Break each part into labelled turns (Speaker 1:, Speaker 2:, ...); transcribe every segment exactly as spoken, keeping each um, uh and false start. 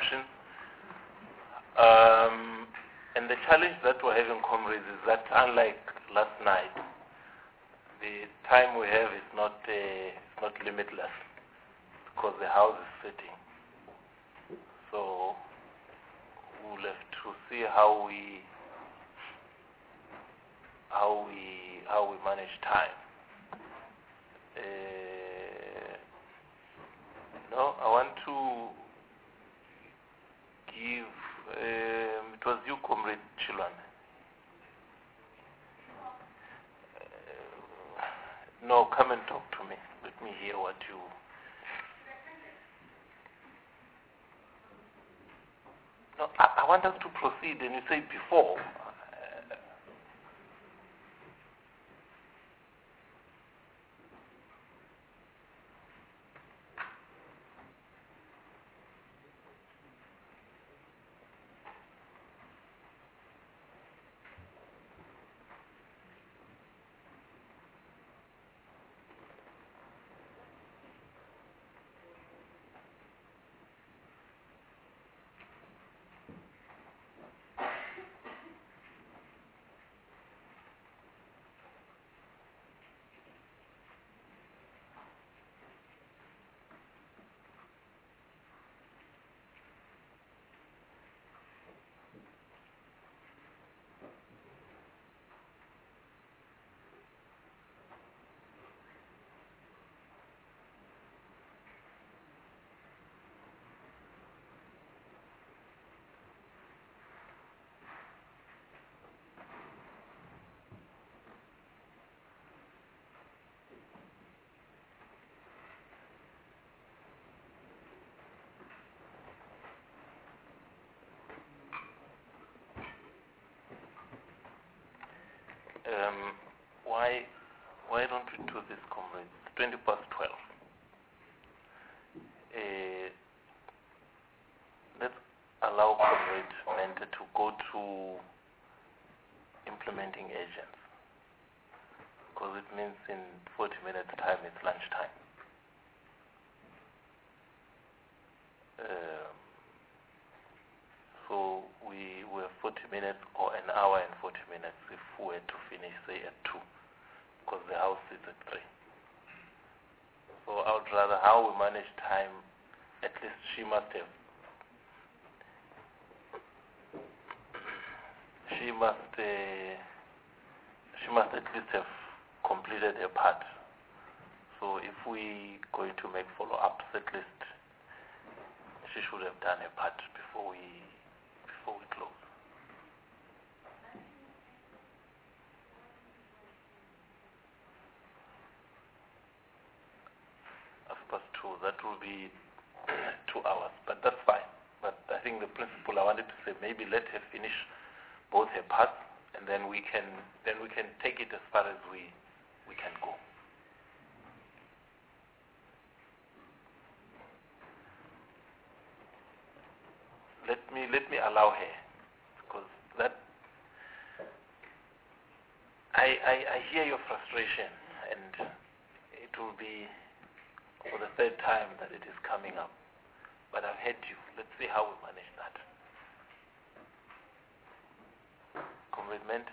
Speaker 1: introduction. Um, and the challenge that we're having, comrades, is that unlike last night, the time we have is not uh, it's not limitless because the house is sitting. So we'll have to see how we how we how we manage time. Uh, no, I want to give. Um, it was you, Comrade Chilwan. Uh, no, come and talk to me. Let me hear what you. No, I, I want us to proceed, and you say before. Um, why, why don't we do this, comrades? It's twenty past twelve. Uh, let's allow Comrade Mente to go to implementing agents, because it means in forty minutes time it's lunchtime. Um, so we were forty minutes or an hour and forty minutes if we were to finish, say, at two, because the house is at three. So I would rather how we manage time, at least she must have, she must, uh, she must at least have completed her part. So if we going to make follow-ups, at least she should have done her part before we before we close. Half past two. That will be two hours, but that's fine. But I think the principle I wanted to say, maybe let her finish both her parts, and then we can then we can take it as far as we we can go. Let me let me allow her, because that I, I I hear your frustration, and it will be for the third time that it is coming up. But I've heard you. Let's see how we manage that. Commitment.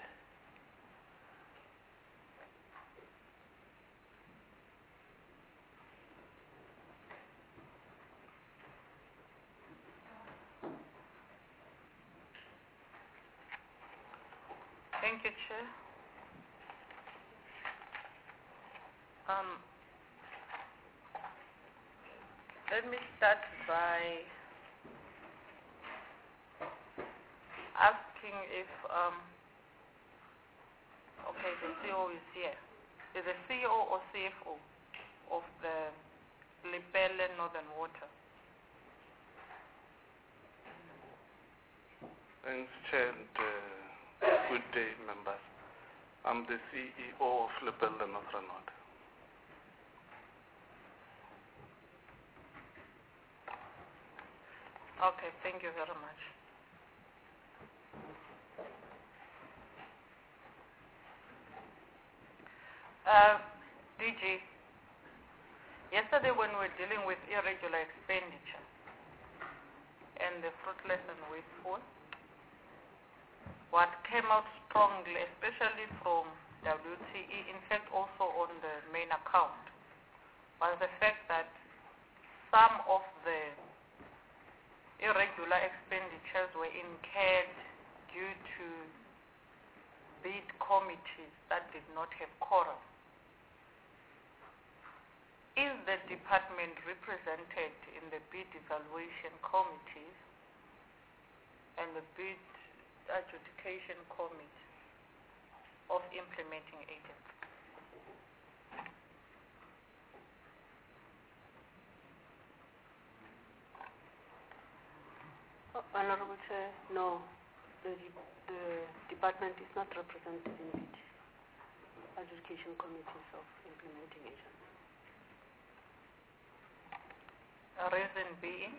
Speaker 2: Thank you, Chair. Um, let me start by asking if, um, okay, the C E O is here. Is the C E O or C F O of the Lepelle Northern Water?
Speaker 3: Thanks, Chair, and uh, good day, members. I'm the C E O of Lepelle Northern Water.
Speaker 2: Okay, thank you very much. Uh, D G, yesterday when we were dealing with irregular expenditure, and and the fruitless and wasteful. What came out strongly, especially from W T E, in fact also on the main account, was the fact that some of the irregular expenditures were incurred due to bid committees that did not have quorum. Is the department represented in the bid evaluation committees and the bid adjudication committee of implementing agents?
Speaker 4: Oh, Honorable Chair, no, the, the department is not represented in bid adjudication committees of implementing agents.
Speaker 2: A reason being?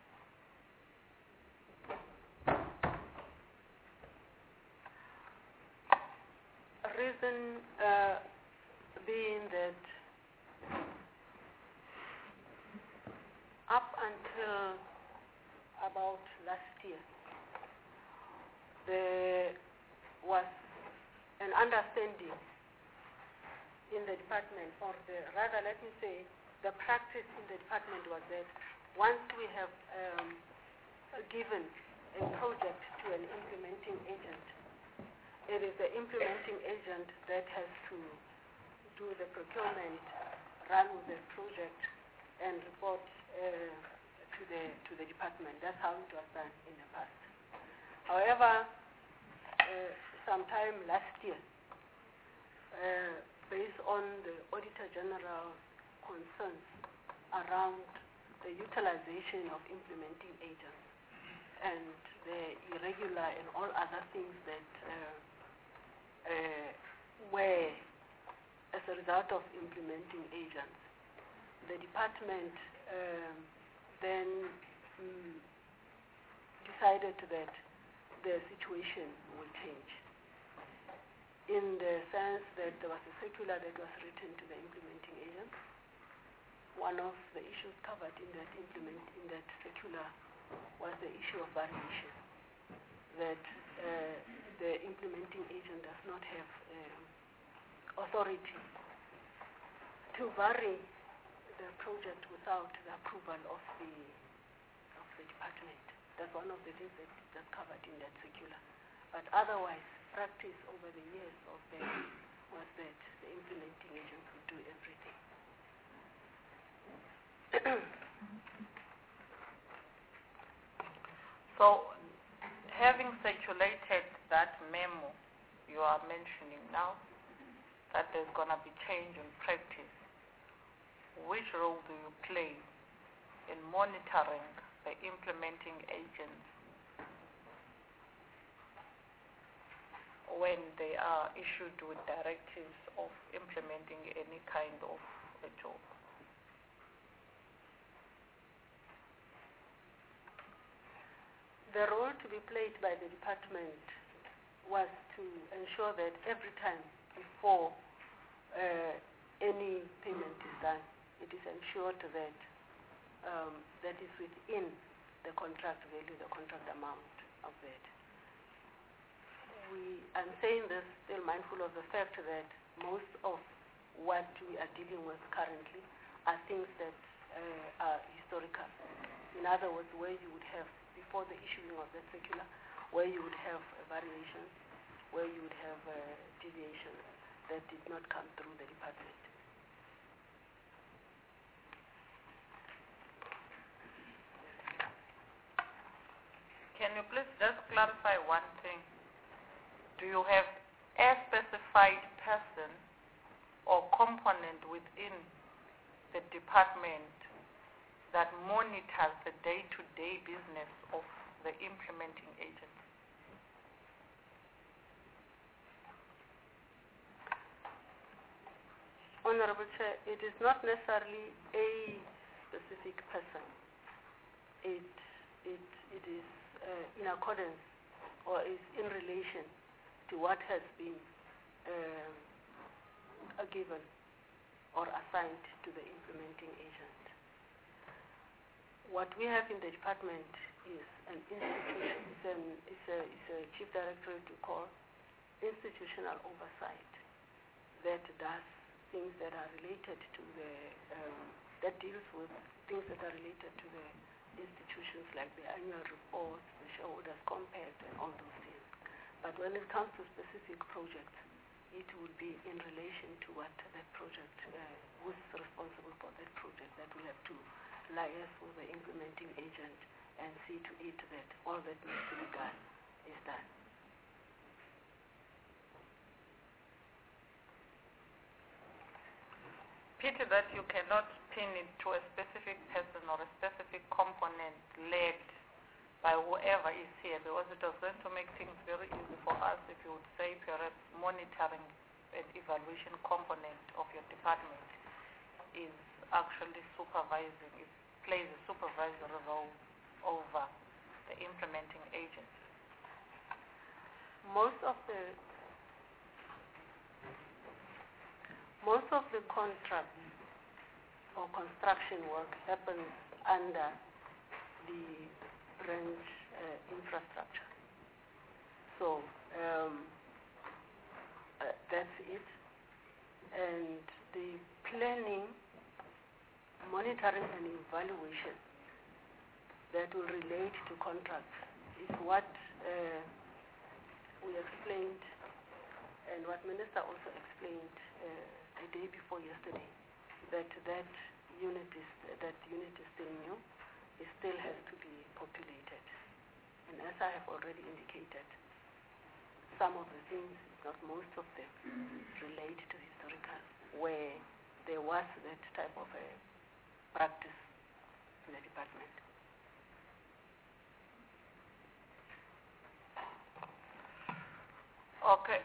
Speaker 4: A reason uh, being that up until about last year, there was an understanding in the department, or the, rather let me say, the practice in the department was that once we have um, given a project to an implementing agent, it is the implementing agent that has to do the procurement, run with the project, and report uh, to the to the department. That's how it was done in the past. However, uh, sometime last year, uh, based on the Auditor General concerns around the utilization of implementing agents and the irregular and all other things that uh, uh, were as a result of implementing agents, the department um, then um, decided that the situation will change, in the sense that there was a circular that was written to the implementing agents. One of the issues covered in that implement in that circular was the issue of variation, that uh, the implementing agent does not have um, authority to vary the project without the approval of the of the department. That's one of the things that that's covered in that circular. But otherwise, practice over the years of them was that the implementing agent would do everything.
Speaker 2: So, having circulated that memo you are mentioning now, that there's going to be change in practice, which role do you play in monitoring the implementing agents when they are issued with directives of implementing any kind of a job?
Speaker 4: The role to be played by the department was to ensure that every time before uh, any payment is done, it is ensured that um, that is within the contract value, the contract amount of that. We, I'm saying this still mindful of the fact that most of what we are dealing with currently are things that uh, are historical. In other words, where you would have, before the issuing of the circular, where you would have uh, variations, where you would have uh, deviations that did not come through the department.
Speaker 2: Can you please just clarify one thing? Do you have a specified person or component within the department that monitors the day-to-day business of the implementing agent?
Speaker 4: Honorable Chair, it is not necessarily a specific person. It, it, it is uh, in accordance or is in relation to what has been uh, given or assigned to the implementing agent. What we have in the department is an institution, it's, an, it's, a, it's a chief directorate we call institutional oversight that does things that are related to the, um, that deals with things that are related to the institutions like the annual reports, the shareholders compact, and all those things. But when it comes to specific projects, it would be in relation to what that project, uh, who's responsible for that project, that will have to liaise with the implementing agent and see to it that all that needs to be done is done.
Speaker 2: Pity that you cannot pin it to a specific person or a specific component led by whoever is here, because it was going to make things very easy for us if you would say perhaps monitoring and evaluation component of your department is actually supervising, it plays a supervisory role over the implementing agent.
Speaker 4: Most of the most of the contracts or construction work happens under the branch uh, infrastructure. So um, uh, that's it. And the planning, monitoring and evaluation that will relate to contracts is what uh, we explained and what Minister also explained uh, the day before yesterday, that that unit is that unit is still new. It still has to be populated. And as I have already indicated, some of the things, if not most of them, relate to historical, where there was that type of a practice in the department.
Speaker 2: Okay.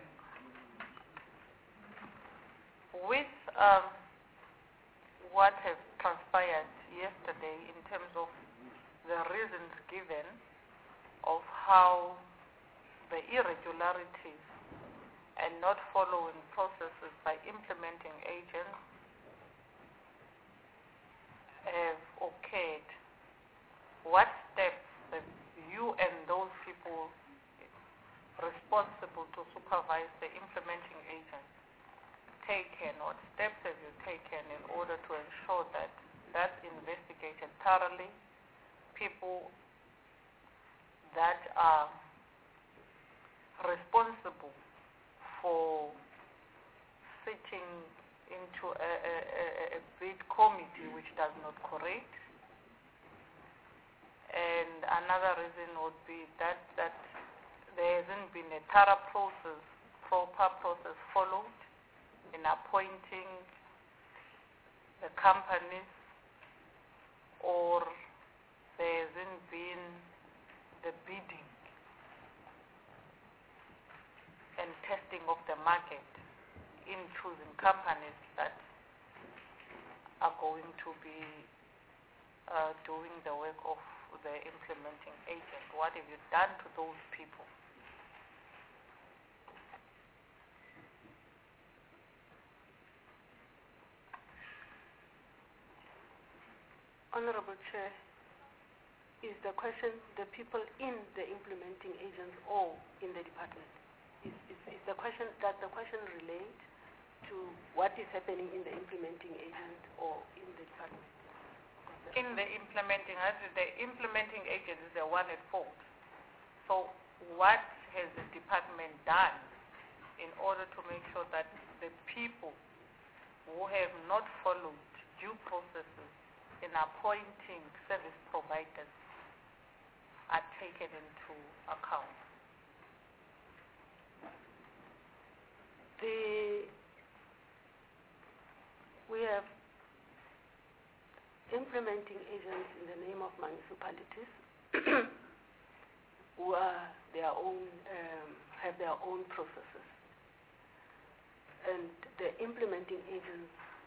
Speaker 2: With um, what has transpired yesterday in terms of the reasons given of how the irregularities and not following processes by implementing agents have occurred, what steps have you and those people responsible to supervise the implementing agents taken, what steps have you taken in order to ensure that that's investigated thoroughly, people that are responsible for sitting into a, a, a, a bid committee which does not correct. And another reason would be that, that there hasn't been a thorough process, proper process followed in appointing the companies, or there hasn't been the bidding and testing of the market in choosing companies that are going to be uh, doing the work of the implementing agent. What have you done to those people?
Speaker 4: Honorable Chair, is the question the people in the implementing agents or in the department? Is, is, is the question, does the question relate to what is happening in the implementing agent or in the department?
Speaker 2: In the implementing, the implementing agent is the one at fault. So what has the department done in order to make sure that the people who have not followed due processes in appointing service providers are taken into account?
Speaker 4: The, we have implementing agents in the name of municipalities who are their own, um, have their own processes. And the implementing agents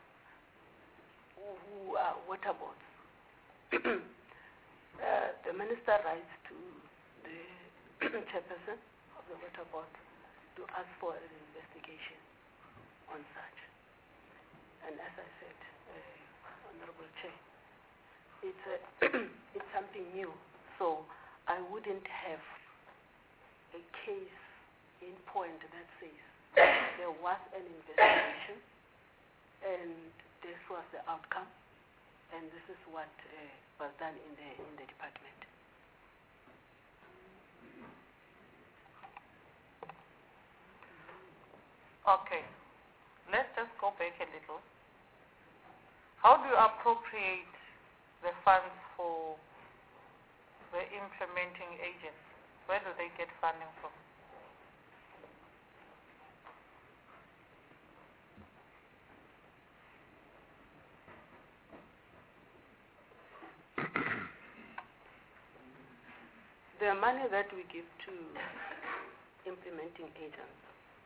Speaker 4: who are water boards. uh, the minister writes to the chairperson of the water board to ask for an investigation on such. And as I said, uh, Honorable Chair, it's, a it's something new. So wouldn't have a case in point that says there was an investigation and this was the outcome and this is what uh, was done in the in the department.
Speaker 2: Okay, let's just go back a little. How do you appropriate the funds for the implementing agents? Where do they get funding from?
Speaker 4: The money that we give to implementing agents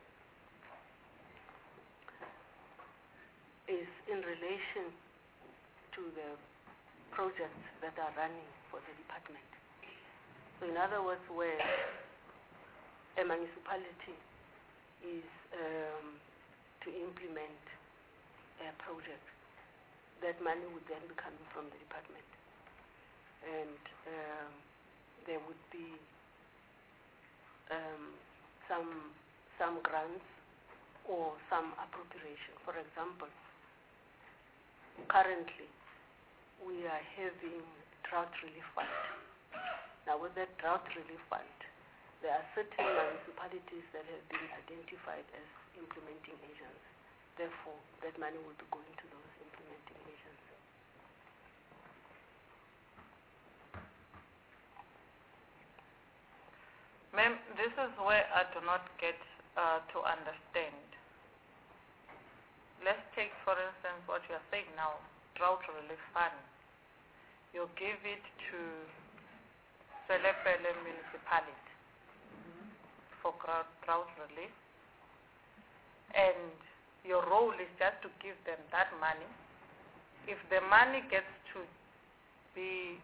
Speaker 4: is in relation to the projects that are running for the department. So in other words, where a municipality is um, to implement a project, that money would then be coming from the department. And um, there would be um, some some grants or some appropriation. For example, currently we are having drought relief fund. Now with that drought relief fund, there are certain municipalities that have been identified as implementing agents. Therefore, that money will be going to those implementing agents.
Speaker 2: Ma'am, this is where I do not get uh, to understand. Let's take, for instance, what you are saying now, drought relief fund. You give it to Selepele municipality mm-hmm. for drought relief, and your role is just to give them that money. If the money gets to be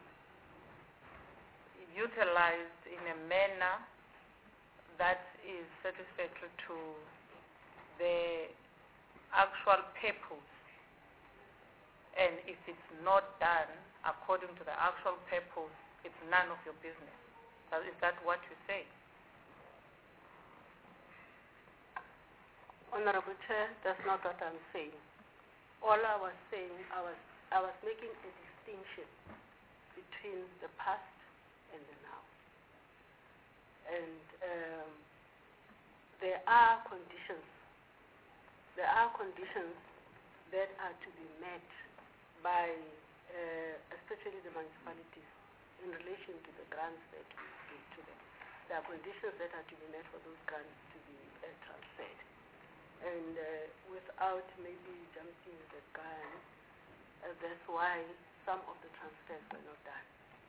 Speaker 2: utilized in a manner that is satisfactory to the actual purpose, and if it's not done according to the actual purpose, it's none of your business. So is that what you say?
Speaker 4: Honorable Chair, that's not what I'm saying. All I was saying, I was, I was making a distinction between the past and the now. And um, there are conditions, there are conditions that are to be met by uh, especially the municipalities in relation to the grants that we give to them. There are conditions that are to be met for those grants to be uh, transferred. And uh, without maybe jumping the gun, uh, that's why some of the transfers were not done.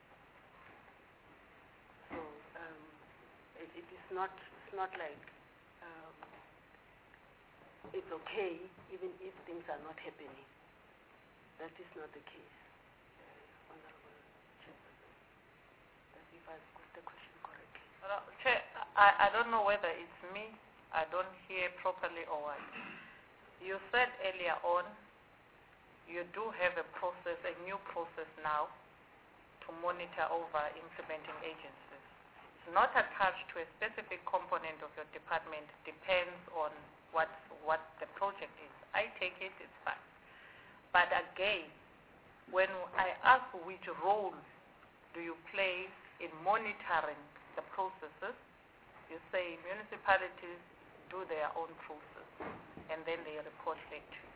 Speaker 4: So um, it, it is not, it's not like um, it's okay even if things are not happening. That is not the case, uh, Honorable Chairperson. That if I got the question correctly.
Speaker 2: Uh, Chair, I, I don't know whether it's me, I don't hear properly or what. You said earlier on you do have a process, a new process now to monitor over implementing agencies. It's not attached to a specific component of your department, depends on what, what the project is. I take it, it's fine. But again, when I ask which role do you play in monitoring the processes, you say municipalities do their own process and then they report back to you.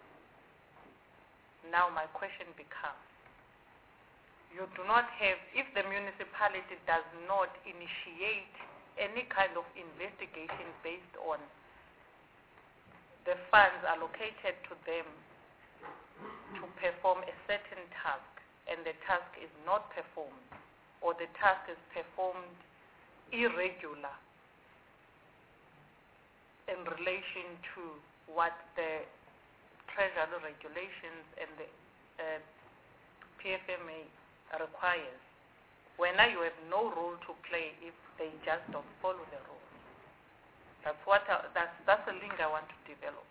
Speaker 2: Now my question becomes, you do not have, if the municipality does not initiate any kind of investigation based on the funds allocated to them to perform a certain task, and the task is not performed, or the task is performed irregular in relation to what the treasury regulations and the uh, P F M A requires, when you have no role to play if they just don't follow the rules. That's what I, that's that's the link I want to develop.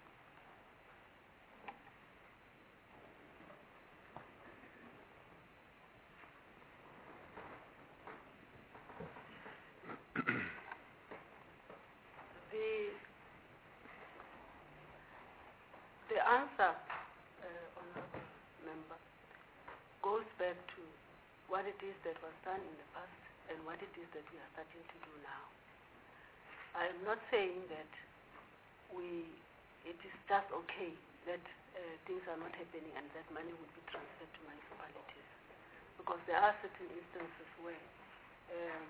Speaker 4: is that was done in the past and what it is that we are starting to do now. I am not saying that we, it is just okay that uh, things are not happening and that money would be transferred to municipalities, because there are certain instances where um,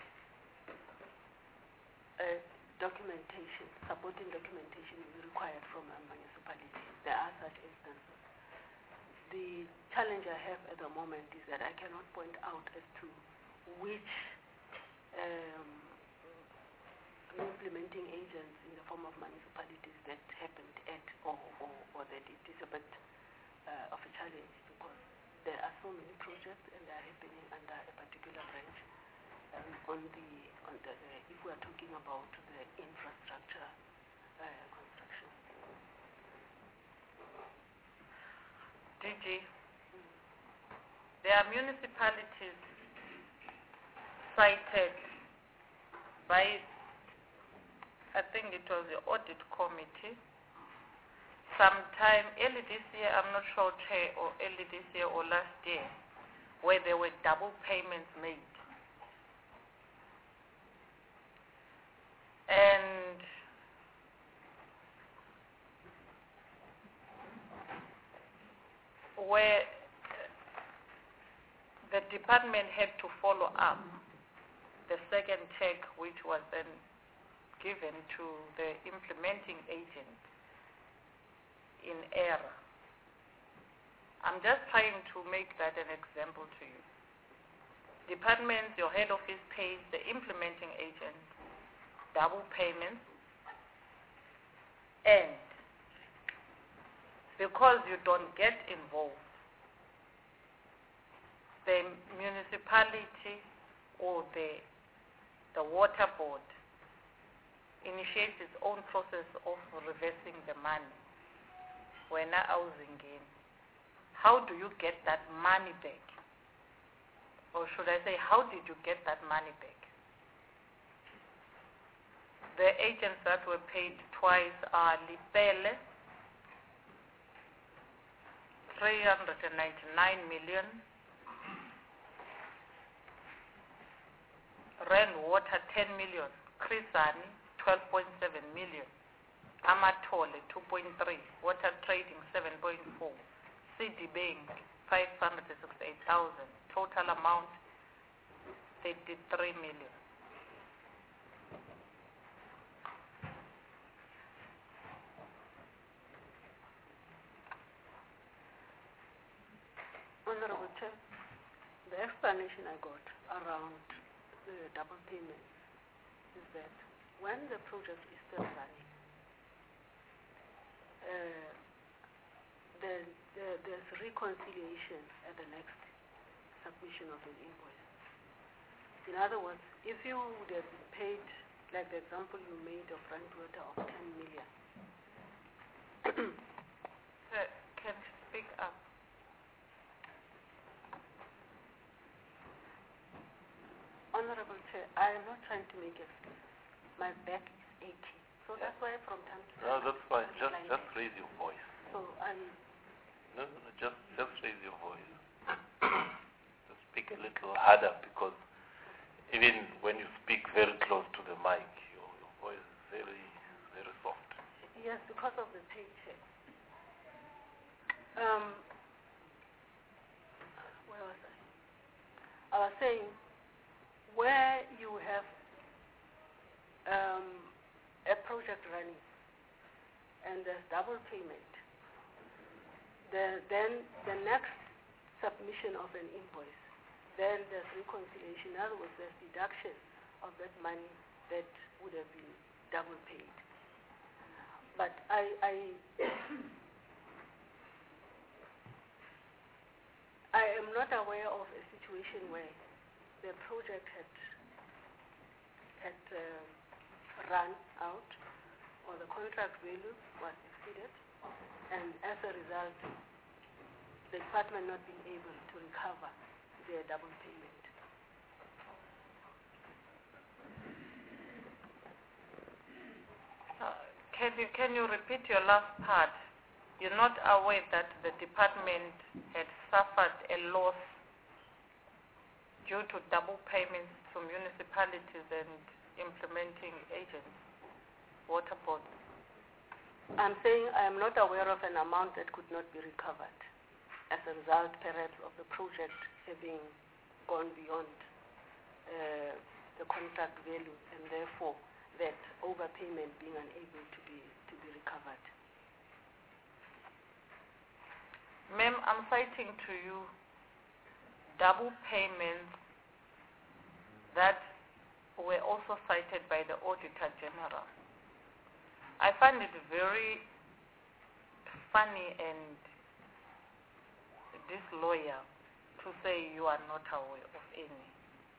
Speaker 4: uh, documentation, supporting documentation is required from a municipality. There are such instances. The challenge I have at the moment is that I cannot point out as to which um, implementing agents in the form of municipalities that happened at or, or, or that it is a bit uh, of a challenge, because there are so many projects and they are happening under a particular branch. Um, on the, on the, uh, if we are talking about the infrastructure uh, construction.
Speaker 2: D G, mm. There are municipalities cited by, I think it was the audit committee, sometime early this year, I'm not sure, Chair, or early this year or last year, where there were double payments made. And where the department had to follow up the second check, which was then given to the implementing agent in error. I'm just trying to make that an example to you. Departments, your head office pays the implementing agent double payments, and because you don't get involved, the municipality or the, the water board initiates its own process of reversing the money. When housing in, how do you get that money back? Or should I say, how did you get that money back? The agents that were paid twice are Lipele, three hundred ninety-nine million, Ren Water ten million, Krisani twelve point seven million, Amatole two point three, Water Trading seven point four, C D Bank five hundred sixty-eight thousand, total amount thirty-three million.
Speaker 4: Honorable Chair, the explanation I got around the double payments is that when the project is still running, uh, the, the, there's reconciliation at the next submission of an invoice. In other words, if you would have been paid, like the example you made of rent water of ten million.
Speaker 2: uh, can you speak up?
Speaker 4: Honorable Chair, I am not trying to make excuses. My back is aching. So that's why from time to time...
Speaker 1: No, that's fine. Just, just raise your voice.
Speaker 4: So I'm...
Speaker 1: No, no, no, just, just raise your voice. Just speak a little harder, because even when you speak very close to the mic, your, your voice is very, very soft.
Speaker 4: Yes, because of the paycheck. Um, where was I? I was saying, where you have um, a project running and there's double payment, the, then the next submission of an invoice, then there's reconciliation. In other words, there's deduction of that money that would have been double paid. But I, I, I am not aware of a situation where the project had had uh, run out, or the contract value was exceeded, and as a result, the department not being able to recover their double payment.
Speaker 2: Uh, can you can you repeat your last part? You're not aware that the department had suffered a loss due to double payments to municipalities and implementing agents, water board?
Speaker 4: I'm saying I am not aware of an amount that could not be recovered as a result, perhaps, of the project having gone beyond uh, the contract value, and therefore that overpayment being unable to be to be recovered.
Speaker 2: Ma'am, I'm citing to you double payments that were also cited by the Auditor General. I find it very funny and this lawyer to say you are not aware of any.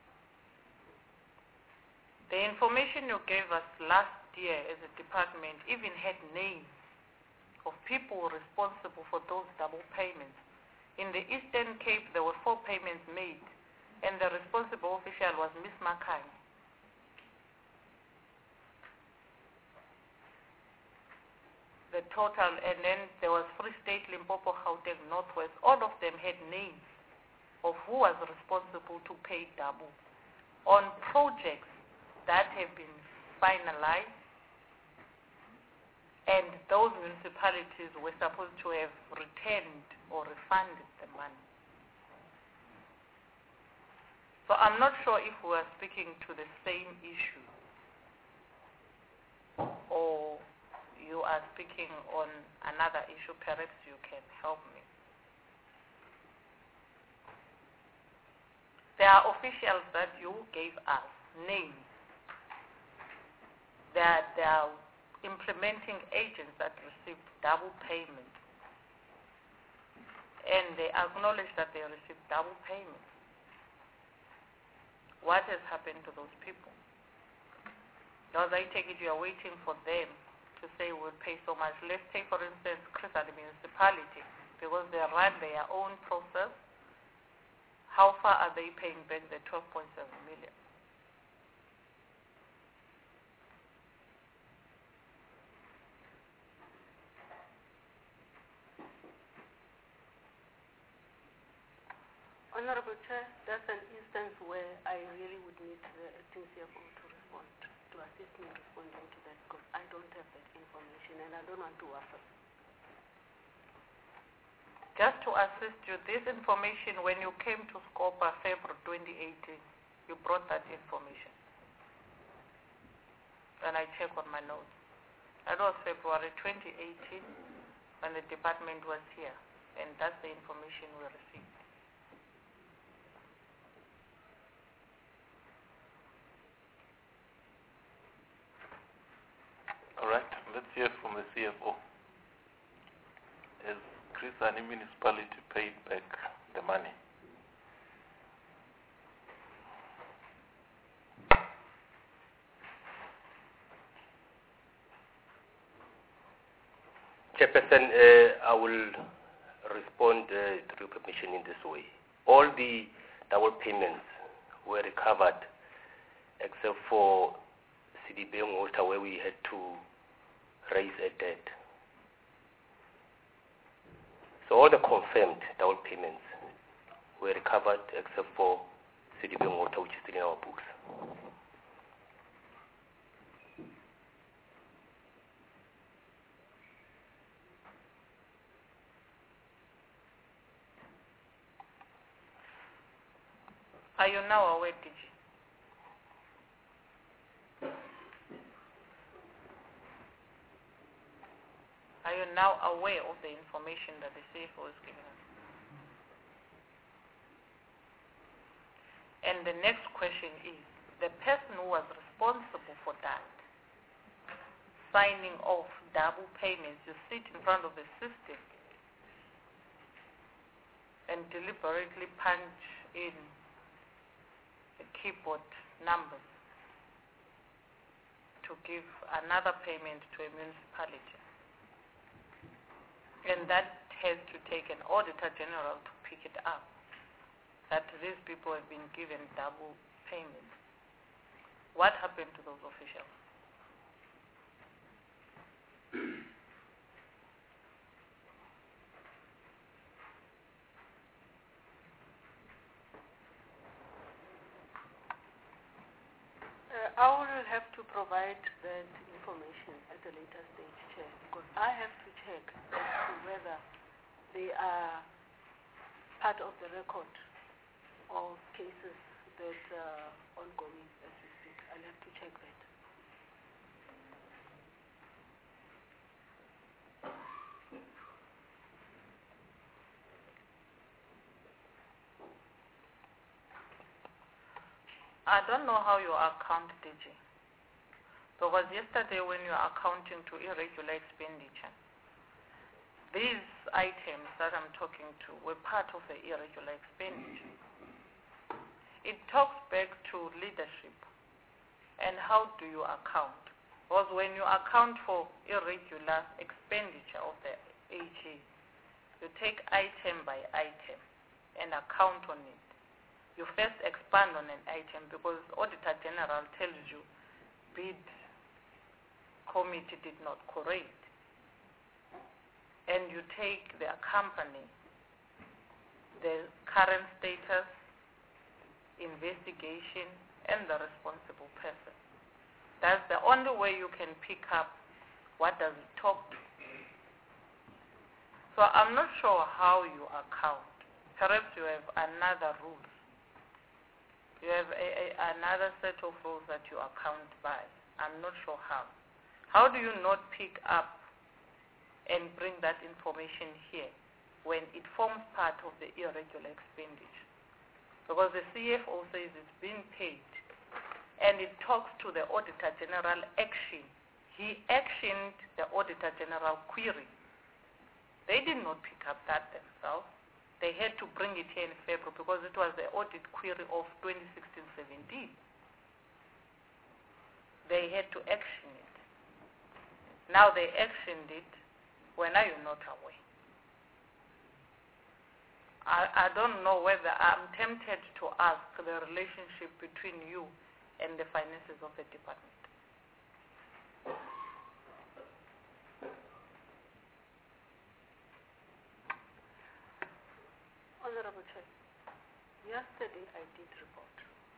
Speaker 2: The information you gave us last year as a department even had names of people responsible for those double payments. In the Eastern Cape, there were four payments made, and the responsible official was Miss Makai. The total, and then there was Free State, Limpopo, Gauteng, Northwest. All of them had names of who was responsible to pay double on projects that have been finalized, and those municipalities were supposed to have returned or refunded the money. So I'm not sure if we are speaking to the same issue or you are speaking on another issue. Perhaps you can help me. There are officials that you gave us names. That there are implementing agents that received double payment, and they acknowledge that they received double payment. What has happened to those people? Because I take it you are waiting for them to say we'll pay so much. Let's take, for instance, Chris at the municipality, because they run their own process. How far are they paying back the twelve point seven million?
Speaker 4: Honorable Chair, that's an instance where I really would need the acting C F O to respond, to assist me in responding to that, because I don't have that information and I don't want to waffle.
Speaker 2: Just to assist you, this information, when you came to Scopa February twenty eighteen, you brought that information. And I check on my notes. That was February twenty eighteen when the department was here, and that's the information we received.
Speaker 1: All right, let's hear from the C F O. Has Chris Hani municipality paid back the money?
Speaker 5: Chairperson, uh, I will respond uh, through permission in this way. All the double payments were recovered except for C D B Water, where we had to raise a debt. So all the confirmed double payments were recovered except for C D B Water, which is still in our books.
Speaker 2: Are you now aware, D G? Are you now aware of the information that the C F O is giving us? And the next question is, the person who was responsible for that, signing off double payments, you sit in front of the system and deliberately punch in the keyboard numbers to give another payment to a municipality. And that has to take an Auditor General to pick it up, that these people have been given double payment. What happened to those officials?
Speaker 4: I will have to provide that information at a later stage, Chair, because I have to check as to whether they are part of the record of cases that are ongoing as we speak. I'll have to check that.
Speaker 2: I don't know how you account, D G. Because yesterday when you are accounting to irregular expenditure, these items that I'm talking to were part of the irregular expenditure. It talks back to leadership and how do you account. Because when you account for irregular expenditure of the A G, you take item by item and account on it. You first expand on an item because Auditor General tells you bid committee did not correct. And you take the company, the current status, investigation, and the responsible person. That's the only way you can pick up what does it talk to. So I'm not sure how you account. Perhaps you have another rule. You have a, a, another set of rules that you account by. I'm not sure how. How do you not pick up and bring that information here when it forms part of the irregular expenditure? Because the C F O says it's been paid and it talks to the Auditor General action. He actioned the Auditor General query. They did not pick up that themselves. They had to bring it here in February because it was the audit query of twenty sixteen seventeen. They had to action it. Now they actioned it. When are you not aware? I, I don't know whether I'm tempted to ask the relationship between you and the finances of the department.
Speaker 4: Honorable Chair, yesterday I did report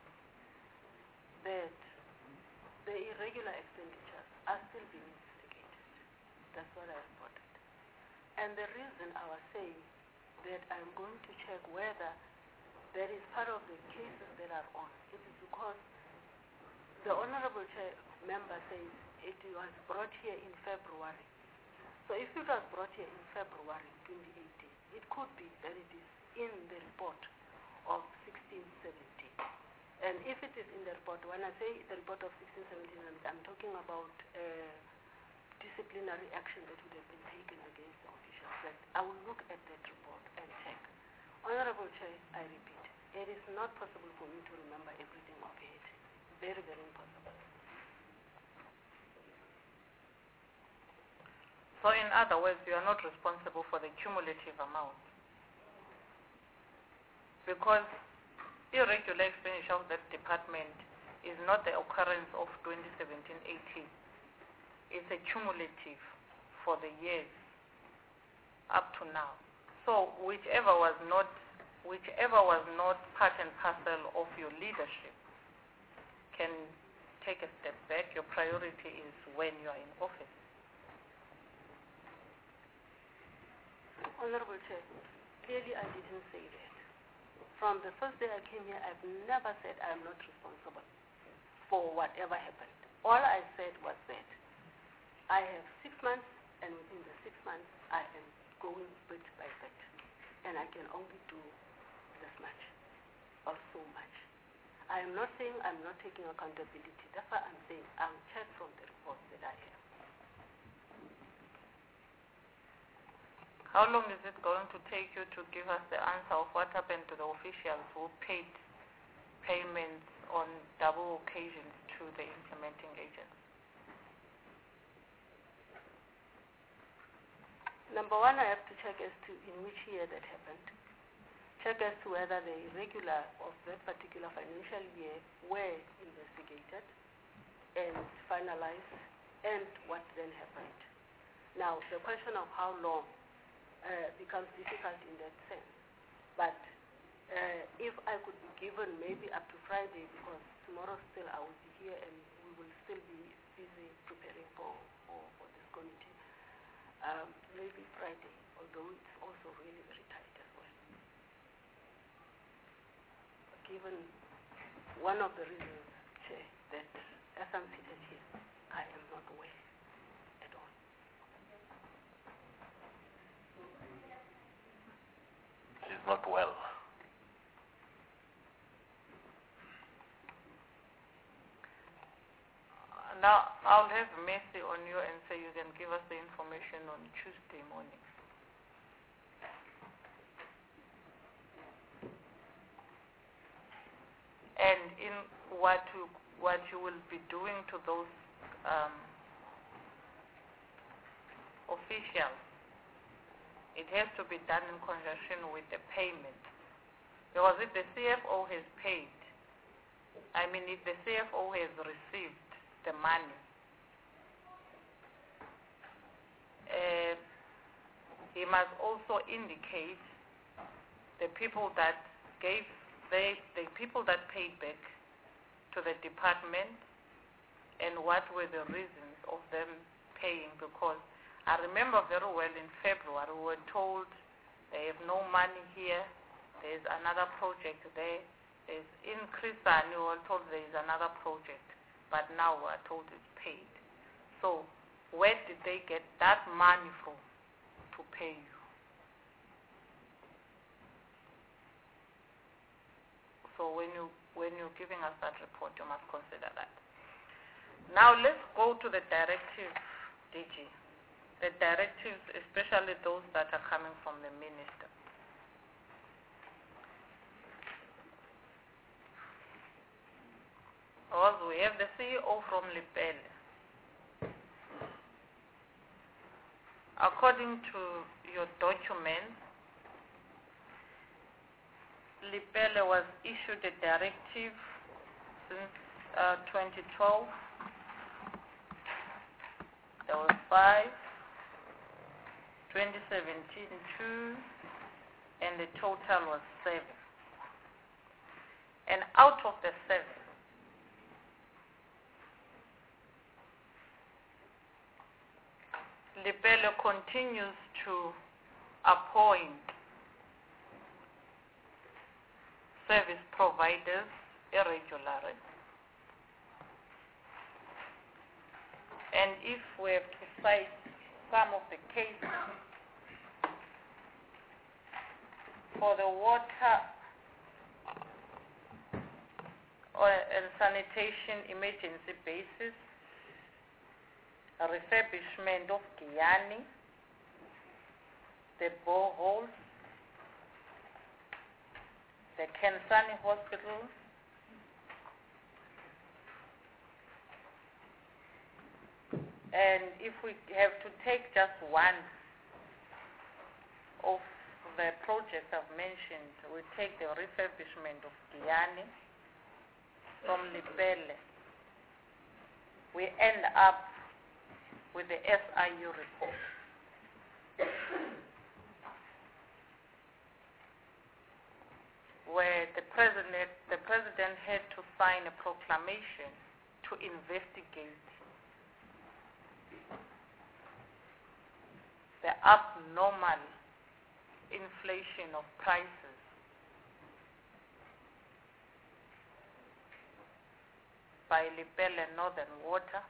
Speaker 4: that the irregular expenditures are still being investigated. That's what I reported. And the reason I was saying that I'm going to check whether that is part of the cases that are on, it is because the Honorable Chair member says it was brought here in February. So if it was brought here in February twenty eighteen, it could be that it is in the report of sixteen seventeen. And if it is in the report, when I say the report of sixteen seventeen, I'm, I'm talking about uh, disciplinary action that would have been taken against the officials. That I will look at that report and check. Honorable Chair, I repeat, it is not possible for me to remember everything offhand. Very, very impossible.
Speaker 2: So in other words, you are not responsible for the cumulative amount. Because irregular expenditure of that department is not the occurrence of twenty seventeen eighteen. It's a cumulative for the years up to now. So whichever was not whichever was not part and parcel of your leadership can take a step back. Your priority is when you are in office.
Speaker 4: Honorable Chair, clearly I didn't say that. From the first day I came here, I've never said I'm not responsible for whatever happened. All I said was that I have six months, and within the six months, I am going bit by bit. And I can only do this much or so much. I am not saying I'm not taking accountability. That's why I'm saying I'll check from the reports that I have.
Speaker 2: How long is it going to take you to give us the answer of what happened to the officials who paid payments on double occasions to the implementing agents?
Speaker 4: Number one, I have to check as to in which year that happened. Check as to whether the irregular of that particular financial year were investigated and finalized and what then happened. Now, the question of how long Uh, becomes difficult in that sense. But uh, if I could be given maybe up to Friday, because tomorrow still I will be here and um, maybe Friday, although it's also really very tight as well. Given one of the reasons, Chair, that as I'm seated here, I am not well at all.
Speaker 1: She's not well.
Speaker 2: Now, I'll have mercy on you and say you can give us the information on Tuesday morning. And in what you, what you will be doing to those um, officials, it has to be done in conjunction with the payment. Because if the C F O has paid, I mean if the C F O has received the money, uh, he must also indicate the people that gave, they, the people that paid back to the department and what were the reasons of them paying, because I remember very well in February we were told they have no money here, there's another project there, there's in Krisani we were told there is another project, but now we are told it's paid. So where did they get that money from to pay you? So when you when you're giving us that report, you must consider that. Now let's go to the directive, D G. The directives, especially those that are coming from the minister. Also, we have the C E O from Lepelle. According to your documents, Lepelle was issued a directive since uh, twenty twelve. There was five, twenty seventeen two, and the total was seven. And out of the seven, Lepelle continues to appoint service providers irregularly. And if we have to cite some of the cases, for the water or, and sanitation emergency basis, a refurbishment of Giyani, the boreholes, the Kensani Hospital, and if we have to take just one of the projects I've mentioned, we take the refurbishment of Giyani from Lepelle, we end up with the S I U report. Where the president, the president had to sign a proclamation to investigate the abnormal inflation of prices by Lepelle Northern Water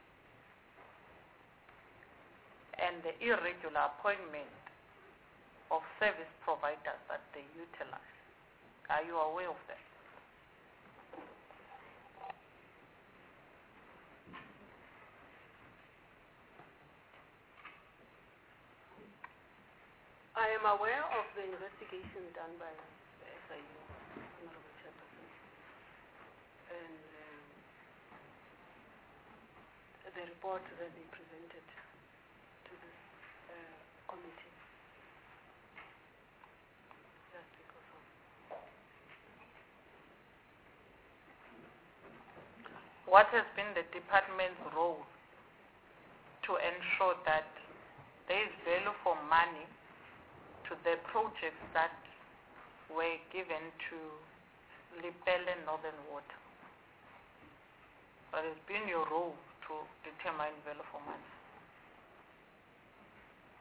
Speaker 2: and the irregular appointment of service providers that they utilize. Are you aware of that?
Speaker 4: I am aware of the investigation done by the S I U, Honorable Chairperson, and um, the report that they presented to this uh, committee. Just because of
Speaker 2: what has been the department's role to ensure that there is value for money to the projects that were given to Lepelle Northern Water? What has been your role to determine value for money?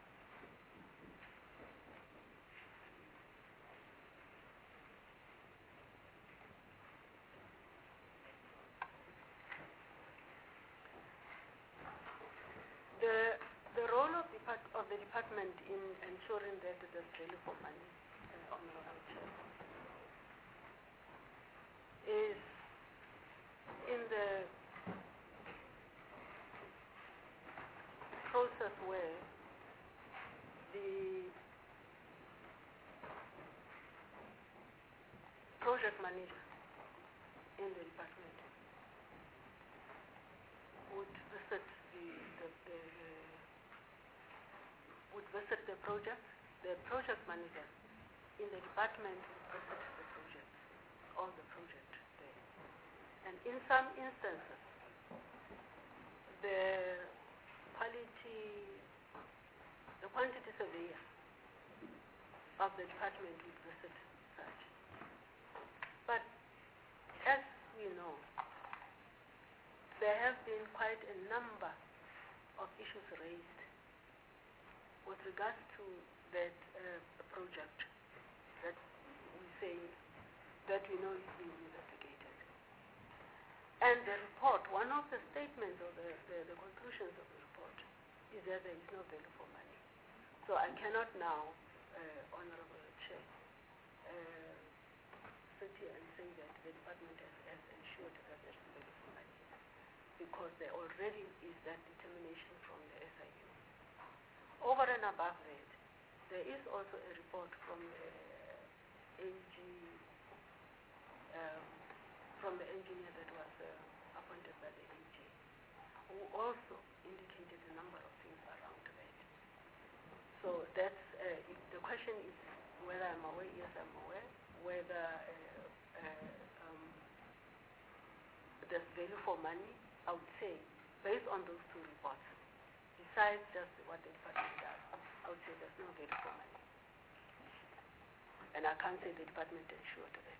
Speaker 4: department in ensuring that there's value for money, uh, Honorable Chair, is in the process where the project manager in the department would visit the, the, the would visit the project. The project manager in the department would visit the project, all the project there. And in some instances, the quality, the quantity surveyor of the department would visit such. But as we know, there have been quite a number of issues raised with regards to that uh, project that we say, that we know is being investigated. And the report, one of the statements or the, the, the conclusions of the report is that there is no value for money. So I cannot now, uh, Honorable Chair, uh, sit here and say that the department has, has ensured that there is value for money, because there already is that determination from the S I U. Over and above that, there is also a report from the A G, um, from the engineer that was uh, appointed by the A G, who also indicated a number of things around that. So that's, uh, if the question is whether I'm aware, yes, I'm aware, whether uh, uh, um, there's value for money, I would say, based on those two reports, besides just what the department does, I would say there's no value for money. And I can't say the department ensured that.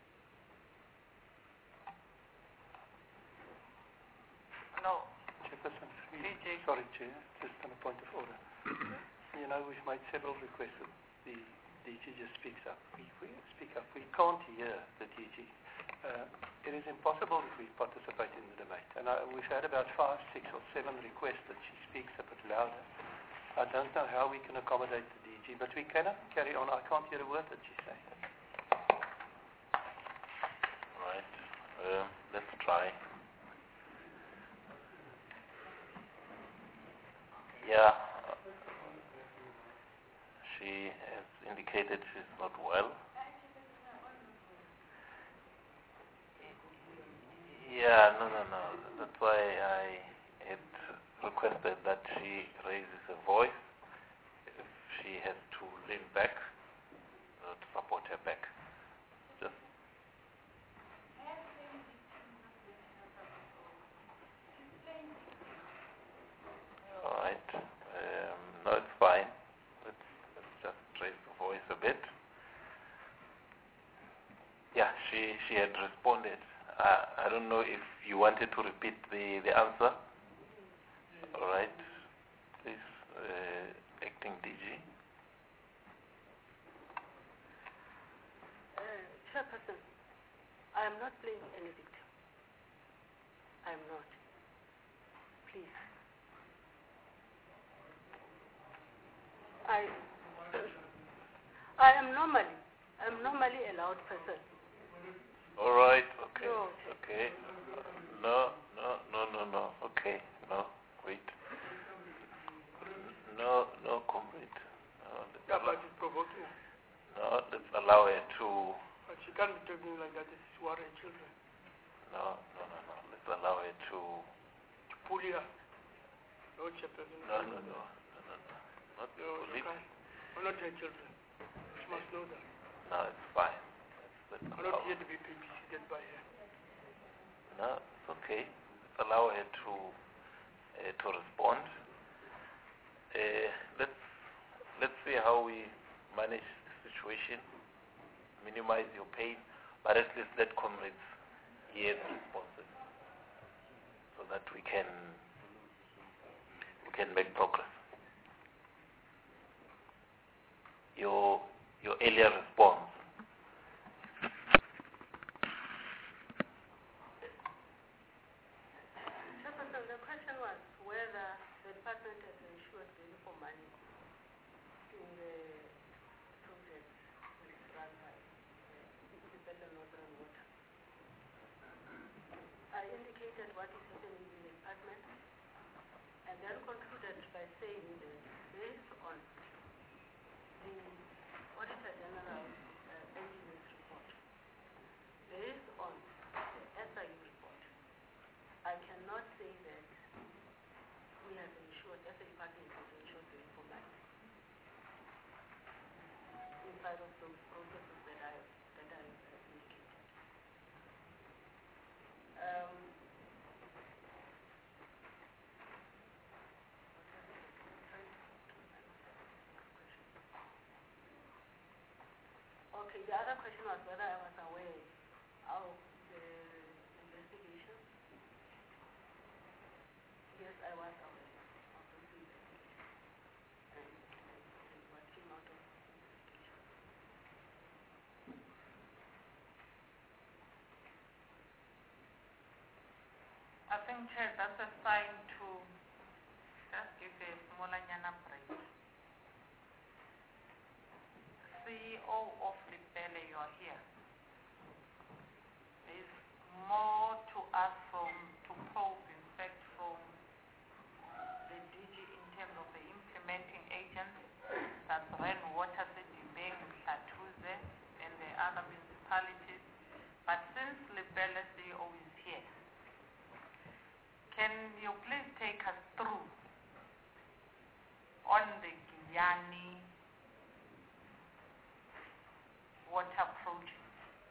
Speaker 2: No.
Speaker 6: Chairperson,
Speaker 2: D J.
Speaker 6: sorry, Chair, just on a point of order. You know, we've made several requests that the D G just speaks up. We, we speak up. We can't hear the D G. Uh, it is impossible that we participate in the debate. And I, we've had about five, six or seven requests that she speaks a bit louder. I don't know how we can accommodate the D G, but we cannot carry on. I can't hear a word that she's saying.
Speaker 1: Right. Uh, let's try. Yeah. She has indicated she's not well. Yeah, no, no, no. That's why I had requested that she raises her voice if she has to lean back, uh, to support her back. Just. All right. Um, no, it's fine. Let's, let's just raise the voice a bit. Yeah, she she had responded. Uh, I don't know if you wanted to repeat the, the answer. All right. Please, uh, acting D G.
Speaker 4: Uh, Chairperson, I am not playing any victim. I am not. Please. I, I am normally, I am normally a loud person.
Speaker 1: All right. Okay.
Speaker 4: No.
Speaker 1: Okay. No. No. No. No. No. Okay. No. Wait. No. No. Comrade. No. Let's
Speaker 7: Yeah,
Speaker 1: allow,
Speaker 7: but it's provoking.
Speaker 1: no. Let's allow her to.
Speaker 7: But she can't be talking like that. This is what her children.
Speaker 1: No. No. No. No. Let's allow her to.
Speaker 7: To pull her. No, Chairperson.
Speaker 1: No. No. No. No. No. No. Not
Speaker 7: No,
Speaker 1: pull
Speaker 7: you
Speaker 1: it.
Speaker 7: can't. I'm not her children. She must know that.
Speaker 1: No. It's fine. Let's, let's
Speaker 7: I'm
Speaker 1: allow.
Speaker 7: not here to be babysitted by her.
Speaker 1: No. It's okay. Let's allow her to uh, to respond. Uh, let's let's see how we manage the situation, minimize your pain, but at least let comrades hear the responses so that we can we can make progress. Your your earlier response.
Speaker 4: Chairperson, the question was whether the department has ensured value for money. and then concluded by saying that based on the Auditor General uh, engineer's report, based on the S I U report, I cannot say that we have ensured, as a department has ensured the informality inside of those processes that I that I uh, indicated. Um, Okay, the other question was whether I was aware of the investigation. Yes, I was aware of the investigation and, and, and what came out of the investigation.
Speaker 2: I think, Chair, that's a sign to just give a smaller nyana break. C E O of Lepelle, you are here. There is more to us from, to probe, in fact, from the D G in terms of the implementing agents that ran Water City, Beng, Hlatuze, and the other municipalities. But since Lepelle C E O is here, can you please take us through on the Giyani water project?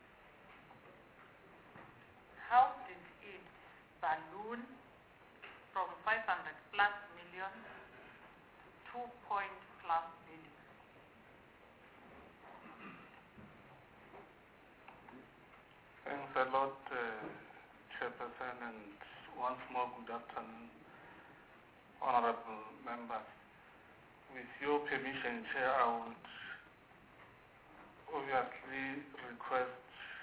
Speaker 2: How did it balloon from five hundred plus million to two point plus billion?
Speaker 3: Thanks a lot, uh, Chairperson, and once more good afternoon, honorable members. With your permission, Chair, I would obviously request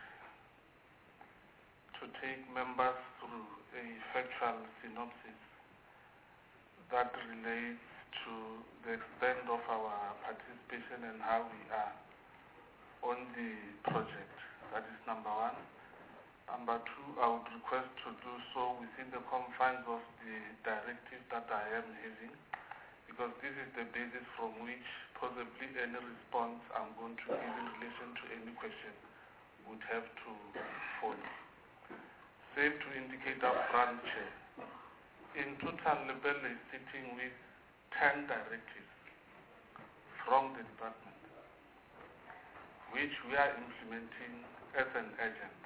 Speaker 3: to take members through a factual synopsis that relates to the extent of our participation and how we are on the project. That is number one. Number two, I would request to do so within the confines of the directive that I am having, because this is the basis from which possibly any response I'm going to give in relation to any question would have to follow. Safe to indicate up front, Chair, in total, Lepelle is sitting with ten directives from the department, which we are implementing as an agent.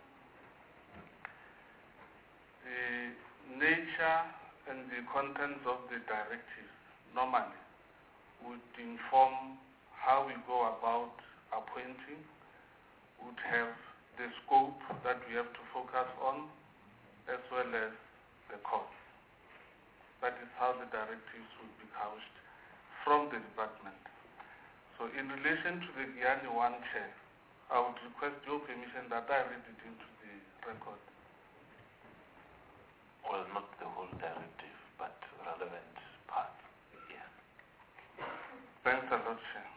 Speaker 3: The nature and the contents of the directives normally would inform how we go about appointing, would have the scope that we have to focus on, as well as the cost. That is how the directives would be couched from the department. So in relation to the Giyani one, Chair, I would request your permission that I read it into the record.
Speaker 1: Well, not the whole directive, but relevant parts. Yeah.
Speaker 3: Thanks a lot, Chair.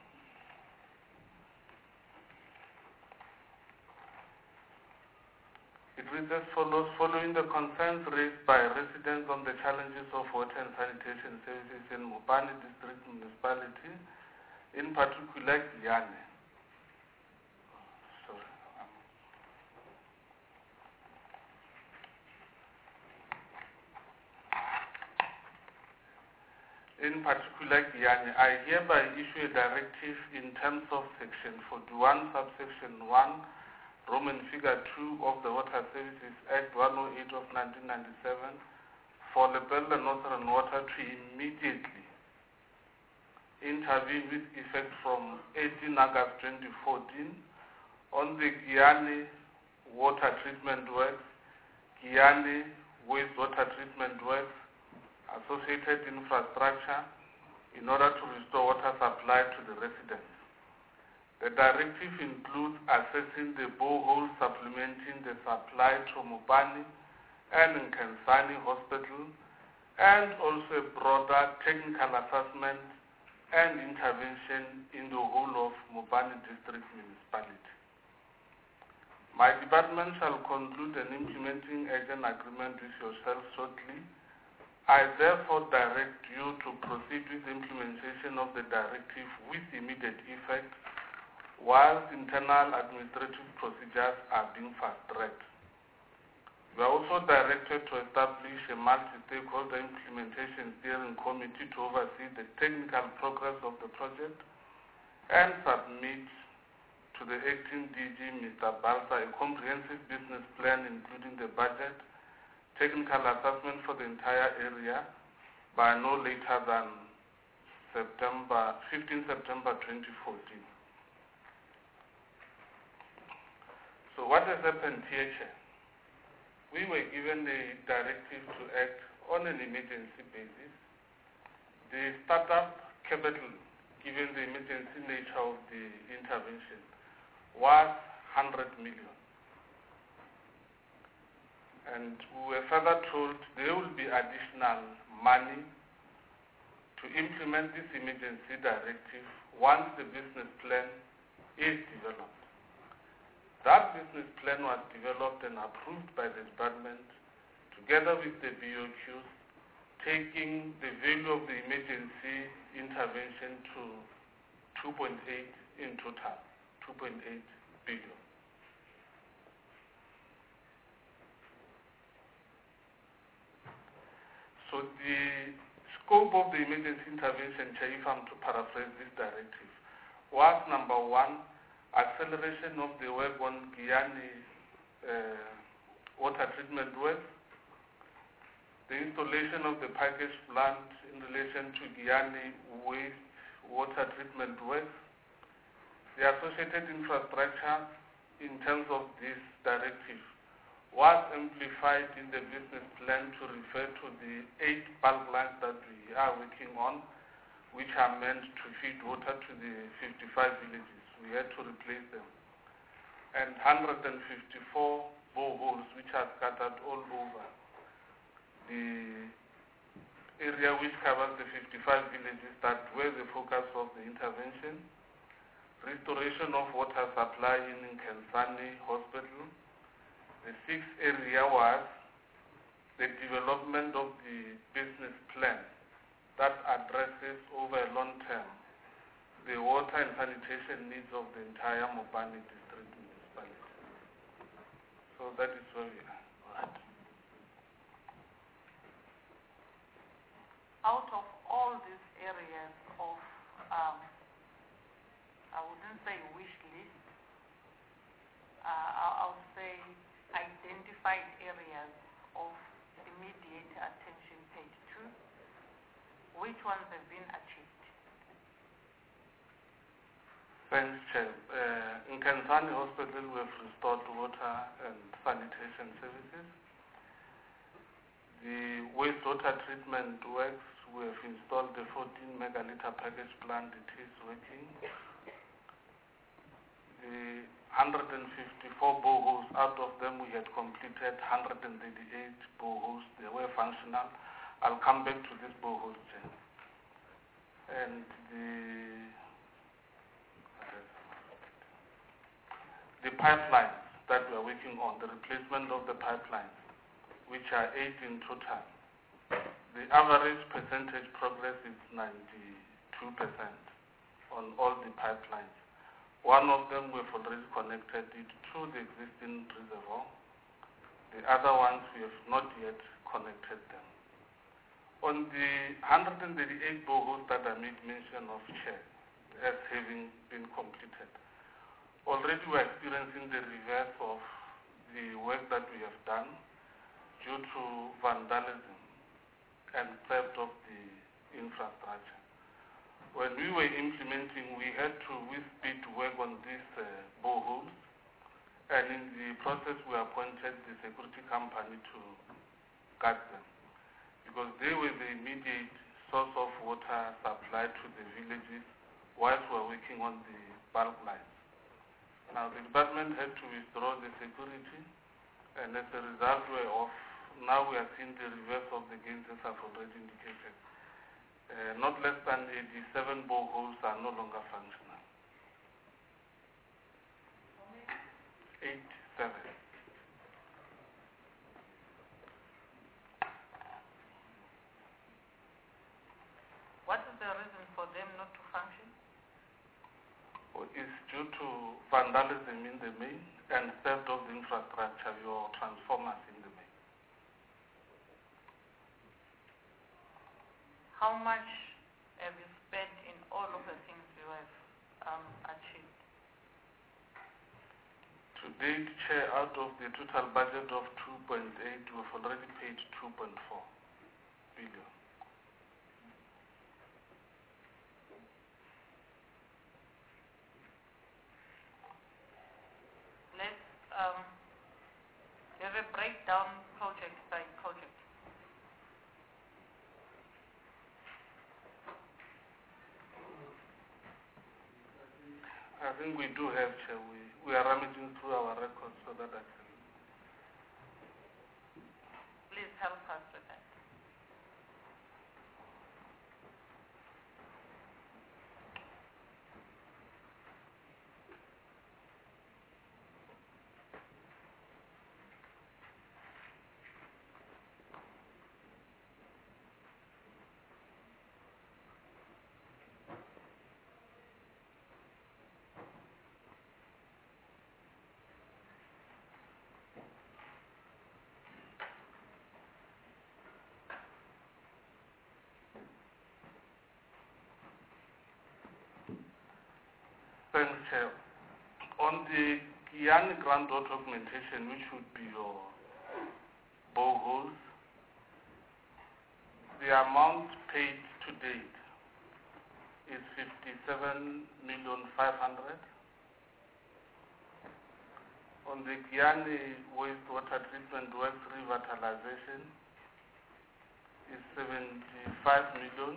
Speaker 3: It reads as follows: following the concerns raised by residents on the challenges of water and sanitation services in Mopani District Municipality, in particular Giyani. Sorry. In particular Giyani, I hereby issue a directive in terms of section forty-one, subsection one, Roman figure two of the Water Services Act one oh eight of nineteen ninety-seven for Lepelle Northern Water to immediately intervene with effect from eighteenth August twenty fourteen on the Giyani water treatment works, Giyani wastewater treatment works, associated infrastructure in order to restore water supply to the residents. The directive includes assessing the borehole supplementing the supply to Mopani and Nkensani Hospital, and also a broader technical assessment and intervention in the whole of Mopani District Municipality. My department shall conclude an implementing agent agreement with yourself shortly, I therefore direct you to proceed with implementation of the directive with immediate effect, whilst internal administrative procedures are being fast-tracked. We are also directed to establish a multi-stakeholder implementation steering committee to oversee the technical progress of the project and submit to the acting D G, Mister Balsa, a comprehensive business plan including the budget, technical assessment for the entire area by no later than September, fifteenth September twenty fourteen. So what has happened here, Chair? We were given the directive to act on an emergency basis. The startup capital, given the emergency nature of the intervention, was one hundred million. And we were further told there will be additional money to implement this emergency directive once the business plan is developed. That business plan was developed and approved by the department together with the B O Qs, taking the value of the emergency intervention to two point eight in total, two point eight billion. So the scope of the emergency intervention, Chair, if I'm to paraphrase this directive, was number one, acceleration of the work on Giyani uh, water treatment works, the installation of the package plant in relation to Giyani waste water treatment works, the associated infrastructure in terms of this directive was amplified in the business plan to refer to the eight bulk lines that we are working on, which are meant to feed water to the fifty-five villages. We had to replace them. And one hundred fifty-four boreholes which are scattered all over the area which covers the fifty-five villages that were the focus of the intervention. Restoration of water supply in Nkensani Hospital. The sixth area was the development of the business plan that addresses over a long term the water and sanitation needs of the entire Mopani district municipality. So that is where we are. Right.
Speaker 2: Out of all these areas of, um, I wouldn't say wish list, uh, I'll say identified areas of immediate attention paid to, which ones have been achieved?
Speaker 3: Thanks, Chair. Uh, in Nkensani Hospital, we have restored water and sanitation services. The wastewater treatment works, we have installed the fourteen megaliter package plant, it is working. The one hundred fifty-four boreholes, out of them we had completed one hundred thirty-eight boreholes, they were functional. I'll come back to this borehole, Chair. And the The pipelines that we are working on, the replacement of the pipelines, which are eight in total. The average percentage progress is ninety-two percent on all the pipelines. One of them we've already connected it to the existing reservoir. The other ones we have not yet connected them. On the one hundred thirty-eight boreholes that I made mention of, Chair, as having been completed, already we are experiencing the reverse of the work that we have done due to vandalism and theft of the infrastructure. When we were implementing, we had to with speed work on these uh, boreholes, and in the process we appointed the security company to guard them, because they were the immediate source of water supply to the villages whilst we were working on the bulk lines. Now the department had to withdraw the security, and as a result we're off. Now we are seeing the reverse of the gains, as I've already indicated. Uh, not less than eighty-seven boreholes are no longer functional. eighty-seven. due to vandalism in the main and theft of the infrastructure, your transformers in the main.
Speaker 2: How much have you spent in all of the things you have um, achieved?
Speaker 3: To date, Chair, out of the total budget of two point eight, we've already paid two point four billion.
Speaker 2: Let's um, have a breakdown project by project.
Speaker 3: I think we do have, Chair. We, we are rummaging through our records so that I can.
Speaker 2: Please help us with that.
Speaker 3: Thanks, Chair. On the Giyani groundwater augmentation, which would be your boreholes, the amount paid to date is fifty-seven million five hundred. On the Giyani wastewater treatment works revitalization is seventy-five million.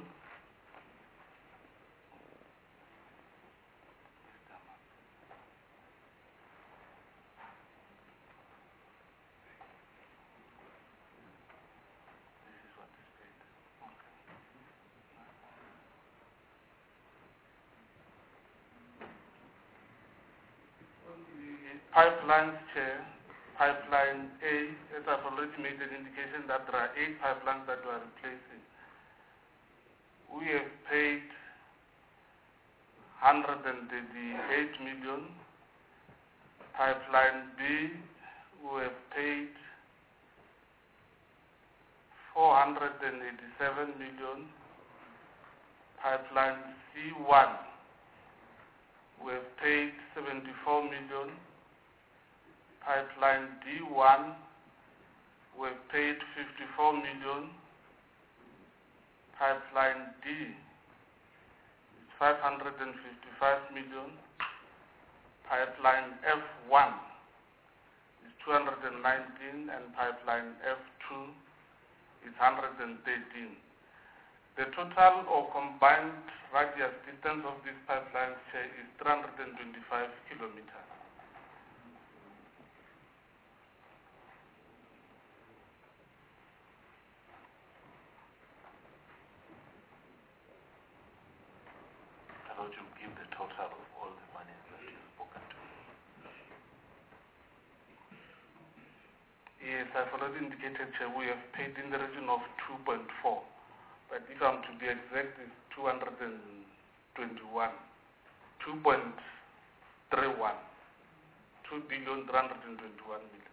Speaker 3: Pipelines, Chair, pipeline A, as I've already made an indication that there are eight pipelines that we are replacing. We have paid one hundred thirty-eight million. Pipeline B, we have paid four hundred eighty-seven million. Pipeline C one, we have paid seventy-four million. Pipeline D one, we have paid fifty-four million. Pipeline D is five hundred fifty-five million. Pipeline F one is two hundred nineteen, and pipeline F two is one hundred thirteen. The total or combined radius distance of this pipeline is three hundred twenty-five kilometers.
Speaker 1: Cannot you give the total of all the money that you've spoken to?
Speaker 3: Yes, I've already indicated, Chair, we have paid in the region of two point four. But if I'm to be exact, it's two hundred twenty-one, two point three one, two billion three hundred twenty-one million.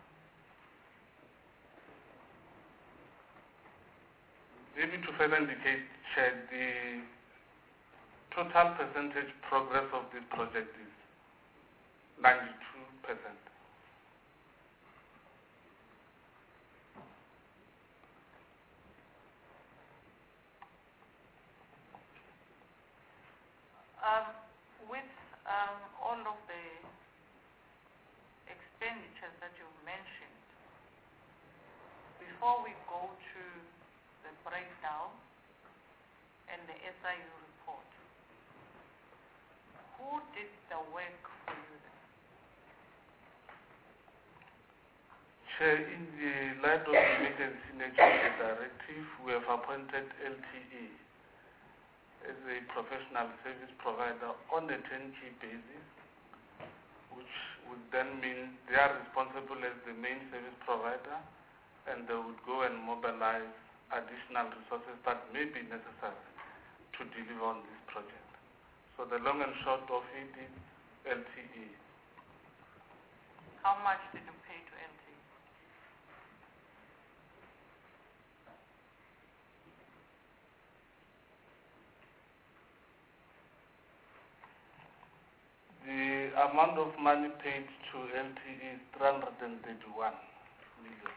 Speaker 3: Maybe to further indicate, Chair, the total percentage progress of this project is ninety-two percent.
Speaker 2: Um, with um, all of the expenditures that you've mentioned, before we go to the breakdown and the S I U report, who did the work for you then?
Speaker 3: Chair, in the light of the Emergency Nature Directive, we have appointed L T E as a professional service provider on a turnkey basis, which would then mean they are responsible as the main service provider, and they would go and mobilize additional resources that may be necessary to deliver on this project. So the long and short of it is L T E.
Speaker 2: How much did you pay to L T E?
Speaker 3: The amount of money paid to L T E is three hundred thirty-one million.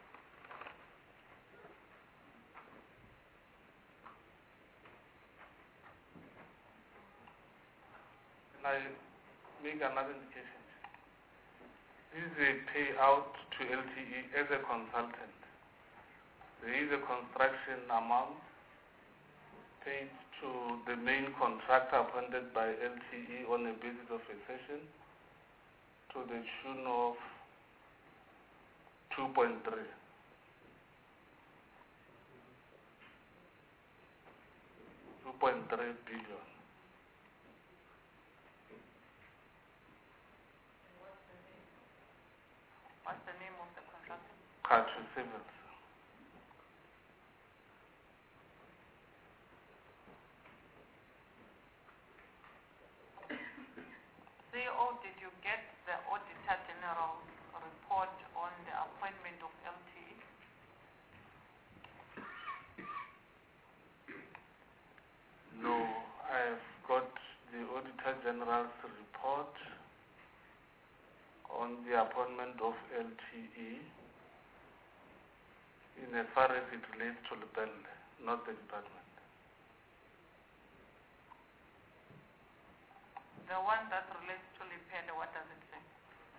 Speaker 3: Can I make another indication? This is a payout to L T E as a consultant. There is a construction amount paid to the main contractor appointed by L T E on a basis of a session to the tune of two point three. two point three billion.
Speaker 2: What's the name of the contractor?
Speaker 3: Country Civils.
Speaker 2: C E O, did you get the Auditor General's report on the appointment of L T E?
Speaker 3: No, I have got the Auditor General's report on the appointment of L T E in as far as it relates to Lepelle, not the department.
Speaker 2: The one that relates to Lepelle, what does it say?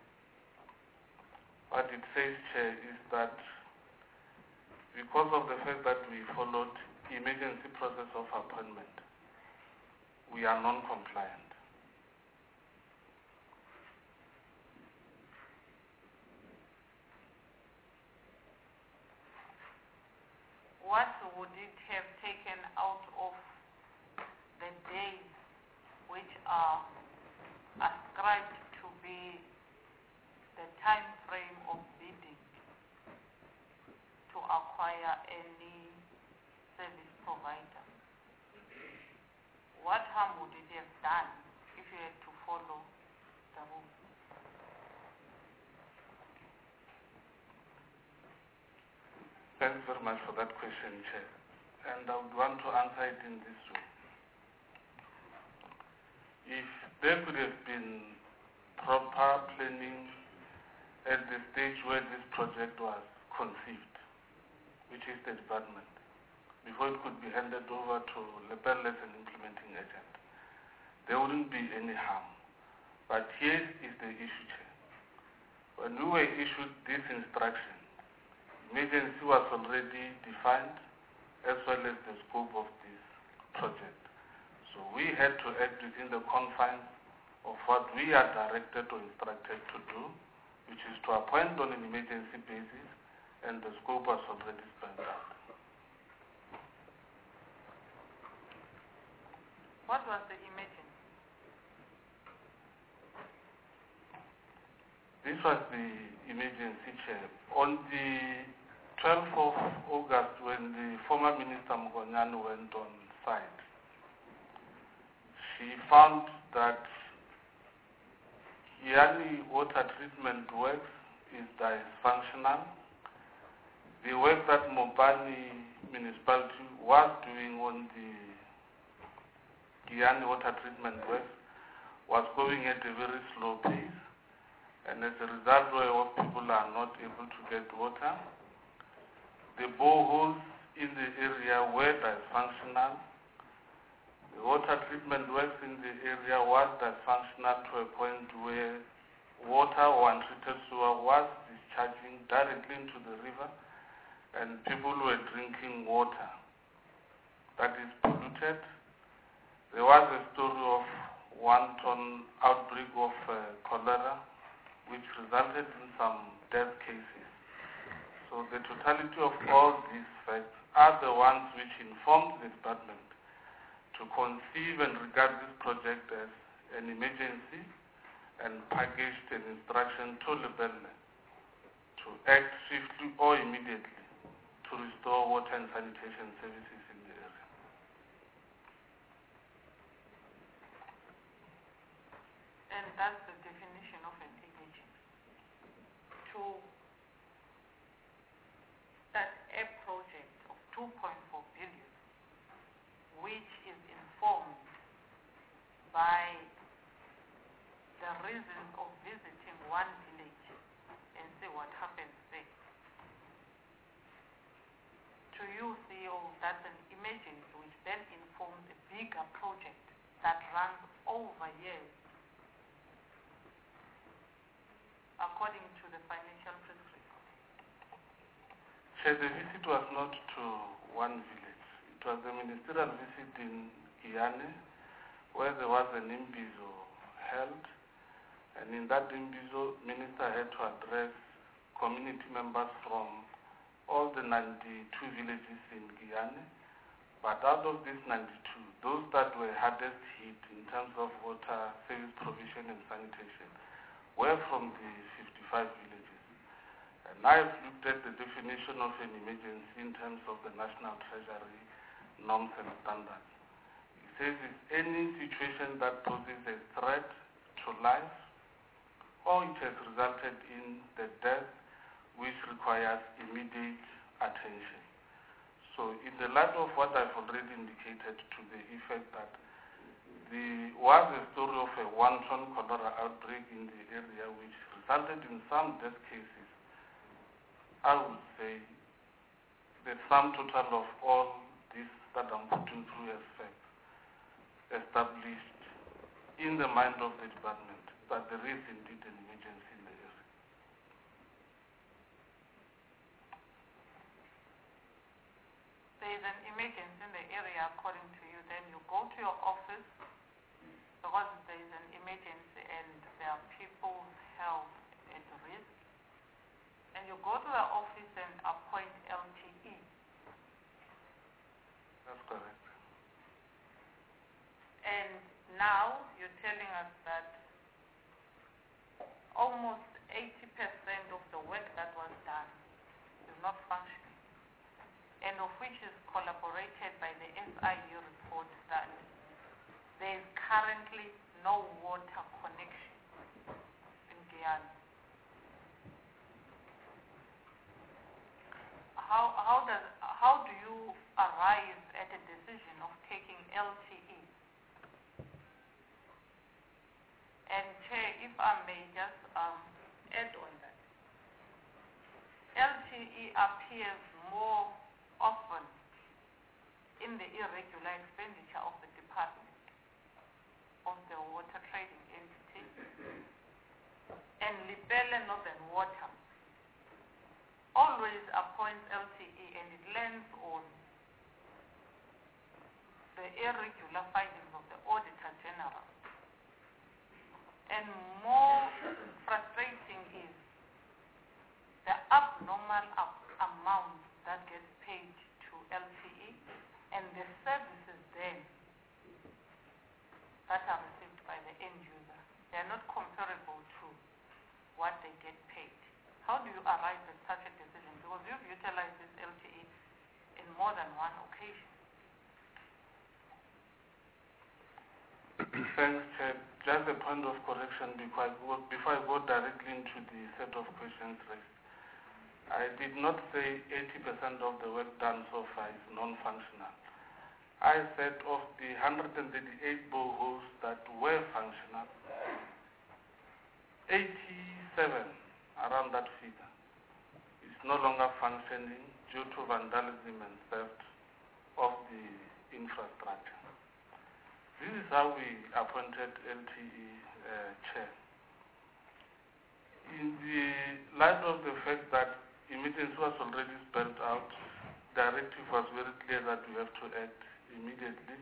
Speaker 3: What it says, Chair, is that because of the fact that we followed the emergency process of appointment, we are non-compliant.
Speaker 2: What would it have taken out of the days which are ascribed to be the time frame of bidding to acquire any service provider? What harm would it have done if you had to follow the rules?
Speaker 3: Thanks very much for that question, Chair. And I would want to answer it in this way. If there could have been proper planning at the stage where this project was conceived, which is the department, before it could be handed over to Lepelle as an implementing agent, there wouldn't be any harm. But here is the issue, Chair. When we were issued this instruction, emergency was already defined as well as the scope of this project. So we had to act within the confines of what we are directed or instructed to do, which is to appoint on an emergency basis, and the scope was already spelled out.
Speaker 2: What was the emergency?
Speaker 3: This was the emergency, Chair. On the twelfth of August, when the former Minister Mugonyane went on site, she found that Kiani water treatment works is dysfunctional. The work that Mopani municipality was doing on the Kiani water treatment works was going at a very slow pace. And as a result, where people are not able to get water, the boreholes in the area were dysfunctional. The water treatment works in the area was dysfunctional to a point where water or untreated sewer was discharging directly into the river, and people were drinking water that is polluted. There was a story of one ton outbreak of uh, cholera, which resulted in some death cases. So the totality of all these facts are the ones which informed the department to conceive and regard this project as an emergency and packaged an instruction to Lepelle to act swiftly or immediately to restore water and sanitation services in the area.
Speaker 2: and that's the definition of an emergency. To that a project of two point four billion, which is informed by the reasons of visiting one village and see what happens there. To you, C E O, that's an emergency which then informs a bigger project that runs over years according to the financial prescription.
Speaker 3: Chair, the visit was not to one village. It was a ministerial visit in Giyane, where there was an imbizo held, and in that imbizo, Minister had to address community members from all the ninety-two villages in Giyane, but out of these ninety-two, those that were hardest hit in terms of water service provision and sanitation were from the fifty-five villages. And I've looked at the definition of an emergency in terms of the National Treasury norms and standards. It says it's any situation that poses a threat to life or it has resulted in the death which requires immediate attention. So in the light of what I've already indicated to the effect that there was a story of a wanton cholera outbreak in the area which resulted in some death cases, I would say the sum total of all this that I'm putting through as facts established in the mind of the department that there is indeed an emergency in the area.
Speaker 2: There is an emergency in the area according to you, then you go to your office because there is an emergency and there are people's health at risk, and you go to the office and appoint L T E.
Speaker 3: That's correct.
Speaker 2: And now you're telling us that almost eighty percent of the work that was done is not functioning, and of which is collaborated by the S I U report that there is currently no water connection in Giyane. How, how, does, how do you arrive at a decision of taking L T E? And Chair, if I may just um, add on that, L T E appears more often in the irregular expenditure of the department of the water trading entity, and Lepelle Northern Water always appoints L T E and it lands on the irregular findings of the Auditor General. And more frustrating is the abnormal up amount that gets paid to L T E and the services then that are received by the end user. They are not comparable to what they get paid. How do you arrive at such a decision? Because you've utilized this L T E in more than one occasion.
Speaker 3: Thanks, Chair. Just a point of correction before I, go, before I go directly into the set of questions raised. I did not say eighty percent of the work done so far is non-functional. I said of the one hundred thirty-eight boreholes that were functional, eighty-seven, around that figure, is no longer functioning due to vandalism and theft of the infrastructure. This is how we appointed L T E uh, chair. In the light of the fact that emergency was already spelled out, directive was very clear that we have to act immediately.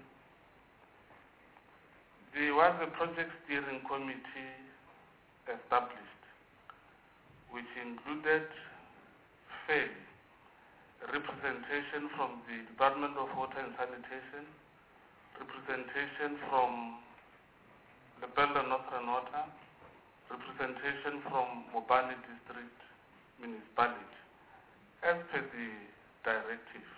Speaker 3: There was a project steering committee established, which included fairly representation from the Department of Water and Sanitation, representation from Lepelle Northern Water, representation from Mobani District Municipality, as per the directive.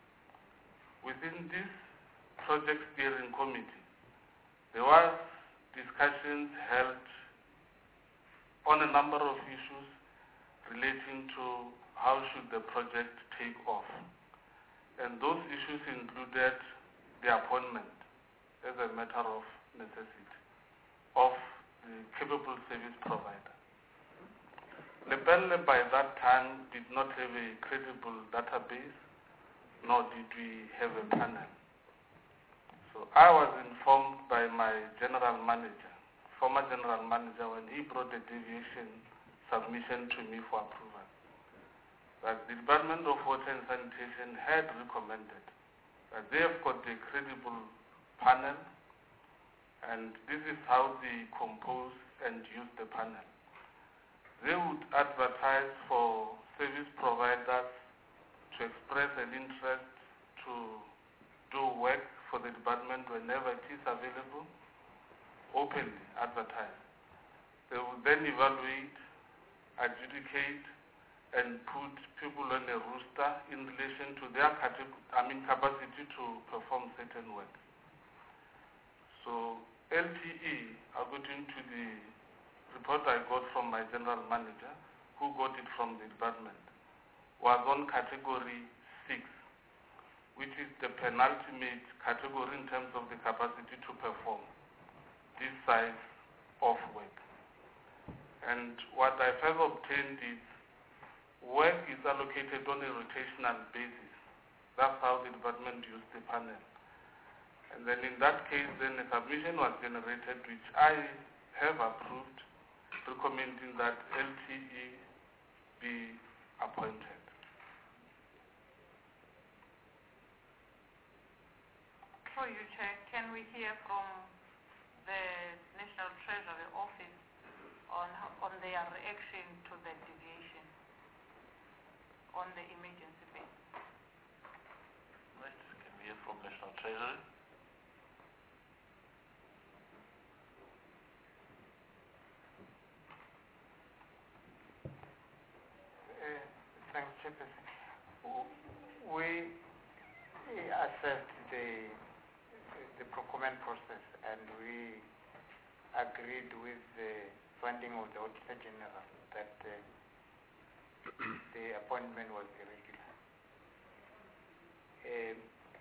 Speaker 3: Within this project steering committee, there was discussions held on a number of issues relating to how should the project take off. And those issues included the appointment as a matter of necessity of the capable service provider. Lepelle by that time did not have a credible database, nor did we have a panel. So I was informed by my general manager, former general manager, when he brought the deviation submission to me for approval, that the Department of Water and Sanitation had recommended that they have got a credible panel, and this is how they compose and use the panel. They would advertise for service providers to express an interest to do work for the department whenever it is available, openly advertise. They would then evaluate, adjudicate, and put people on a roster in relation to their I mean, capacity to perform certain work. So L T E, according to the report I got from my general manager, who got it from the department, was on category six, which is the penultimate category in terms of the capacity to perform this size of work. And what I have obtained is work is allocated on a rotational basis. That's how the department used the panel. And then in that case, then a submission was generated, which I have approved, recommending that L T E be appointed.
Speaker 2: Through you, Chair, can we hear from the National Treasury Office on, on their reaction to the deviation on the emergency base?
Speaker 1: Right. Can we hear from National Treasury?
Speaker 8: Thanks, Chairperson. We assessed the the procurement process, and we agreed with the funding of the Auditor General that uh, the appointment was irregular. Uh,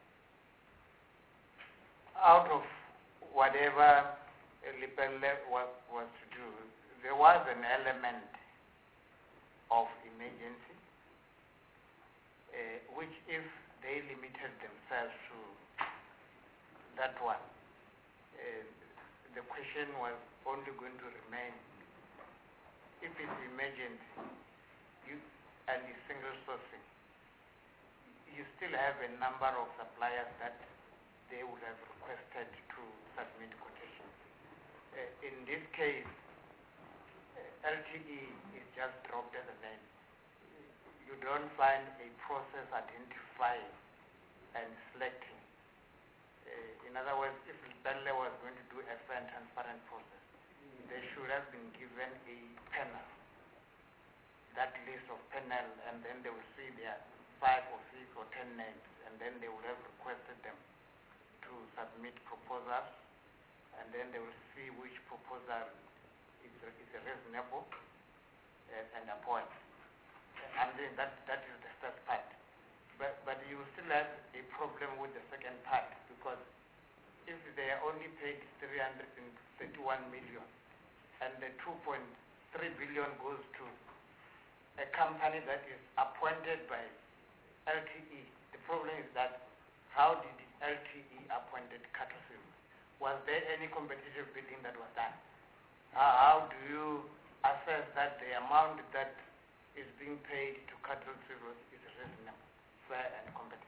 Speaker 8: out of whatever Lepelle was, was to do, there was an element of emergency, uh, which if they limited themselves to that one, uh, the question was only going to remain, if it's emergency you, and it's single sourcing, you still have a number of suppliers that they would have requested to submit quotations. Uh, in this case, uh, L T E is just dropped as a name. You don't find a process identifying and selecting. Uh, in other words, if Lepelle was going to do a fair and transparent process, they should have been given a panel, that list of panel, and then they will see their five or six or ten names, and then they would have requested them to submit proposals, and then they will see which proposal is, is reasonable uh, and appoint. And then that, that is the first part. But, but you still have a problem with the second part, because if they are only paid three hundred thirty-one million and the two point three billion goes to a company that is appointed by L T E, the problem is that how did L T E appointed Caterpillar? Was there any competitive bidding that was done? Uh, how do you assess that the amount that is being paid to Caterpillar is reasonable, fair and competitive?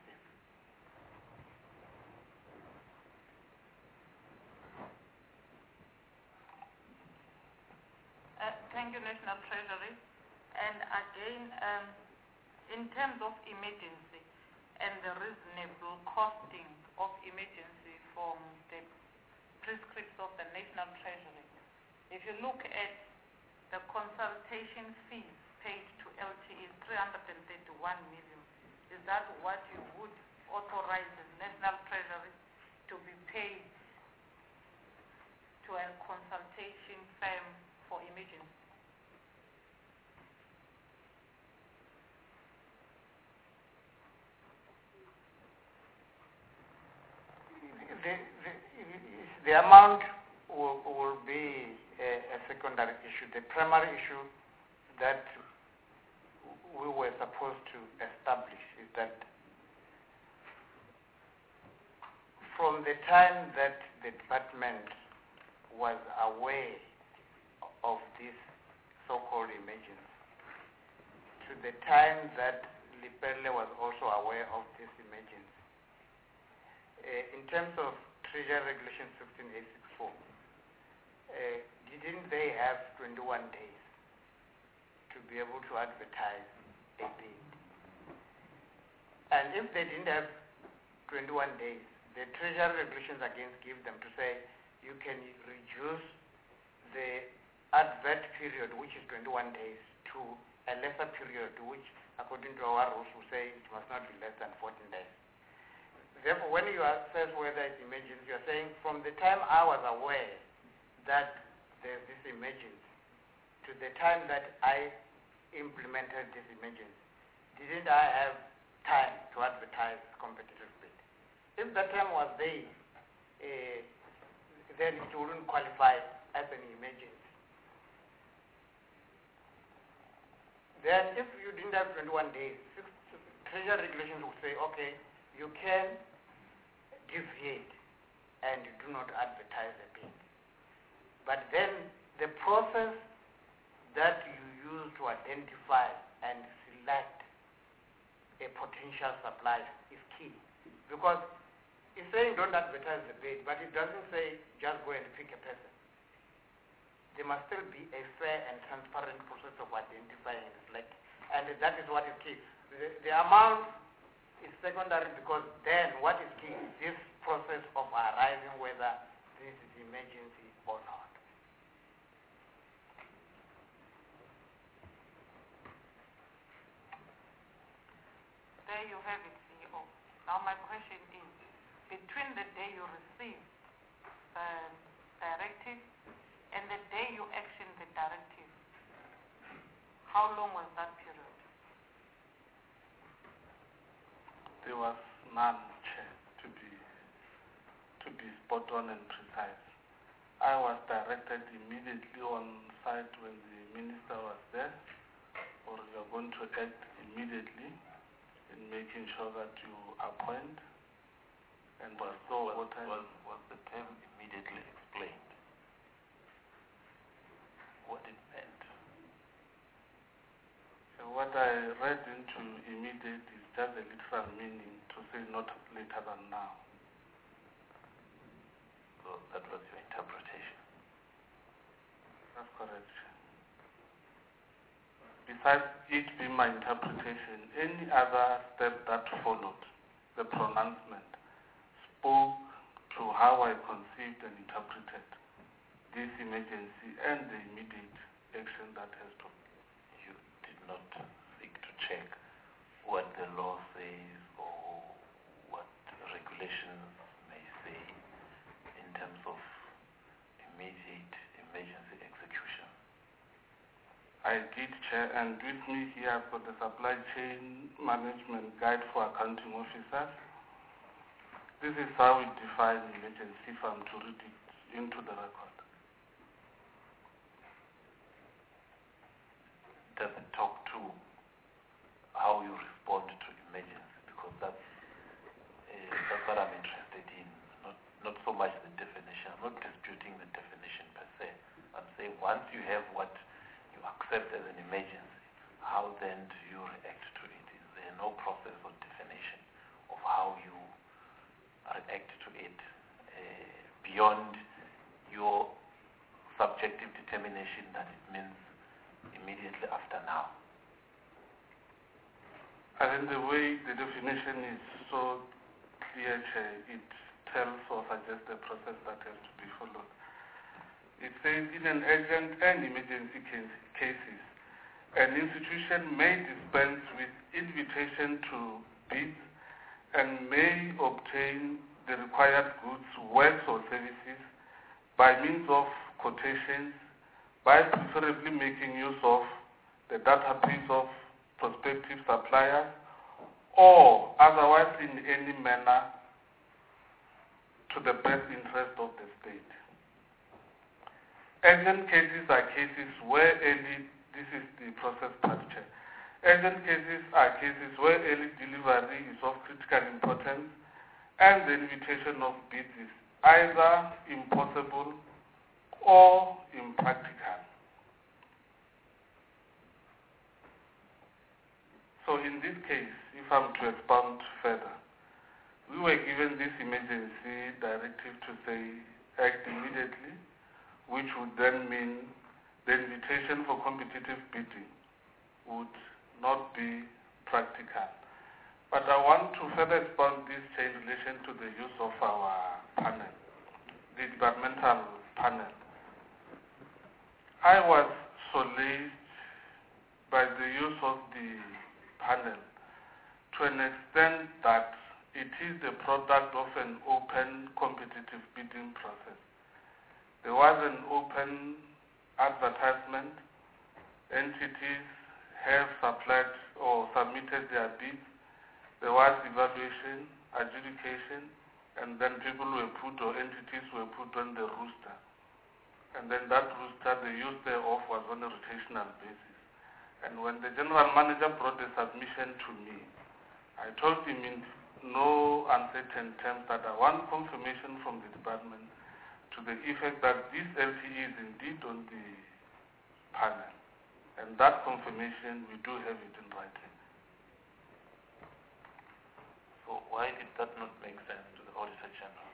Speaker 2: Uh, thank you, National Treasury. And again, um, in terms of emergency and the reasonable costing of emergency from the prescripts of the National Treasury, if you look at the consultation fees paid to L T E is three hundred thirty-one million. Is that what you would authorize the National Treasury to be paid to a
Speaker 8: the, the, the amount will, will be a, a secondary issue. The primary issue that we were supposed to establish is that from the time that the department was aware of this so-called emergency to the time that Lepelle was also aware of this emergency, uh, in terms of Treasury Regulation sixteen eight sixty-four, uh, didn't they have twenty-one days to be able to advertise a bid? And if they didn't have twenty-one days, the Treasury Regulations again give them to say you can reduce the advert period, which is twenty-one days, to a lesser period, which according to our rules will say it must not be less than fourteen days. Therefore, when you assess whether it's emergency, you're saying from the time I was aware that there's this emergency to the time that I implemented this emergency, didn't I have time to advertise competitive bid? If that time was there, uh, then it wouldn't qualify as an emergency. Then if you didn't have twenty-one days, Treasury Regulations will say, okay, you can deviate and do not advertise the bid. But then the process that you use to identify and select a potential supplier is key. Because it's saying don't advertise the bid, but it doesn't say just go and pick a person. There must still be a fair and transparent process of identifying and selecting. And that is what is key. The, the amount is secondary because then what is key is this process of arriving whether this is emergency or not.
Speaker 2: There you have it, C E O. Now my question is, between the day you receive the directive and the day you action the directive, how long was that period?
Speaker 3: There was none, Chair, to be to be spot on and precise. I was directed immediately on site when the minister was there, or you are going to act immediately in making sure that you appoint. And
Speaker 1: was,
Speaker 3: so
Speaker 1: was,
Speaker 3: what I
Speaker 1: was, was the term immediately explained? What it meant?
Speaker 3: So what I read into immediate is just a literal meaning to say not later than now.
Speaker 1: So that was your interpretation.
Speaker 3: That's correct. Besides it being my interpretation, any other step that followed, the pronouncement, spoke to how I conceived and interpreted this emergency and the immediate action that has to.
Speaker 1: You did not seek to check what the law says or what regulations may say in terms of immediate emergency execution.
Speaker 3: I did, Chair, and with me here I've got the Supply Chain Management Guide for Accounting Officers. This is how we define emergency, if I'm to read it into the record.
Speaker 1: Does it talk to how you respond to emergency? Because that's, uh, that's what I'm interested in, not, not so much the definition. I'm not disputing the definition per se. I'm saying once you have what you accept as an emergency, how then do you react to it? Is there no process or definition of how you react to it uh, beyond your subjective determination that it means immediately after now?
Speaker 3: I think the way the definition is so clear, Chair, it tells or suggests the process that has to be followed. It says in an urgent and emergency case, cases, an institution may dispense with invitation to bids and may obtain the required goods, works or services by means of quotations, by preferably making use of the database of prospective suppliers, or otherwise in any manner to the best interest of the state. Urgent cases are cases where early, this is the process structure. Urgent cases are cases where early delivery is of critical importance and the invitation of bids is either impossible or impractical. So in this case, if I'm to expound further, we were given this emergency directive to say act immediately, which would then mean the invitation for competitive bidding would not be practical. But I want to further expand this in relation to the use of our panel, the departmental panel. I was solaced by the use of the panel to an extent that it is the product of an open competitive bidding process. There was an open advertisement. Entities have supplied or submitted their bids. There was evaluation, adjudication, and then people were put or entities were put on the roster. And then that roster, the use thereof was on a rotational basis. And when the general manager brought the submission to me, I told him in no uncertain terms that I want confirmation from the department to the effect that this L T E is indeed on the panel. And that confirmation, we do have it in writing.
Speaker 1: So why did that not make sense to the Auditor General?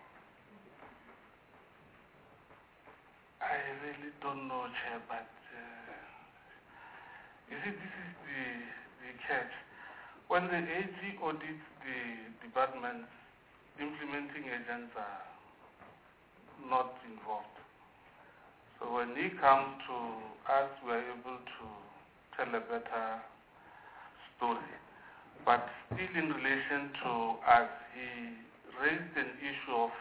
Speaker 3: I really don't know, Chair, but uh, you see, this is the, the catch. When the A G audits the departments, implementing agents are not involved. So when he comes to us, we are able to tell a better story. But still in relation to us, he raised an issue of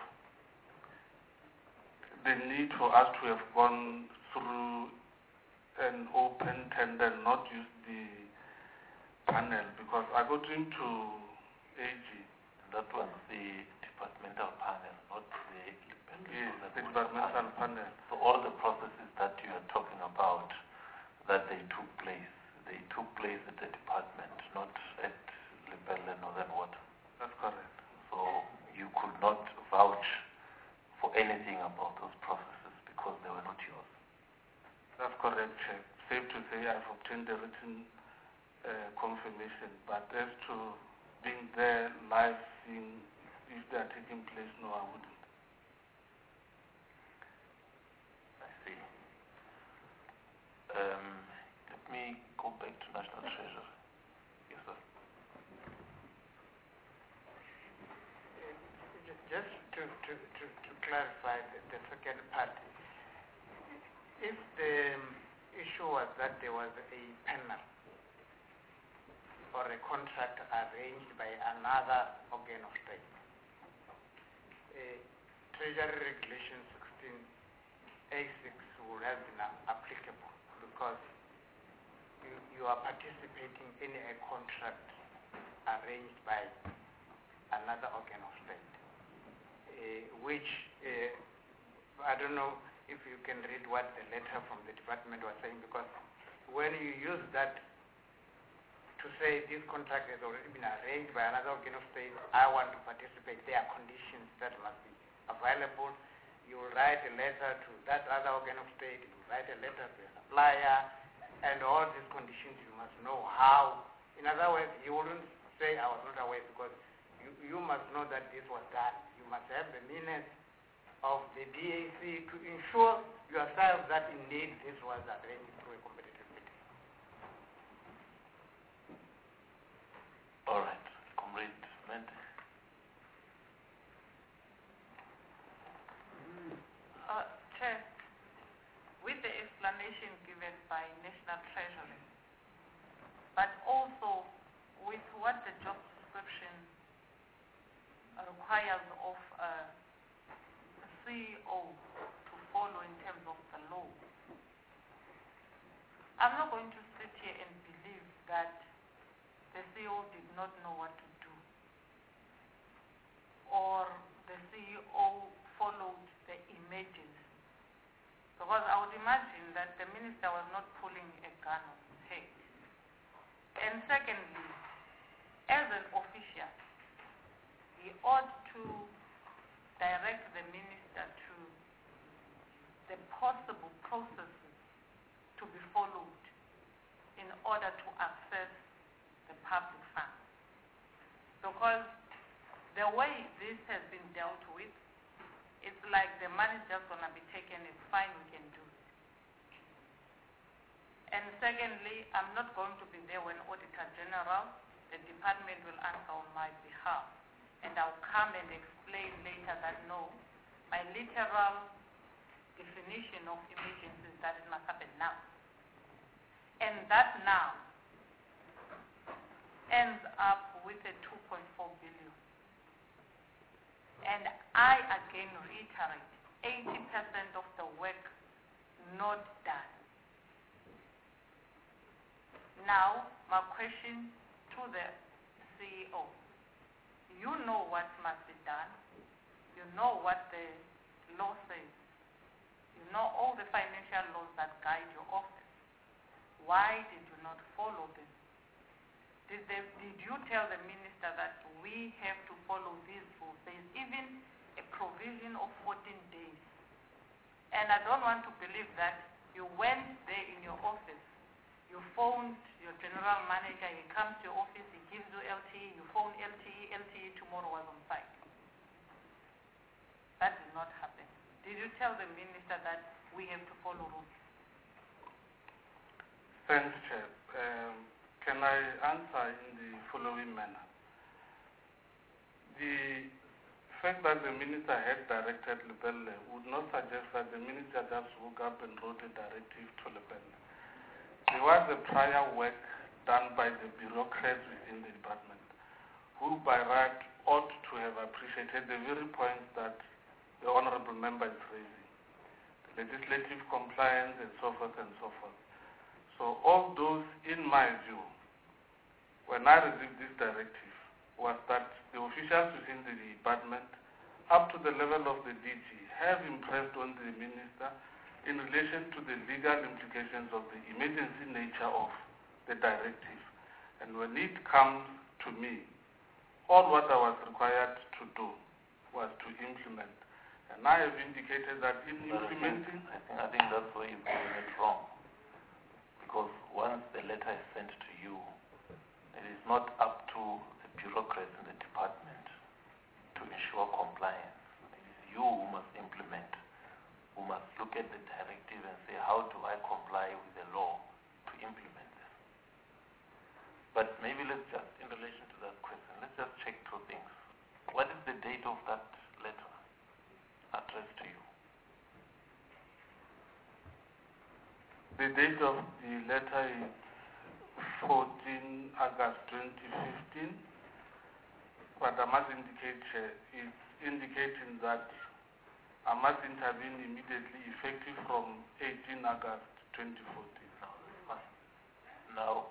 Speaker 3: the need for us to have gone through an open tender, not use the panel, because according to A G,
Speaker 1: that was the departmental panel, not the
Speaker 3: yes, the departmental panel.
Speaker 1: So all the processes that you are talking about, that they took place, they took place at the department, not at Lepelle Northern Water.
Speaker 3: That's correct.
Speaker 1: So you could not vouch for anything about those processes because they were not yours.
Speaker 3: That's correct, Chair. Safe to say I've obtained a written uh, confirmation, but as to being there live, seeing if they are taking place, no, I wouldn't.
Speaker 1: I see. Um, let me go back to National Treasury. Yes, sir.
Speaker 8: Just to, to, to, to clarify the, the second part, if the um, issue was that there was a panel or a contract arranged by another organ of state, uh, Treasury Regulation sixteen A six would have been applicable because you, you are participating in a contract arranged by another organ of state, uh, which uh, I don't know if you can read what the letter from the department was saying, because when you use that to say this contract has already been arranged by another organ of state, I want to participate, there are conditions that must be available. You will write a letter to that other organ of state, you will write a letter to a supplier, and all these conditions you must know how. In other words, you wouldn't say I was not aware, because you, you must know that this was done. You must have the minutes of the D A C to ensure yourself that indeed this was arranged through a competitive bidding.
Speaker 1: All right. Comrade Mente.
Speaker 2: Uh, Chair, with the explanation given by National Treasury, but also with what the job description requires of uh, a C E O to follow in terms of the law, I'm not going to sit here and believe that the C E O did not know what to do, or the C E O imagine that the minister was not pulling a gun on his head. And secondly, as an official, he ought to direct the minister to the possible processes to be followed in order to access the public funds. Because the way this has been dealt with, it's like the money is just going to be taken, it's fine, we can do it. And secondly, I'm not going to be there when Auditor General, the department will answer on my behalf. And I'll come and explain later that no, my literal definition of emergency is that it must happen now. And that now ends up with a two point four billion. And I again reiterate, eighty percent of the work not done. Now, my question to the C E O. You know what must be done. You know what the law says. You know all the financial laws that guide your office. Why did you not follow them? Did, they, did you tell the minister that we have to follow these rules? There is even a provision of fourteen days. And I don't want to believe that you went there in your office, you phoned your general manager, he comes to your office, he gives you L T E, you phone L T E, L T E tomorrow was on site. That did not happen. Did you tell the minister that we have to follow rules?
Speaker 3: Thanks, Chair. Um, can I answer in the following manner? The fact that the minister had directed Lepelle would not suggest that the minister just woke up and wrote a directive to Lepelle. There was a prior work done by the bureaucrats within the department, who by right ought to have appreciated the very points that the honorable member is raising, legislative compliance and so forth and so forth. So all those, in my view, when I received this directive, was that the officials within the department, up to the level of the D G, have impressed on the minister in relation to the legal implications of the emergency nature of the directive. And when it comes to me, all what I was required to do was to implement. And I have indicated that in
Speaker 1: But
Speaker 3: implementing...
Speaker 1: I think, I think that's where you're doing it wrong. Because once the letter is sent to you, it is not up to the bureaucrats in the department to ensure compliance. It is you who must implement, who must look at the directive and say, how do I comply with the law to implement this? But maybe let's just, in relation to that question, let's just check two things. What is the date of that letter addressed to you?
Speaker 3: The date of the letter is fourteenth August twenty fifteen, but I must indicate, uh, it's indicating that I must intervene immediately, effective from eighteenth August twenty fourteen.
Speaker 1: No, that's fine. Now,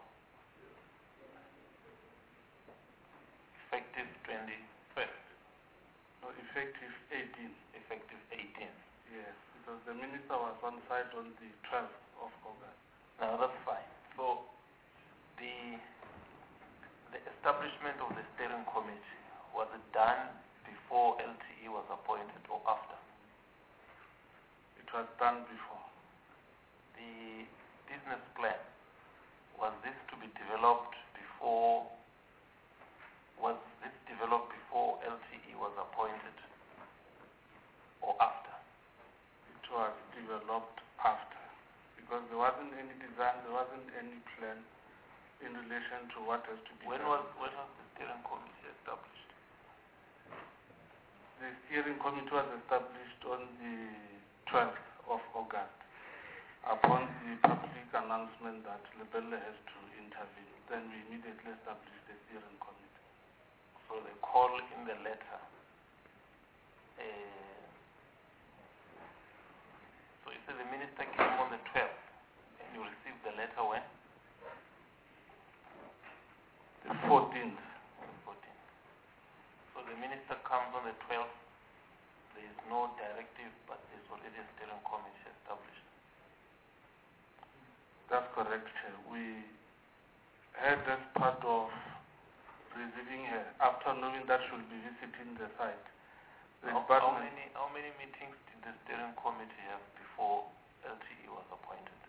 Speaker 1: effective twenty-first.
Speaker 3: No, effective eighteenth.
Speaker 1: Effective eighteenth.
Speaker 3: Yes, because the minister was on site on the twelfth of August.
Speaker 1: Now, that's fine. So, the, the establishment of the steering committee, was it done before L T E was appointed or after?
Speaker 3: It was done before.
Speaker 1: The business plan, was this to be developed before, was this developed before L T E was appointed or after?
Speaker 3: It was developed after, because there wasn't any design, there wasn't any plan in relation to what has to be
Speaker 1: When
Speaker 3: done.
Speaker 1: was, when was the steering committee established?
Speaker 3: The steering committee was established on the twelfth of August upon the public announcement that Lepelle has to intervene. Then we immediately established the steering committee.
Speaker 1: So the call in the letter, uh, so you said the minister came on the twelfth and you received the letter when?
Speaker 3: The fourteenth.
Speaker 1: fourteenth. So the minister comes on the twelfth, there is no directive, but there's already a steering committee established.
Speaker 3: That's correct, Chair. We had as part of receiving her, after knowing that she will be visiting the site. The
Speaker 1: How, how
Speaker 3: department
Speaker 1: many how many meetings did the steering committee have before L T E was appointed?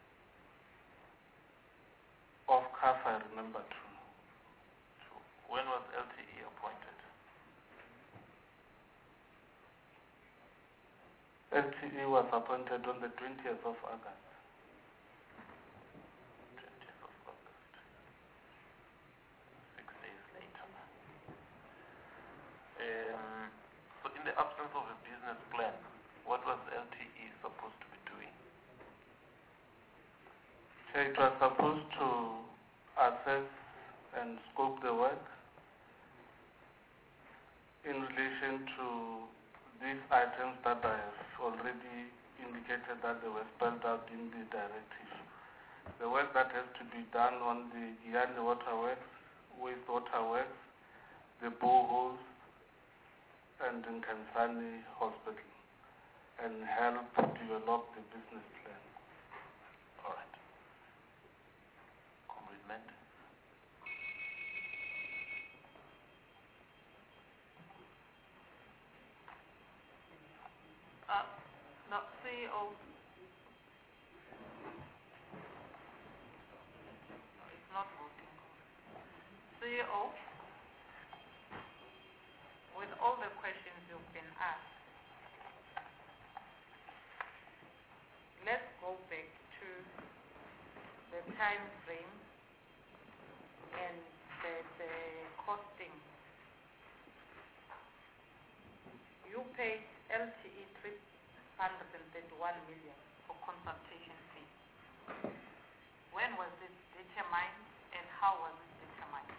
Speaker 3: of C A F, I remember too.
Speaker 1: So when was L T E appointed?
Speaker 3: L T E was appointed on the twentieth of August.
Speaker 1: twentieth of August. Six days later. Um, so in the absence of a business plan, what was L T E supposed to be doing?
Speaker 3: So it was supposed to assess and scope the work in relation to these items that I have already indicated that they were spelled out in the directive. The work that has to be done on the Giyani waterworks, wastewater works, the boreholes, and in Kansani Hospital, and help develop the business plan.
Speaker 1: All right. Commitment.
Speaker 2: Uh, no, C E O. No, it's not voting. C E O, with all the questions you've been asked, let's go back to the time frame and the, the costing. You paid L T E three hundred thirty-one million for consultation fee. When was it determined and how was it determined?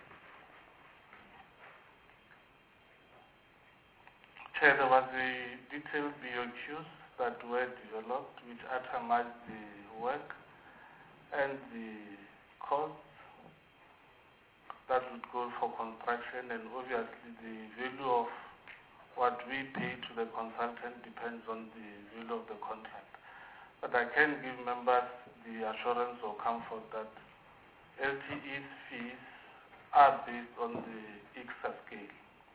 Speaker 3: Chair, there was a detailed B O Qs that were developed which itemized the work and the costs that would go for construction, and obviously the value of what we pay to the consultant depends on the value of the contract. But I can give members the assurance or comfort that L T E's fees are based on the I C S A scale.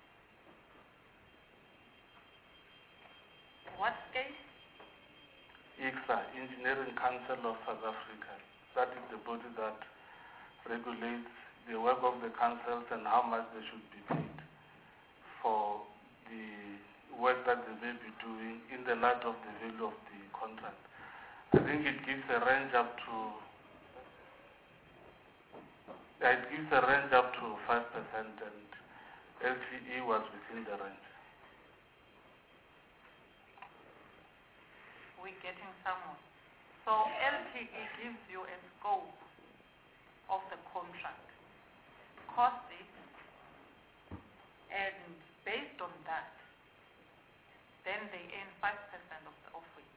Speaker 2: What scale?
Speaker 3: I C S A, Engineering Council of South Africa. That is the body that regulates the work of the councils and how much they should be paid for the work that they may be doing in the light of the value of the contract. I think it gives a range up to it gives a range up to five percent, and L T E was within the range.
Speaker 2: We're getting somewhere. So L T E gives you a scope of the contract, cost it, and based on that, then they earn five percent of the of it.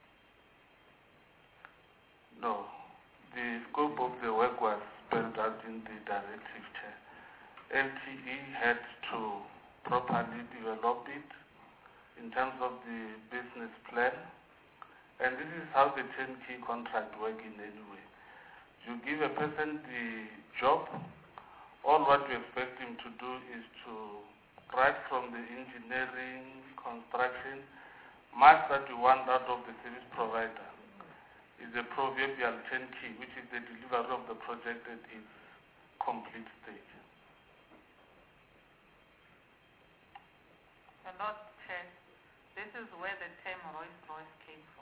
Speaker 3: No, the scope of the work was spelled out in the directive, Chair. L T E had to properly develop it in terms of the business plan, and this is how the turnkey contract works in any way. You give a person the job, all what you expect him to do is to, right from the engineering, construction, much that you want out of the service provider is the proverbial turnkey, which is the delivery of the project at its complete stage.
Speaker 2: And not Chair, this is where the term Rolls Royce came from.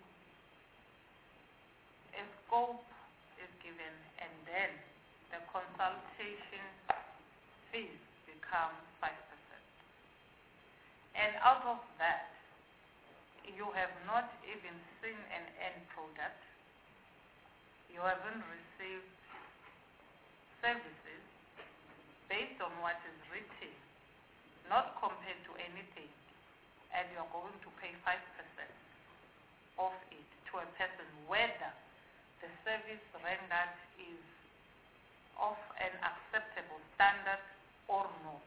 Speaker 2: A scope is given, and then the consultation fees become five percent. And out of that, you have not even seen an end product. You haven't received services based on what is written, not compared to anything, and you're going to pay five percent of it to a person, whether the service rendered is of an acceptable standard or not.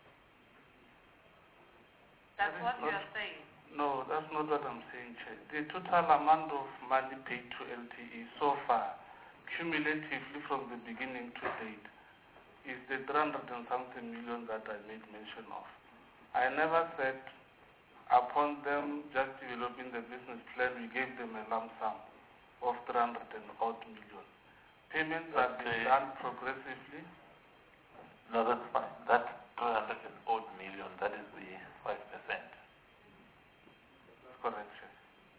Speaker 2: That's
Speaker 3: That is
Speaker 2: what you
Speaker 3: not-
Speaker 2: are saying.
Speaker 3: No, that's not what I'm saying, Chair. The total amount of money paid to L T E so far cumulatively from the beginning to date is the three hundred and something million that I made mention of. I never said upon them just developing the business plan, we gave them a lump sum of three hundred and odd million. Payments have been done progressively.
Speaker 1: No, that's fine. That three hundred and odd million, that is the five percent.
Speaker 3: That's correct, Chef.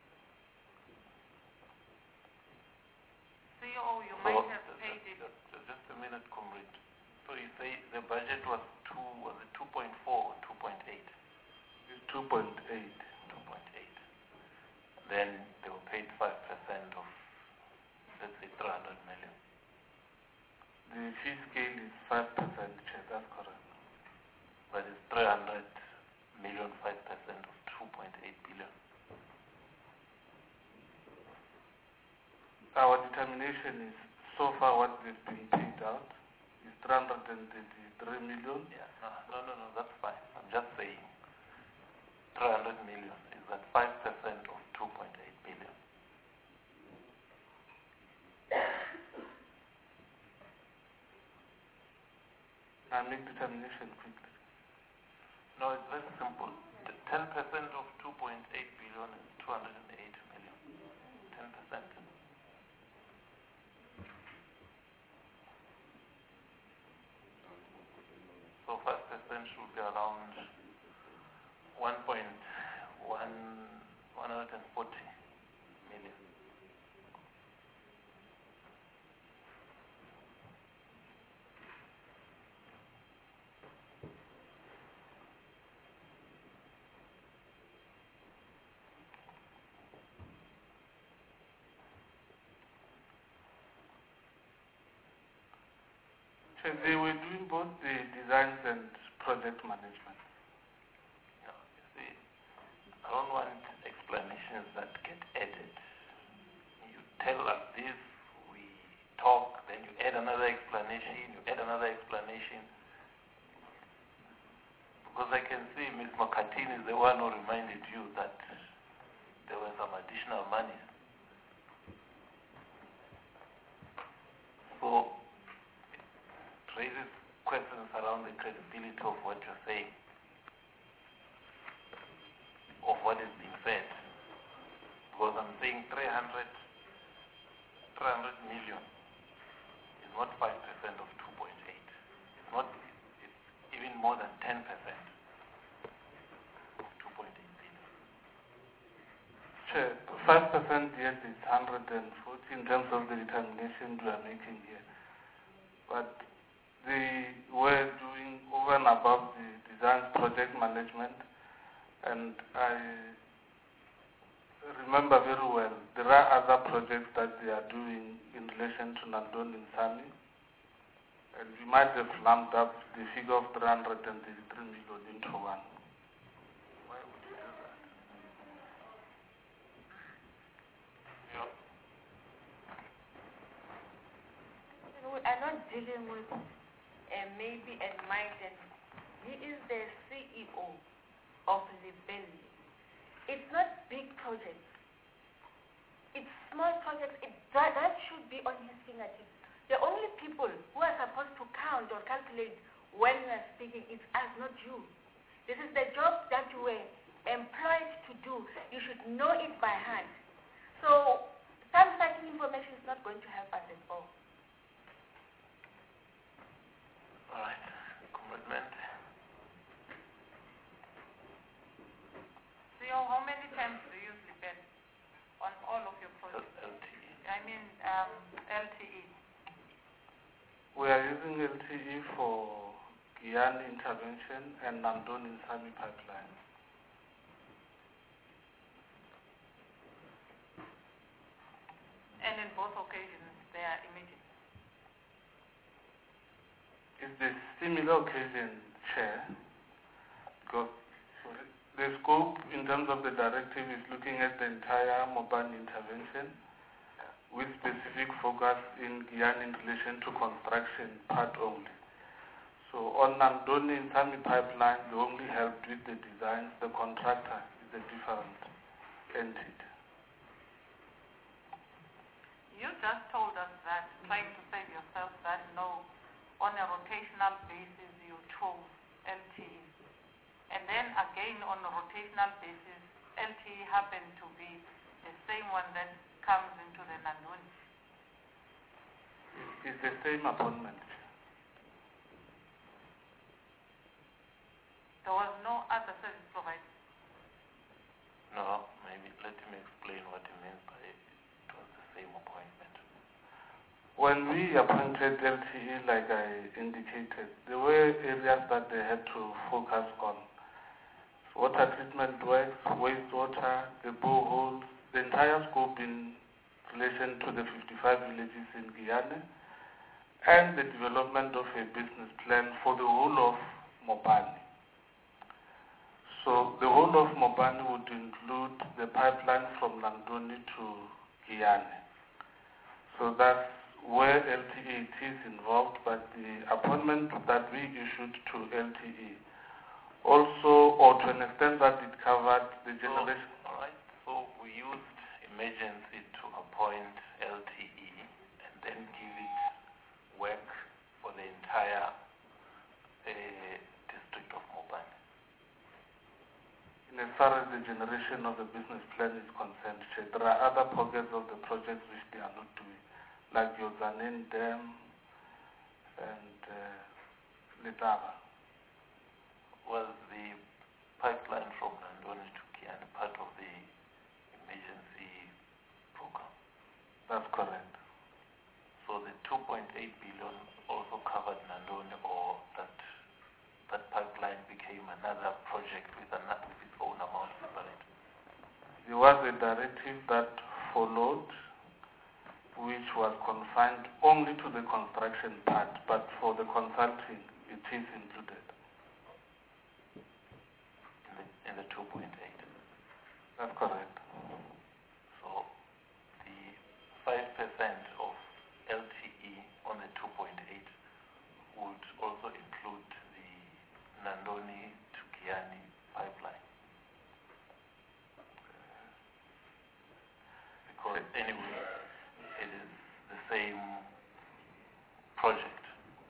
Speaker 2: C E O, you
Speaker 1: So,
Speaker 2: might have
Speaker 1: just,
Speaker 2: paid it.
Speaker 1: just, just a minute, comrade. So you say the budget was two, was it two point four or two point eight?
Speaker 3: It's two point eight.
Speaker 1: two point eight. Then they were paid five percent of, let's say, three hundred million.
Speaker 3: The fee scale is five percent, Chair, that's correct.
Speaker 1: But it's three hundred million, five percent of two point eight billion.
Speaker 3: Our determination is, so far what is being paid out is three hundred thirty-three million.
Speaker 1: Yeah, no, no, no, no, that's fine. I'm just saying three hundred million is at five percent of two point eight billion.
Speaker 3: I make determination quickly.
Speaker 1: No, it's very simple. ten percent of two point eight billion is two hundred eight million. ten percent. So five percent should be around one point one, one hundred forty million.
Speaker 3: So they were doing both the designs and project management.
Speaker 1: Yeah, you see, I don't want explanations that get added. You tell us this, we talk, then you add another explanation, you add another explanation. Because I can see Miz Makatini is the one who reminded you that there were some additional money. So it raises questions around the credibility of what you're saying, of what is being said. Because I'm saying three hundred, three hundred million is not five percent of two point eight. It's not, it's even more than ten percent of two point eight billion.
Speaker 3: Sure, five percent yes is one hundred forty in terms of the determination we are making here. But they were doing over and above the design project management, and I remember very well there are other projects that they are doing in relation to Nandoni Nsami, and we might have lumped up the figure of three hundred thirty-three million into one.
Speaker 1: Why would you do that? Yeah.
Speaker 9: We are not dealing with uh, maybe and might, and he is the C E O of Libelli. It's not big projects. It's small projects. It, that, that should be on his fingertips. The only people who are supposed to count or calculate when we are speaking is us, not you. This is the job that you were employed to do. You should know it by heart. So some such information is not going to help us at all.
Speaker 1: All right, commitment.
Speaker 2: C E O, how many times do you use Lipen on all of your projects?
Speaker 1: L T E.
Speaker 2: I mean um, L T E.
Speaker 3: We are using L T E for Guyana intervention and Nandoni Nsami pipeline.
Speaker 2: And in both occasions, they are immediate.
Speaker 3: It's the similar occasion, Chair, because the scope in terms of the directive is looking at the entire Mobani intervention with specific focus in Guyana in relation to construction part only. So on Nandoni Nsami pipeline, they only helped with the design. The contractor is a different entity.
Speaker 2: You just told us that, trying to save yourself, that no, on a rotational basis you chose L T E. And then again on a rotational basis, L T E happened to be the same one that comes into the Nandoni.
Speaker 3: It's the same appointment.
Speaker 2: There was no other service provider.
Speaker 1: No, maybe let him explain what he means by it was the same appointment.
Speaker 3: When we appointed L T E, like I indicated, there were areas that they had to focus on. Water treatment works, wastewater, the boreholes, the entire scope in relation to the fifty-five villages in Guyana, and the development of a business plan for the whole of Mopani. So the whole of Mopani would include the pipeline from Nandoni to Guyana. So that's where L T E is involved, but the appointment that we issued to L T E also, or to an extent that it covered the generation.
Speaker 1: So, all right, so we used emergency to appoint L T E and then give it work for the entire uh, district of Mopani.
Speaker 3: In as far as the generation of the business plan is concerned, there are other pockets of the projects which they are not doing, like Yozanin Dam and uh, Letaba.
Speaker 1: Was the pipeline from Nandoni to Guyana part of the emergency program?
Speaker 3: That's correct.
Speaker 1: So the two point eight billion also covered Nandoni, or that that pipeline became another project with, another, with its own amount separate?
Speaker 3: There was a directive that followed, which was confined only to the construction part, but for the consulting, it is included.
Speaker 1: In the, in the two point eight?
Speaker 3: That's correct.
Speaker 1: So the five percent of L T E on the two point eight would also include the Nandoni to Guyana pipeline. Because anyway, it is the same project.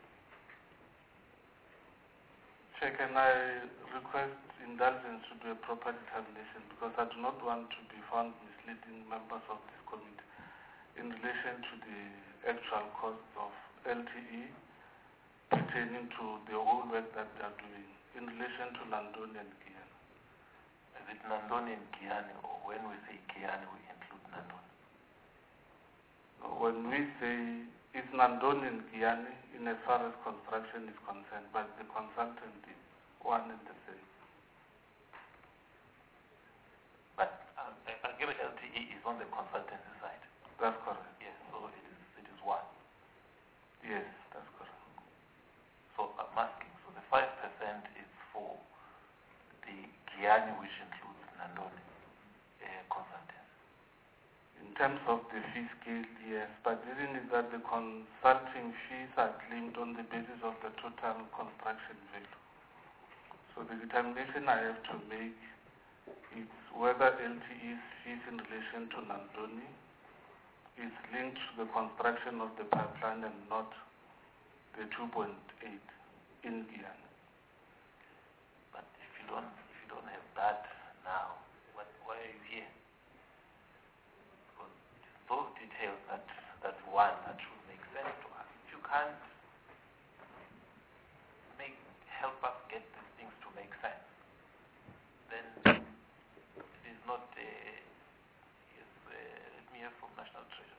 Speaker 3: Chair, can I request indulgence to do a proper determination, because I do not want to be found misleading members of this committee in relation to the actual cost of L T E pertaining to the whole work that they are doing in relation to Nandoni and Guyana.
Speaker 1: Is it Nandoni and Guyana, or when we say Guyana, we include Nandoni?
Speaker 3: When we say it's Nandoni and Guyana, in as far as construction is concerned, but the consultant is one and the same.
Speaker 1: But uh, again, L T E is on the consultancy side.
Speaker 3: That's correct.
Speaker 1: Yes, so it is, it is one.
Speaker 3: Yes, that's correct.
Speaker 1: So I'm asking, so the five percent is for the Guyana, which includes Nandoni uh, consultants.
Speaker 3: In terms of the fee scale, yes, but the reason is that the consulting fees are claimed on the basis of the total construction value. So the determination I have to make is whether L T E's fees in relation to Nandoni is linked to the construction of the pipeline and not the two point eight in Guyana.
Speaker 1: But if you don't, if you don't have that now, what, why are you here? Because it's those details that that one that should make sense to us. If you can't make help us get these things to make sense, then it is not. Uh, yes, uh, let me hear from National Treasury.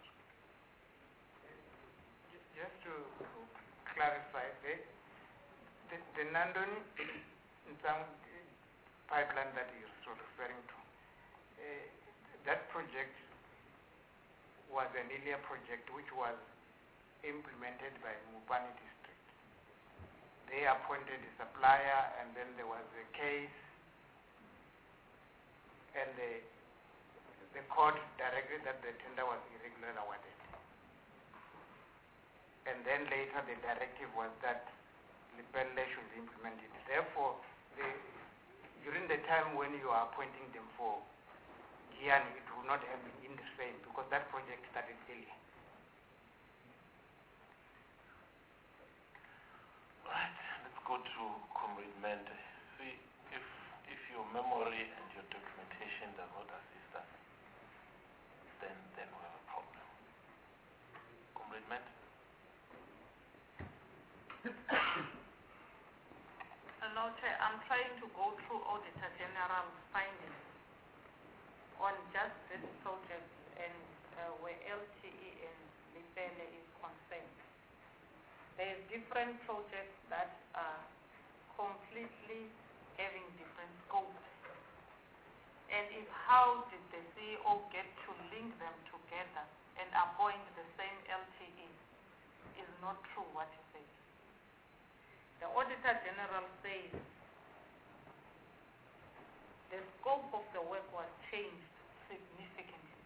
Speaker 8: Just to clarify, the, the, the Nandoni in some pipeline that you're referring to, uh, that project was an earlier project which was implemented by Mopani district. They appointed a supplier, and then there was a case, and the, the court directed that the tender was irregularly awarded. And then later the directive was that Lepelle should implement it. Therefore, the, during the time when you are appointing them for Guyana, it will not have been in the same, because that project started earlier.
Speaker 1: Right, let's go to Comrade Mende. See, if, if your memory and your documentation does not assist us, then, then we have a problem. Comrade Mende?
Speaker 2: Hello, Chair. I'm trying to go through Auditor General's findings on just this project and uh, where L T E and Lipele is concerned. There are different projects that are completely having different scopes. And if how did the C E O get to link them together and appoint the same L T E is not true what he says. The Auditor General says the scope of the work was changed significantly.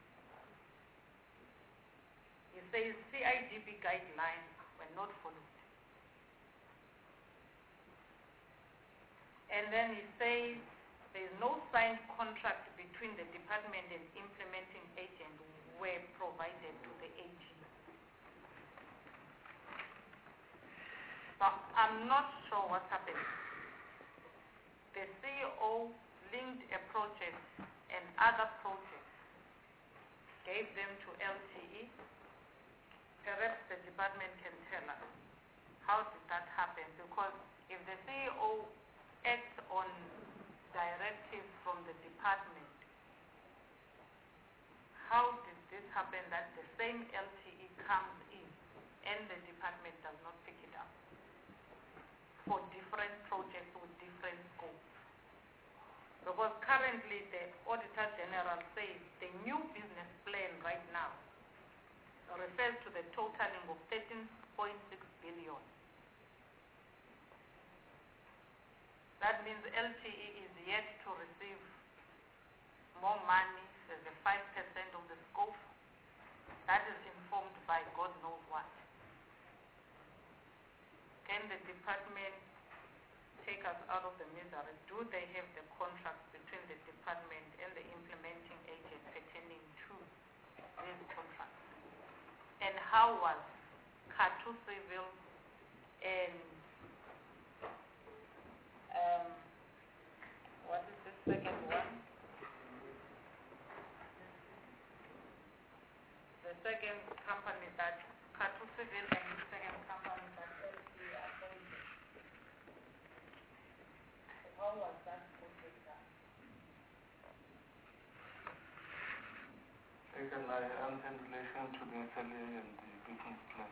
Speaker 2: He says C I D B guidelines were not followed. And then he says there is no signed contract between the department and implementing agent were provided to the A G. So I'm not sure what happened. The C E O linked a project and other projects, gave them to L T E. Perhaps the department can tell us how did that happen, because if the C E O acts on directives from the department, how did this happen that the same L T E comes in and the department does not pick it up for different projects with different scopes? Because currently the Auditor General says the new business plan right now refers to the totaling of thirteen point six billion. That means L T E is yet to receive more money as a five percent of the scope. That is informed by God knows what. Can the department take us out of the misery? Do they have the contract between the department and the implementing agent pertaining to these contracts? And how was Katu Civil and um, what is the second one? The second company that Katu Civil and the second company that L T E appointed. How was that project done?
Speaker 3: Taken I answer in relation to the S L A and the business plan.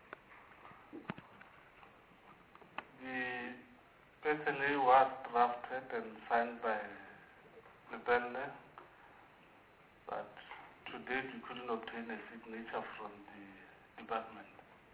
Speaker 3: The S L A was drafted and signed by Lepelle, but to date we couldn't obtain a signature from the department.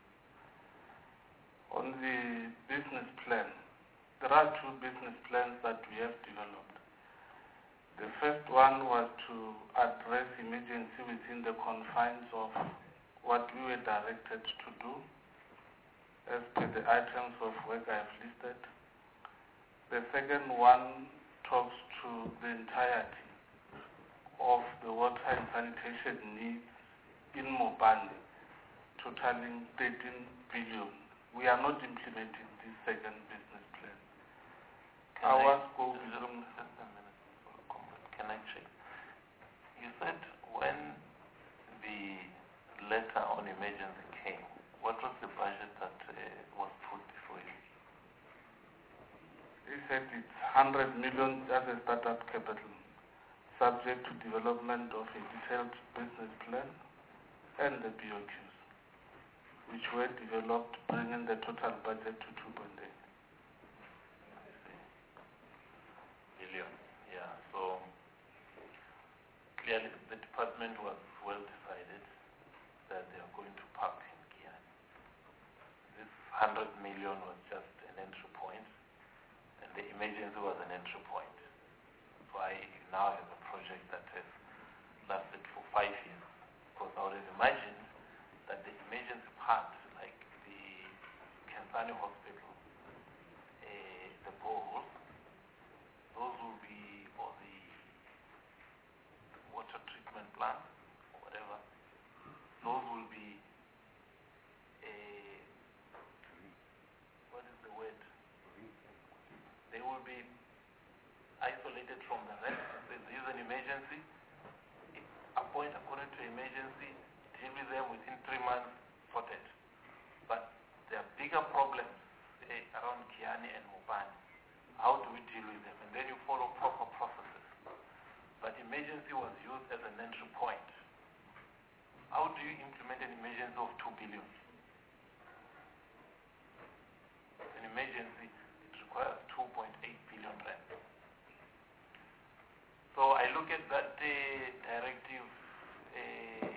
Speaker 3: On the business plan, there are two business plans that we have developed. The first one was to address emergency within the confines of what we were directed to do as per the items of work I have listed. The second one talks to the entirety of the water and sanitation needs in Mopani, totaling thirteen billion. We are not implementing this second business plan.
Speaker 1: Can
Speaker 3: Our
Speaker 1: I,
Speaker 3: scope is...
Speaker 1: just, just a minute, can I check? You said when the letter on emergency came, what was the budget that uh, was put before you?
Speaker 3: He said it's one hundred million as a startup capital, subject to development of a detailed business plan and the B O Qs, which were developed, bringing the total budget to two point eight.
Speaker 1: Million, yeah. So clearly the department was well decided that they are going to park in Kia. This one hundred million was just an entry point, and the emergency was an entry point. So I now have a project that has lasted for five years. Because I would have imagined that the emergency part, like the Kansani Hospital, uh, the boreholes, those will be, or the water treatment plant, or whatever, those will be, uh, what is will be isolated from the rest. If there is an emergency, it appoint according to emergency, deal with them within three months, sorted. But there are bigger problems eh, around Kiani and Mopani. How do we deal with them? And then you follow proper processes. But emergency was used as an entry point. How do you implement an emergency of two billion? An emergency, it requires two point eight billion rand. So I look at that uh, directive, uh,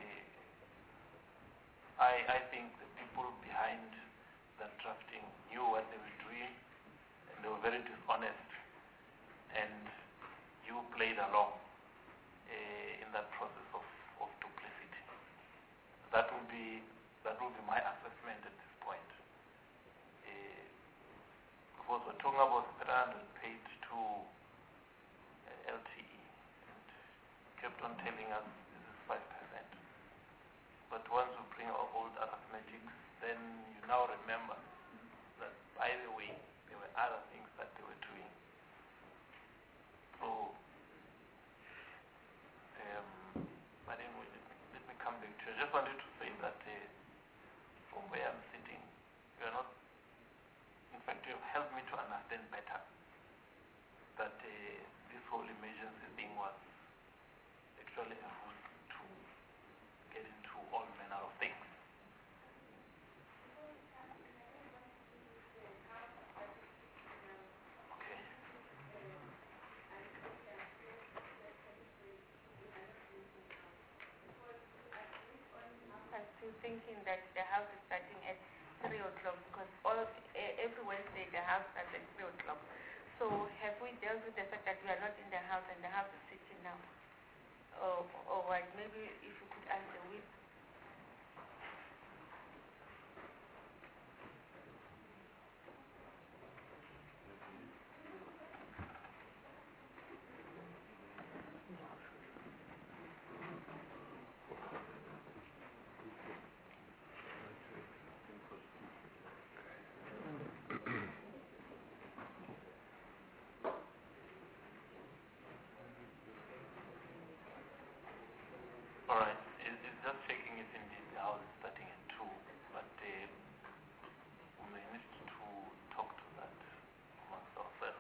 Speaker 1: I, I think the people behind that drafting knew what they were doing, and they were very dishonest, and you played along uh, in that process of, of duplicity. That would be that would be my assessment at this point. Uh, because we're talking about three hundred paid to uh, L T E, and kept on telling us this is five percent. But once we bring our old arithmetics, then you now remember that, by the way, there were other things that they were doing. So, um, but anyway, let me, let me come back to you. I just wanted to say that uh, from where I'm sitting, you are not, in fact, you have helped me to understand better that uh, this whole emergency thing was actually a route to get into all manner of things. Okay.
Speaker 9: I'm still thinking that the house is starting at three o'clock because all e- every Wednesday the house starts at three o'clock. So have we dealt with the fact that we are not in the house and the house is sitting now? Or, or what? Maybe if you could answer with.
Speaker 1: All right. It, it's just checking if indeed the house is starting at two, but uh, we may need to talk to that amongst ourselves.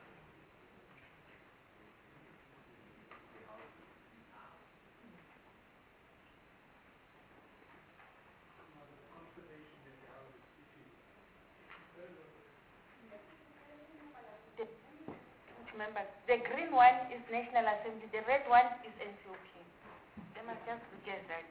Speaker 9: Members, the green one is National Assembly, the red one is N C O P. They must just look at that.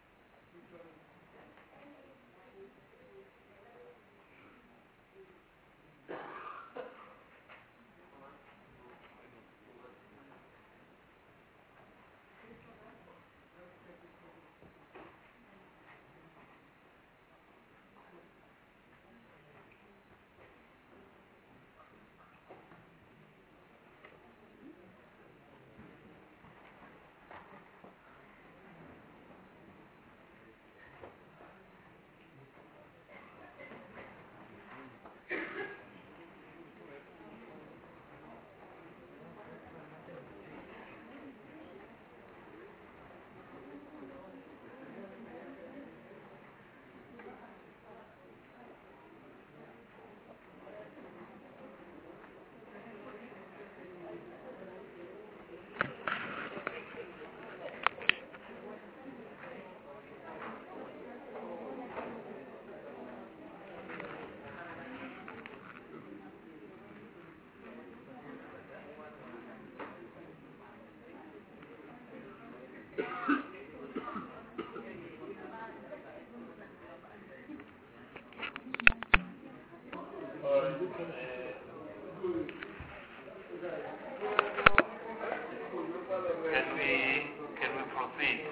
Speaker 1: Can we can we proceed?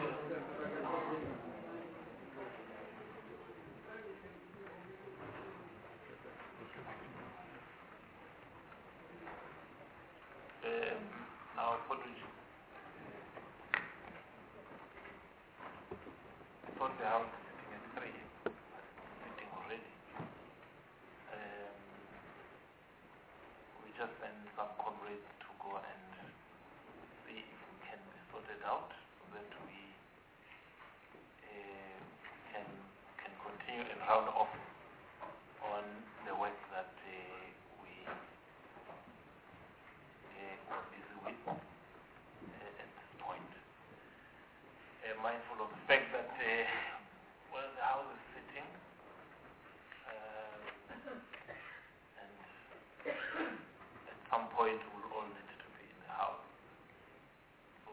Speaker 1: Um, now, apologies. I thought the house is sitting at three, sitting already. Um, we just send some comments. and see if we can be sorted out so that we uh, can can continue and round off on the work that uh, we uh, were busy with uh, at this point. Uh, mindful of the fact that uh, well, the house is sitting, uh, and at some point we'll all need to be in the house. So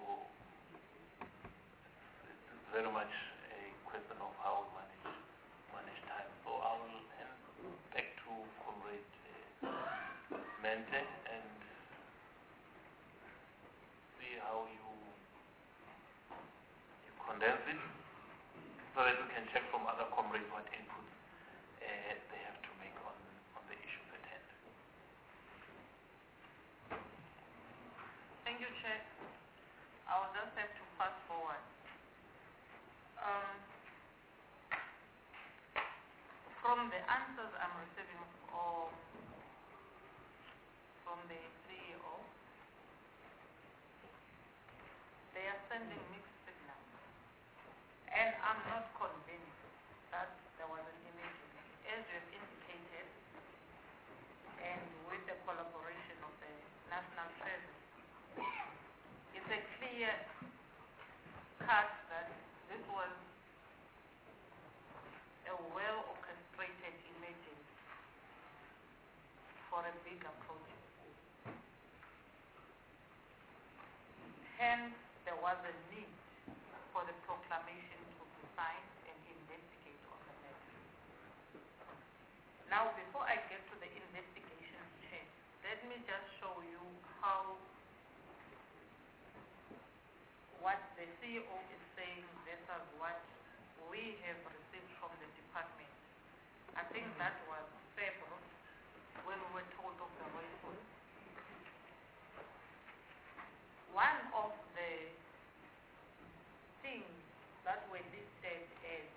Speaker 1: it's, it's very much a question of how we manage manage time. So I will hand back to Comrade uh, Mente and see how you you condense it, so that we can check from other comrades what inputs uh, they have to make on, on the issues at hand.
Speaker 2: Thank you, Chair. I will just have to fast forward. Um, from the answers I'm receiving or from the C E O, they are sending mixed signals. And I'm not convinced that there was an emergency. As you have indicated, and with the collaboration of the National Service, it's a clear cut that this was a well-orchestrated emergency for a bigger project. Hence, there was a need for the proclamation to be signed and investigate on the matter. Now, before I get to the investigation, Chair, let me just show you how what the C E O is saying versus what we have received from the department. I think that was February when we were told of the rainfall. One of the things that were listed as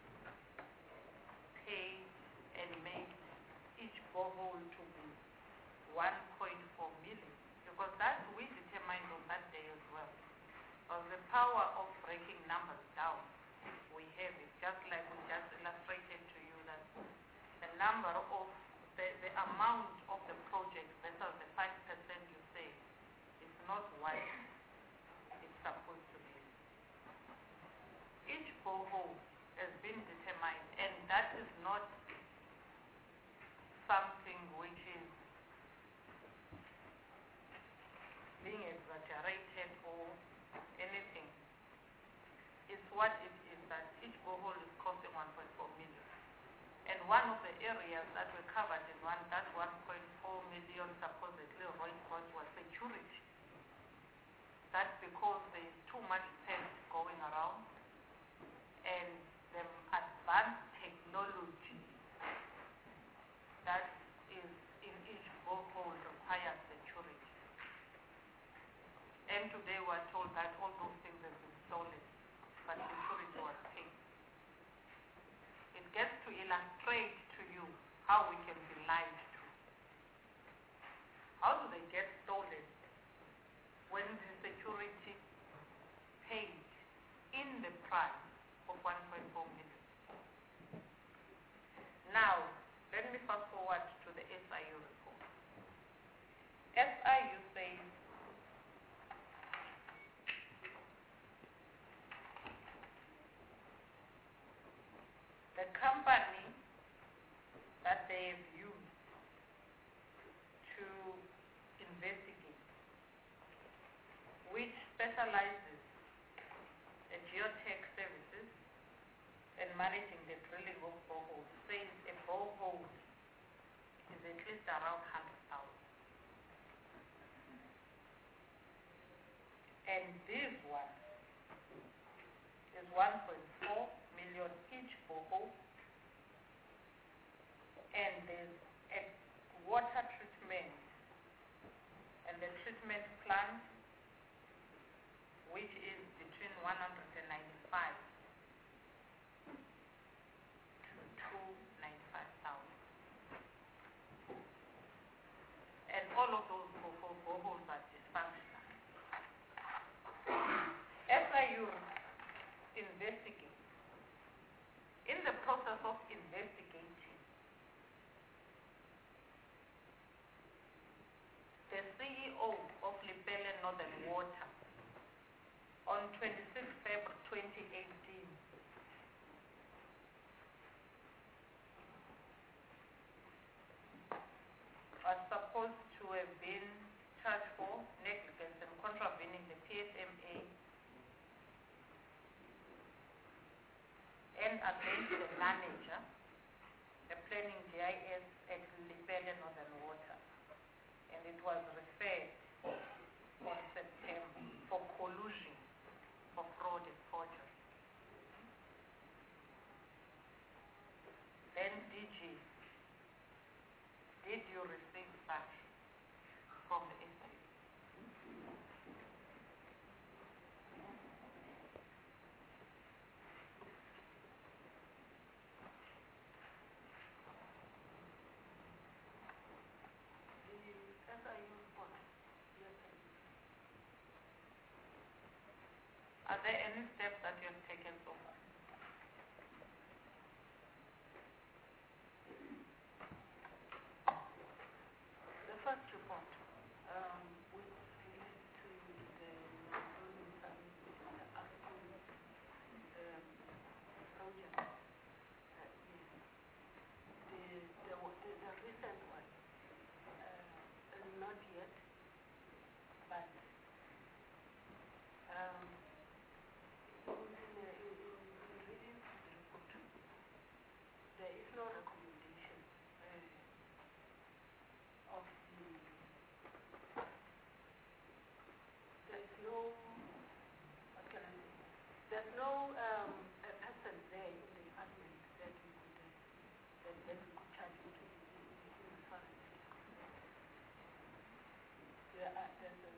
Speaker 2: paid and made each borehole to be one point four million, because that we determined on that day as well. Of the power of breaking numbers down, we have it, just like we just illustrated to you that the number of the, the amount of the project versus the five percent you say is not what it's supposed to be. Each borehole has been determined, and that is not something which is being exaggerated or anything. It's what it is that each borehole is costing one point four million. And one of the areas that were covered in one, that one point four million supposedly Roy Court was security. That's because there is too much theft going around, and the advanced technology that is in each borehole requires security. And today we are told that all those things have been stolen, but security was paid. It gets to illustrate to you how we can be lied to. How do they get stolen when the security paid in the price of one point four million? Now, let me fast forward to the S I U report. S I U says the company that they have used to investigate, which specializes in geotech services and managing the drilling of boreholes, says a borehole is at least around one hundred thousand. And this one is one point four million each borehole, and there's a water treatment and the treatment plant, which is between one hundred ninety-five to two hundred ninety-five thousand. And all of those boreholes are dysfunctional. twenty-sixth February twenty eighteen. Was supposed to have been charged for negligence and contravening the P S M A and against the manager, the planning G I S at Lepelle Northern Water, and it was referred on September for collusion for fraud and forgery. Then D G, did you receive such from the S A? Are there any steps that you have taken so far?
Speaker 4: The first report, um, which relates to the non-zoning service, the ASPON um, project, uh, yes. The, the, the, the recent one, uh, not yet, but um, in, in, in, in reading the report, there is no recommendation uh, of the, there is no, what can I say, there's no um, a person there in the department that we could, uh, that, that we could charge into in, in, in as far as that is concerned. There are, there's a,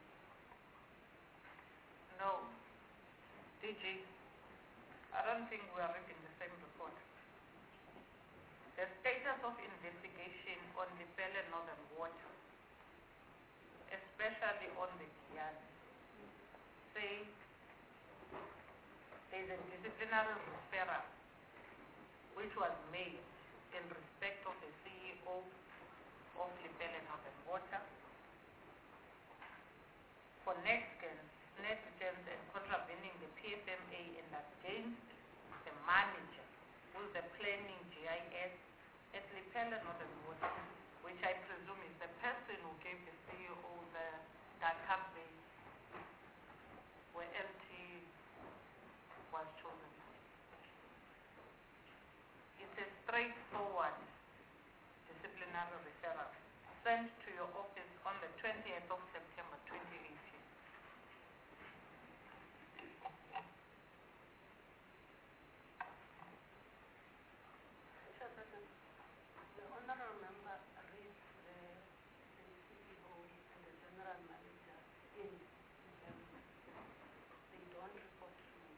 Speaker 2: No. D G, I don't think we are reading the same report. The status of investigation on the Lepelle Northern Water, especially on the Giyani, say there is a disciplinary referral which was made in respect of the C E O of Lepelle Northern Water for negligence negligence and contravening the P S M A and against the manager, who is the planning G I S at Lepelle Northern Water, which I presume is the person who gave the C E O the database where L T was chosen. It's a straightforward disciplinary referral sent to your office on the twentieth of September twenty eighteen.
Speaker 4: the honorable member raised the, the C E O and the general manager in December. They don't report to me.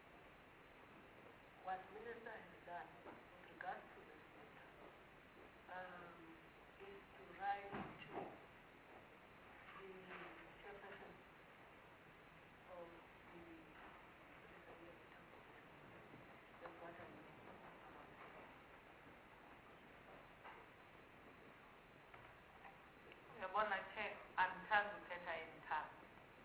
Speaker 4: What minister has done with regards to this matter um, is to write to the chairperson of the that's what I know.
Speaker 2: Yabona Chair, andithanda ukuthetha endithanda.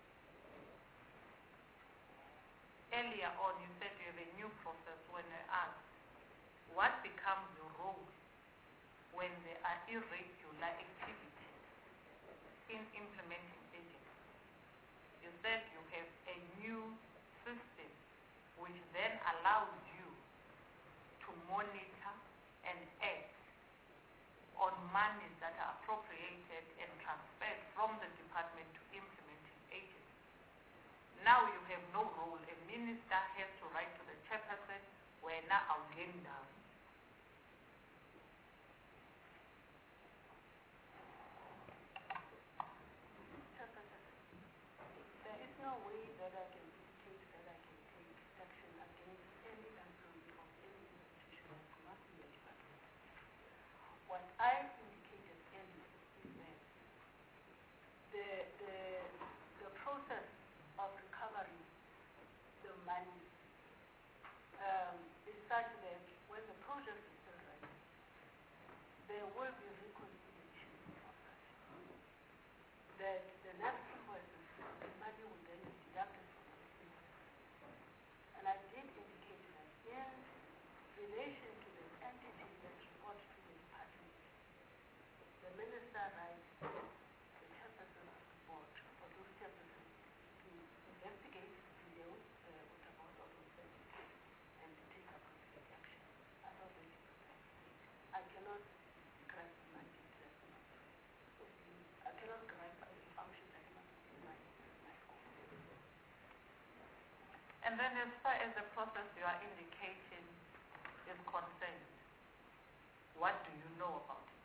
Speaker 2: Earlier on you said you have a new process when I asked what becomes your role when there are irregular activities in implementing agents. You said you have a new system which then allows you to monitor and act on monies that are appropriated and transferred from the department to implementing agents. Now you have no role. A minister has to write to the chairperson where now I'll lay down.
Speaker 4: There is no way that I can indicate that I can take action against any employee of any institution that must be a department. What I indicated earlier is that the, the, the process of recovering the money um, is such that when the project is still running, there will be reconciliation of that. That the next invoices, the money will then be deducted from the invoice.
Speaker 2: And then as far as the process you are indicating is concerned, what do you know about it?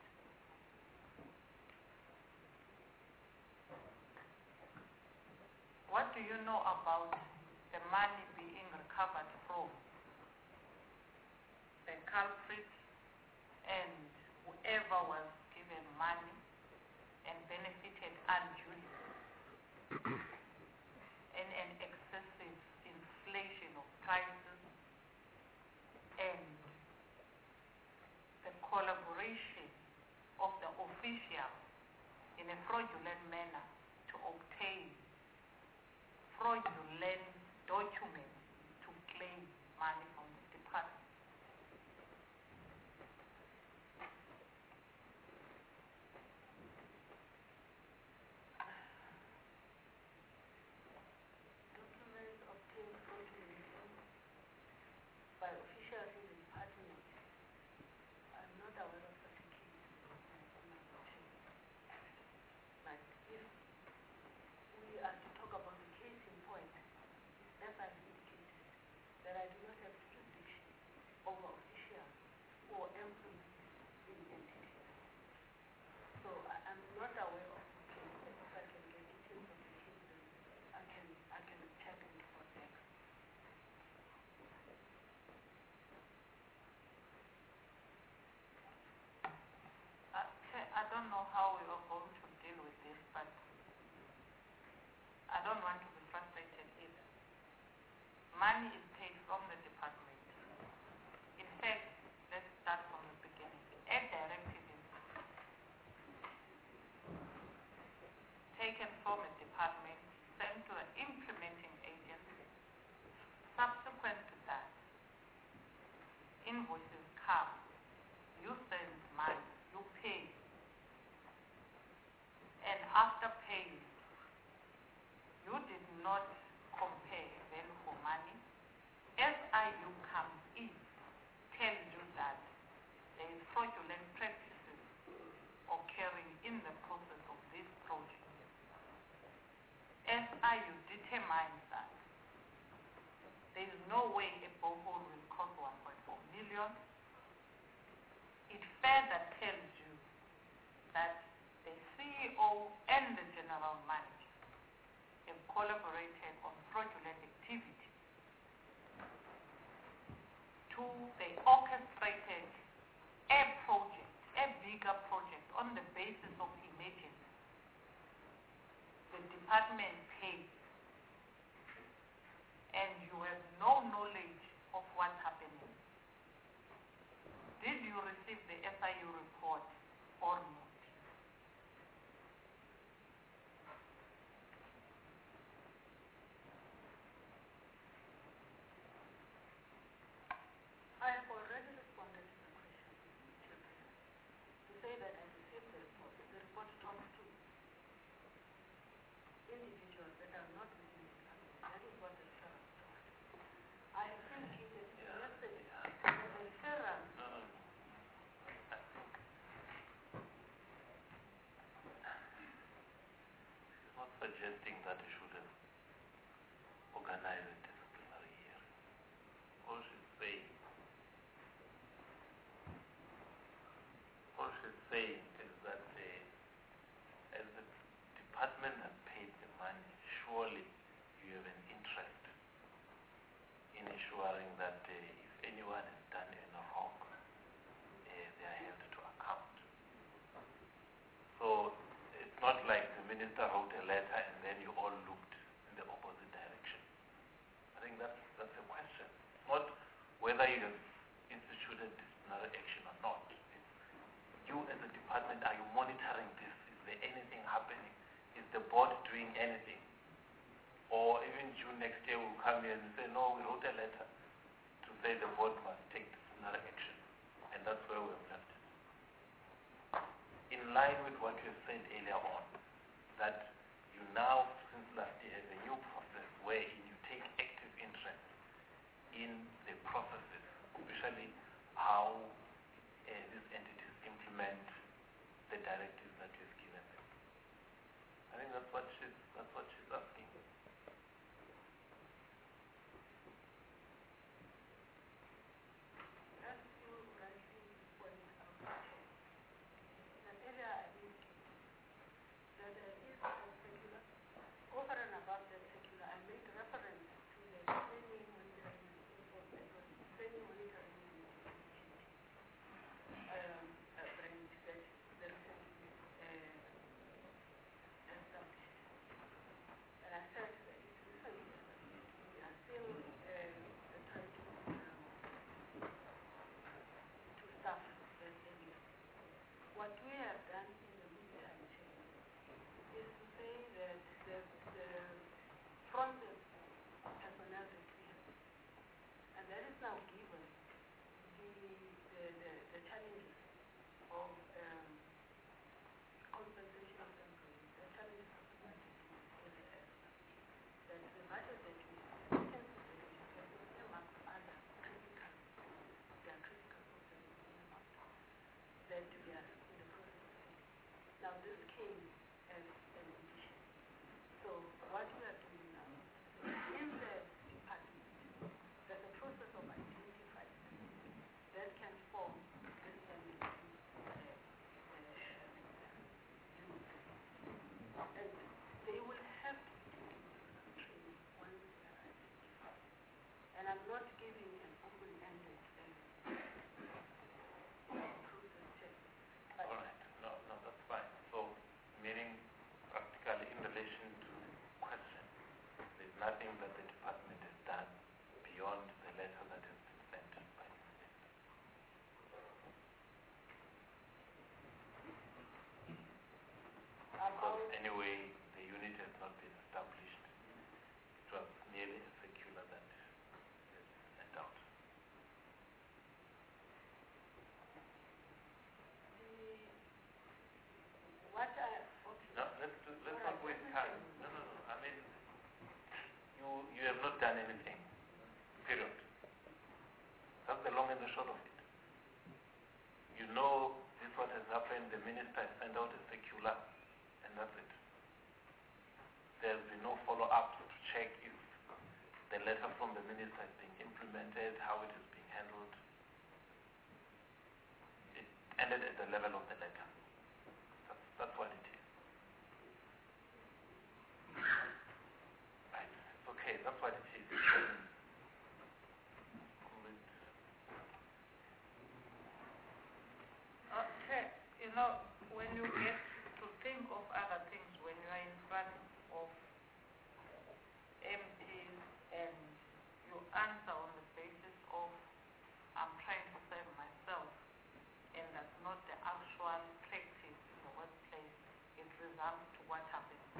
Speaker 2: What do you know about the money being recovered from the culprit and whoever was given money and benefited unduly and an excessive inflation of prices and the collaboration of the official in a fraudulent manner to obtain fraudulent documents to claim money from the department.
Speaker 4: Documents obtained fraudulently by officials in the department. I'm not aware of such a case. But if we are to talk about the case in point, as I've indicated, that I do not have jurisdiction over officials or employees in entities. So I am not aware of the case. If I can get details of the case, then I can I can check and report back.
Speaker 2: I, ca- I don't know how we are going to deal with this, but I don't want to be frustrated either. Money is paid from the department. In fact, let's start from the beginning. A directive is taken from a department, sent to an implementing agency. Subsequent to that, invoices come. You send money, you pay. And after paying, you did not compare value for money. S I U comes in, tells you that there is fraudulent practices occurring in the process of this project. S I U determines that there is no way a borehole will cost one point four million. It further tells you that the C E O and the general manager have collaborated on fraudulent activity. Two, they orchestrated a project, a bigger project on the basis of emergency. The department pays and you have no knowledge of what's happening. Did you receive the S I U report or not?
Speaker 4: I have already responded to the question, Chairperson, to say that I received the report. The report talks to individuals that are not within the department. That is what the referral talks to. I have indicated yesterday that the referral
Speaker 1: It's not suggesting that you should have organized a disciplinary hearing. All she's saying, all she's saying is that uh, as the department has paid the money, surely you have an interest in ensuring that uh, if anyone has done any wrong, uh, they are held to account. So it's not like the minister wrote a letter and then you all looked in the opposite direction. I think that's, that's a question. It's not whether you have instituted disciplinary action or not. It's you as a department, are you monitoring this? Is there anything happening? Is the board doing anything? Or even June next year we'll come here and say, no, we wrote a letter to say the board must take disciplinary action. And that's where we have left it. In line with what you have said earlier on, that you now, since last year, have a new process wherein you take active interest in the processes, especially how uh, these entities implement the directives that you have given them. I think that's what she's, that's what she's asking.
Speaker 4: now given the, the, the, the challenges of um, compensation of employees, the challenges of the budget in the area, that the budget that we have, we can say that we have earmarked for other critical, they are critical processes in the market that we are in the process of doing. Now this came as an addition. So what we are doing now, in the department, there's a process of identifying that can form this M D C uh, uh, unit. And they will have to do some training once they are identified. And I'm not giving an open-ended uh, process test.
Speaker 1: All right. No, no, that's fine. So, meaning practically in relation to the question, there's nothing that the department has done beyond the letter that has been sent by the minister. Because anyway, the unit has not been established. It was merely a circular that has been sent out.
Speaker 4: What I, okay.
Speaker 1: No, let's do, let's not waste time. No, no, no. I mean, you you have not done anything. Period. That's the long and the short of it. You know this is what has happened. The minister has sent out a circular, and that's it. There's been no follow-up to check if the letter from the minister is being implemented, how it is being handled. It ended at the level of the letter. That's, that's what it is. Right. It's okay. That's what it is.
Speaker 2: Okay, you know, when you get to think of other things, when you are in front of M Ps and you answer on the basis of, I'm trying to save myself, and that's not the actual practice in the workplace, it results to what happens.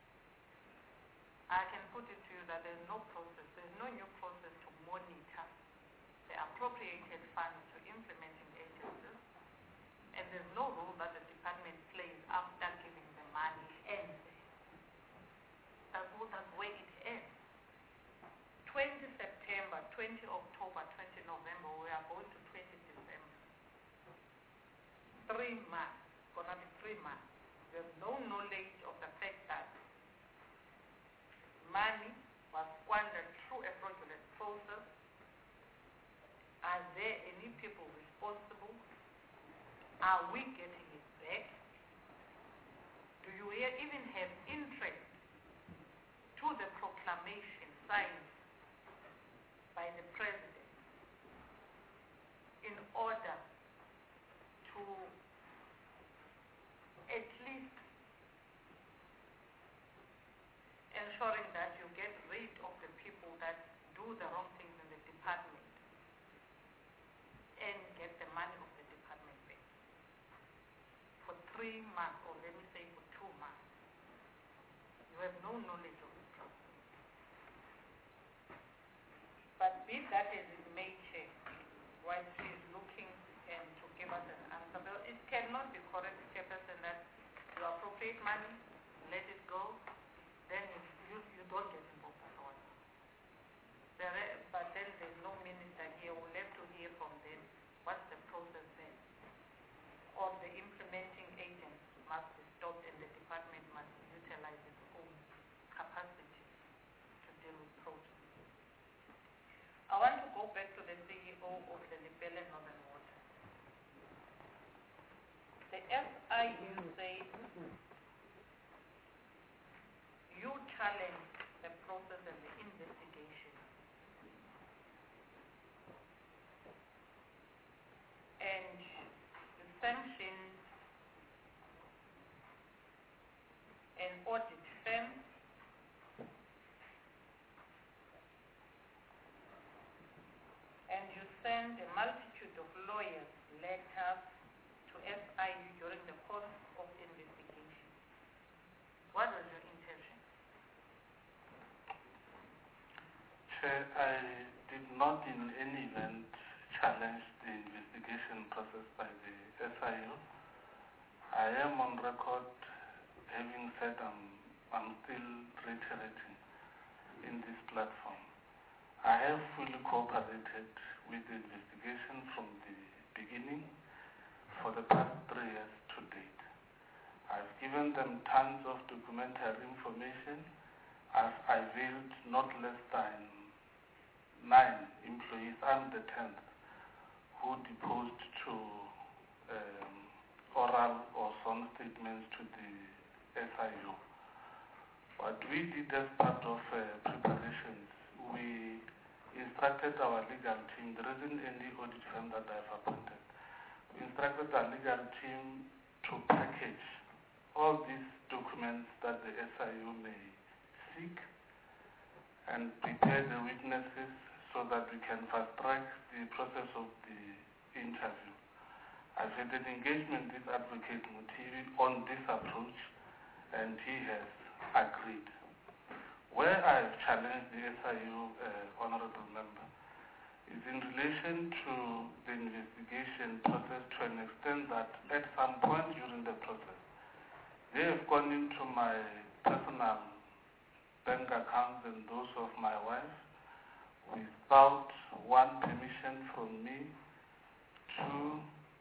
Speaker 2: I can put it to you that there's no process, there's no new process to monitor the appropriated funds to implementing agencies, and there's no role that the department plays after giving the money ends. That's, that's where it ends. twentieth September, twentieth October, twentieth November, we are going to twentieth December. Three months, gonna be three months. There's no knowledge of the fact that money was squandered through a fraudulent process. Are there any people responsible? Are we getting it back? Do you even have interest to the proclamation signed by the president in order to at least ensuring that you get rid of the people that do the wrong things in the department and get the money of the department back? For three months, or let me say for two months, you have no knowledge of the process. But be that as it may, Chair, while she is looking and to give us an answer, well, it cannot be correct, Chairperson, that you appropriate money, let it go, then you, you, you don't get involved at all. There, but then there's no minister here. We'll have to hear from them what's the process then. Or the implementing agent must be stopped and the department must utilize its own capacity to deal with projects. I want to go back to the C E O of the Lepelle Northern Water. The S I U says you challenge the process and the investigation. And you sanctioned an audit firm and you send a multitude of lawyers letters to S I U during the course of the investigation. What was your intention?
Speaker 3: Chair, I did not in any event challenge the investigation process by the S I U. I am on record having said I'm, I'm still reiterating in this platform. I have fully cooperated with the investigation from the beginning for the past three years to date. I've given them tons of documentary information. I've availed not less than nine employees. I'm the tenth who deposed to um, oral or sworn statements to the S I U. What we did as part of uh, preparations, we instructed our legal team, there isn't any audit firm that I've appointed, we instructed our legal team to package all these documents that the S I U may seek and prepare the witnesses so that we can fast track the process of the interview. I've had an engagement with Advocate Mutivi on this approach and he has agreed. Where I've challenged the S I U uh, honorable member is in relation to the investigation process to an extent that at some point during the process, they have gone into my personal bank accounts and those of my wife without one permission from me, two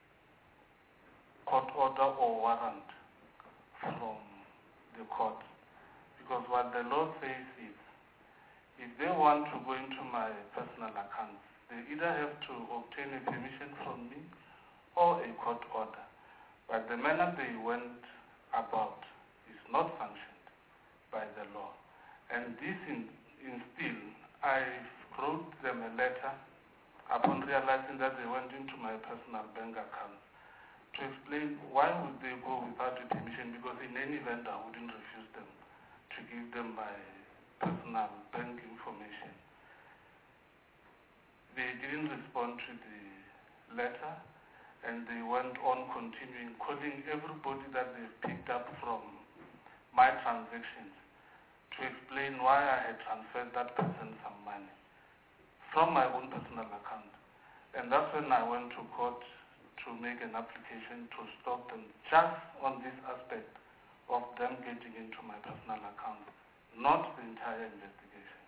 Speaker 3: court order or warrant from the court. Because what the law says is, if they want to go into my personal accounts, they either have to obtain a permission from me or a court order. But the manner they went about is not sanctioned by the law. And this in, instill, I wrote them a letter upon realizing that they went into my personal bank account to explain why would they go without a permission, because in any event I wouldn't refuse them to give them my personal bank information. They didn't respond to the letter and they went on continuing calling everybody that they picked up from my transactions to explain why I had transferred that person some money from my own personal account. And that's when I went to court to make an application to stop them just on this aspect of them getting into my personal account, not the entire investigation.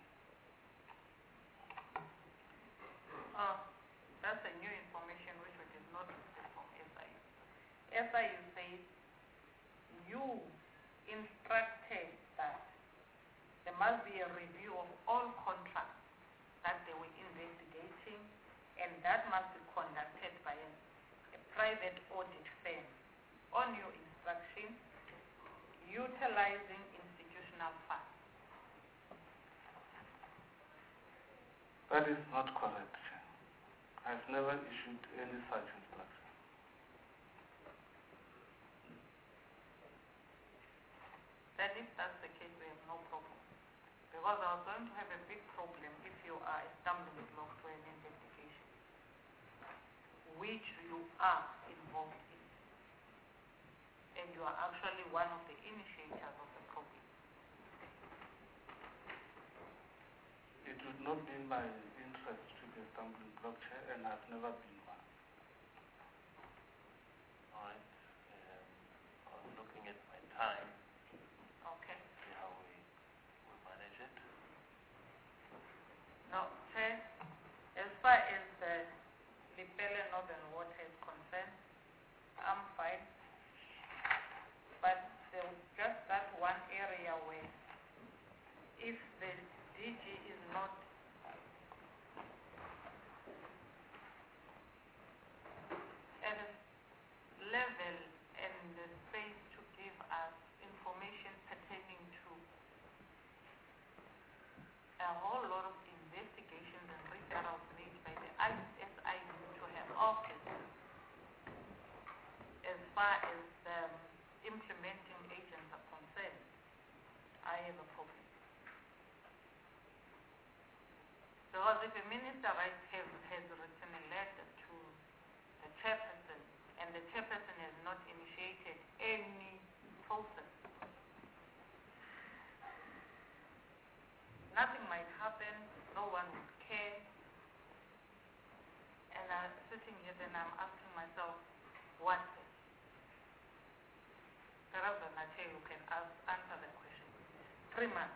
Speaker 2: Uh, that's a new information which we did not receive from S I U. S I U says you instructed that there must be a review of all contracts that they were investigating, and that must be conducted by a, a private audit firm on your instruction, utilizing institutional funds.
Speaker 3: That is not correct. I've never issued any such instruction.
Speaker 2: Then if that's the case, we have no problem. Because I was going to have a big problem if you are a stumbling block to an investigation, which you are involved in. And you are actually one of the initiators of the problem.
Speaker 3: It would not be in my interest to be a stumbling block, Chair, and I've never been one.
Speaker 1: All right. Um, I was looking at my time.
Speaker 2: Okay.
Speaker 1: See how we, we manage it.
Speaker 2: No, Chair, as far as the Lepelle Northern Water is concerned, I'm fine. But there was just that one area where if the D G is not at a level and the space to give us information pertaining to a whole lot of investigations and referrals made by the S I U to have office as far as the implementing agents are concerned, I have a problem. Because if a minister right has, has written a letter to the chairperson and the chairperson has not initiated any process, nothing might happen no one would care. And I'm sitting here and I'm asking myself, what is? Perhaps Nache, you can ask, answer the question. Three months.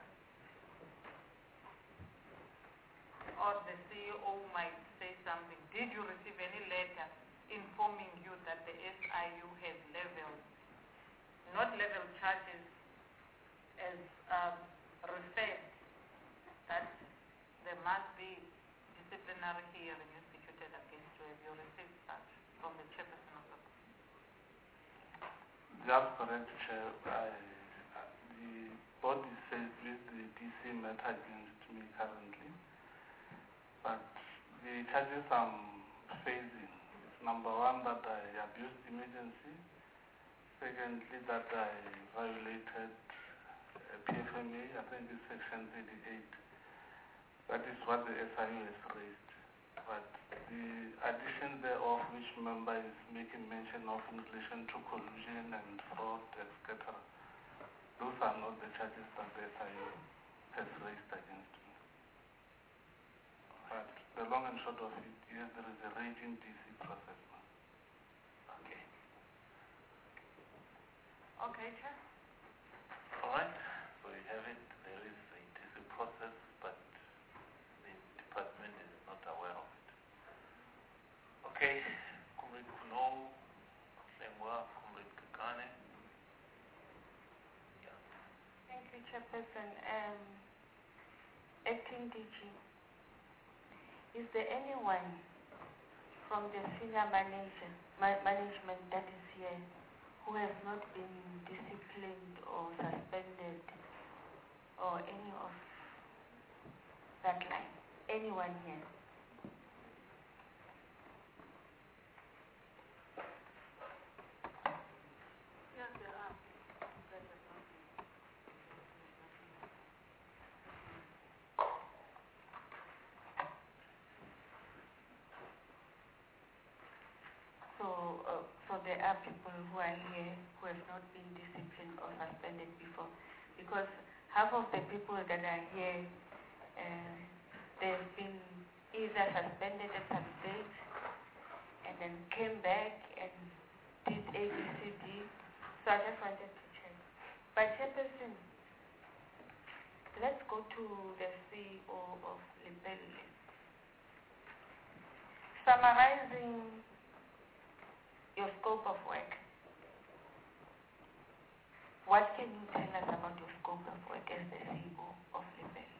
Speaker 2: Or the C E O might say something. Did you receive any letter informing you that the S I U has leveled, not level charges as um, referred, that there must be disciplinary hearing instituted against you? Have you received such from the chairperson of the board?
Speaker 3: That's correct, Chair. I, the body says with the D C matter against me currently, but the charges I'm facing is number one, that I abused emergency. Secondly, that I violated P F M A, I think it's section thirty-eight. That is what the S I U has raised. But the addition thereof, which member is making mention of in relation to collusion and fraud, et cetera, those are not the charges that the S I U has raised against me. But the long and short of it, yes, there is a raging D C process now.
Speaker 1: Okay.
Speaker 2: Okay, Chair.
Speaker 1: All right. So you have it. There is a D C process, but the department is not aware of it. Okay. Comrade Kuno, Lengwa, Comrade Kekane. Yeah.
Speaker 9: Thank you, Chairperson. Um, Acting D G, is there anyone from the senior manager, ma management that is here who has not been disciplined or suspended or any of that line? Anyone here?
Speaker 4: Yes, there are.
Speaker 9: So, uh, so there are people who are here who have not been disciplined or suspended before, because half of the people that are here, uh, they've been either suspended at some stage and then came back and did A, B, C, D. So I just wanted to check. But Chairperson, let's go to the C E O of Lepelle. Summarizing your scope of work. What can you tell us about your scope of work as the C E O of Lepelle?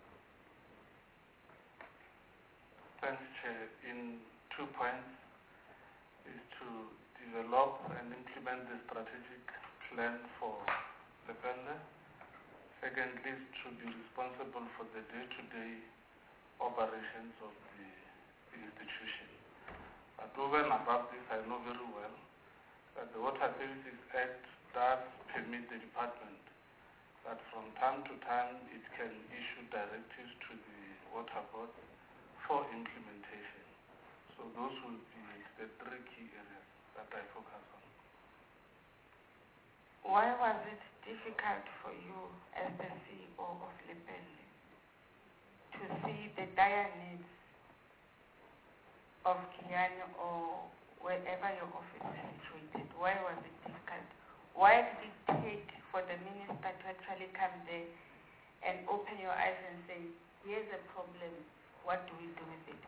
Speaker 3: Thanks, Chair. In two points is to develop and implement the strategic plan for Lepelle. Secondly, is to be responsible for the day-to-day operations of the institution. But over and above this, I know very well that the Water Services Act does permit the department that from time to time it can issue directives to the Water Board for implementation. So those will be the three key areas that I focus on.
Speaker 9: Why was it difficult for you as the C E O of Lepelle to see the dire needs of Kiani or wherever your office is situated? Why was it difficult? Why did it take for the minister to actually come there and open your eyes and say, here's a problem, what do we do with it?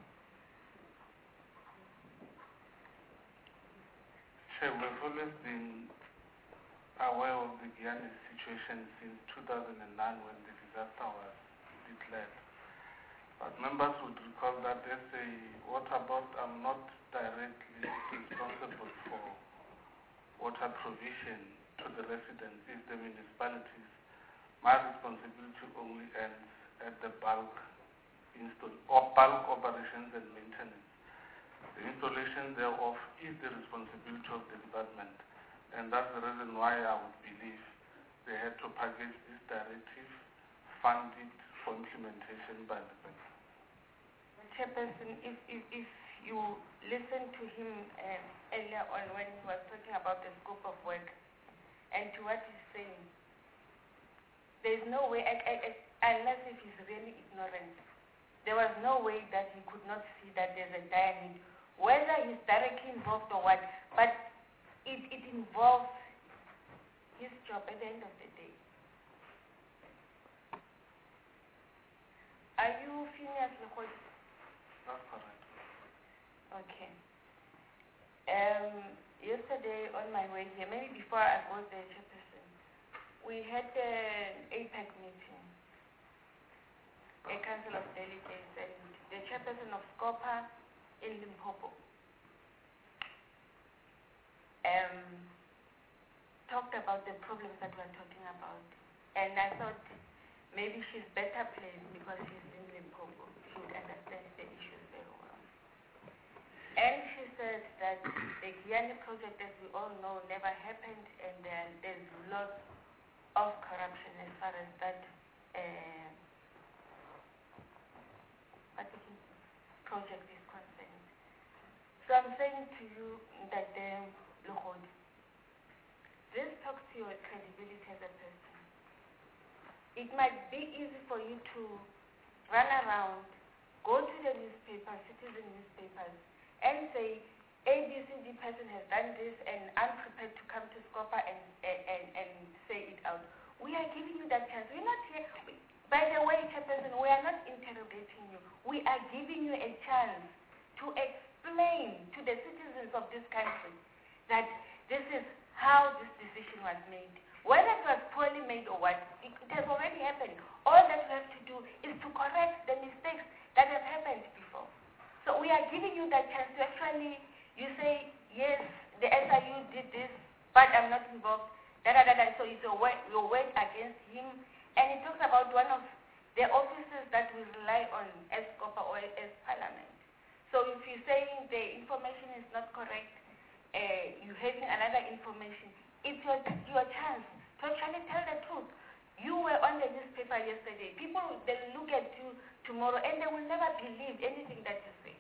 Speaker 3: Sure, we've always been aware of the Guyana situation since two thousand nine when the disaster was declared. But members would recall that as a water board, I'm not directly responsible for water provision to the residents, it's the municipalities. My responsibility only ends at the bulk install or bulk operations and maintenance. The installation thereof is the responsibility of the department, and that's the reason why I would believe they had to package this directive, fund it for implementation by the bank.
Speaker 9: Chairperson, if, if, if you listen to him um, earlier on when he was talking about the scope of work and to what he's saying, there's no way, I, I, I, unless if he's really ignorant, there was no way that he could not see that there's a dire need, whether he's directly involved or what, but it, it involves his job at the end of the day. Are you finished, Lekgodi?
Speaker 3: That's correct.
Speaker 9: Okay. Um, yesterday on my way here, maybe before I go there, Chairperson, we had an A PEC meeting, a Council of Delegates, and the Chairperson of SCOPA in Limpopo um, talked about the problems that we're talking about. And I thought maybe she's better placed because she's in Limpopo. She would understand the issues very well. And she said that the Giyani project, as we all know, never happened, and then there's lots of corruption as far as that uh, what is it, project is concerned. So I'm saying to you that, um, Lekgodi, this talks to your credibility as a person. It might be easy for you to run around, go to the newspaper, citizen newspapers, and say, A B C D person has done this, and I'm prepared to come to SCOPA and, and, and, and say it out. We are giving you that chance. We're not here. We, by the way, Chairperson, we are not interrogating you. We are giving you a chance to explain to the citizens of this country that this is how this decision was made. Whether it was poorly made or what, it, it has already happened. All that we have to do is to correct the mistakes that have happened before. So we are giving you that chance to actually, you say, yes, the S I U did this, but I'm not involved, da da da da. So it's your word, your word against him. And it talks about one of the offices that we rely on as SCOPA or as Parliament. So if you're saying the information is not correct, uh, you're having another information, it's your, your chance to actually tell the truth. You were on the newspaper yesterday. People, they look at you tomorrow and they will never believe anything that you say.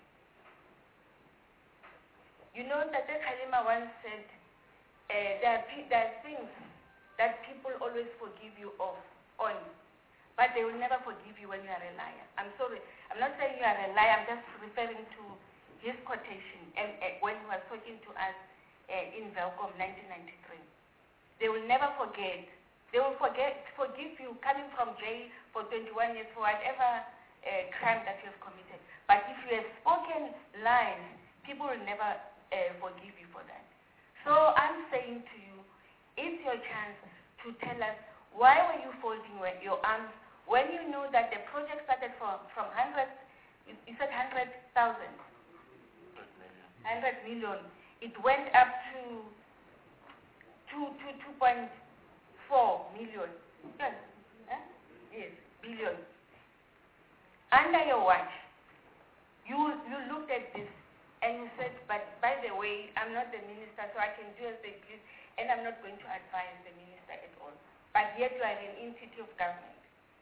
Speaker 9: You know that Khalima once said, uh, there, are, there are things that people always forgive you of, on, but they will never forgive you when you are a liar. I'm sorry. I'm not saying you are a liar. I'm just referring to his quotation and, uh, when he was talking to us uh, in Velcom nineteen ninety-three. They will never forget. They will forget, forgive you coming from jail for twenty-one years for whatever uh, crime that you have committed. But if you have spoken lies, people will never uh, forgive you for that. So I'm saying to you, it's your chance to tell us why were you folding your arms when you know that the project started from, from hundreds, you said one hundred thousand? one hundred million. It went up to two point four million. Yes, huh? Yes, billion. Under your watch, you, you looked at this and you said, but by the way, I'm not the minister, so I can do as they please, and I'm not going to advise the minister at all. But yet you are an entity of government.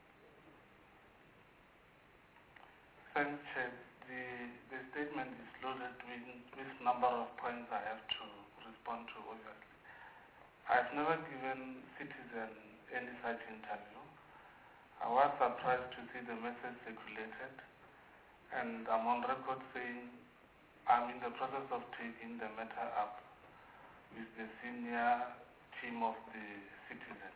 Speaker 3: Thanks, Chair. The, the statement is loaded with, with a number of points I have to respond to, obviously. I've never given citizen any such interview. I was surprised to see the message circulated, and I'm on record saying I'm in the process of taking the matter up with the senior team of the citizen.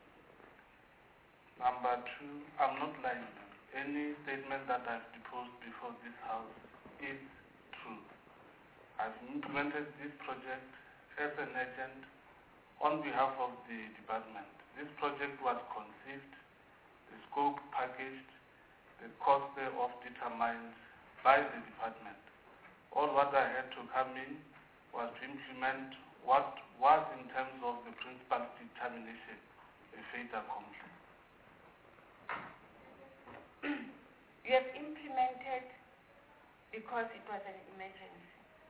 Speaker 3: Number two, I'm not lying. Any statement that I've deposed before this House is true. I've implemented this project as an agent on behalf of the department. This project was conceived, the scope packaged, the cost thereof determined by the department. All what I had to come in was to implement what was in terms of the principal determination a fait accompli.
Speaker 9: You have implemented because it was an emergency.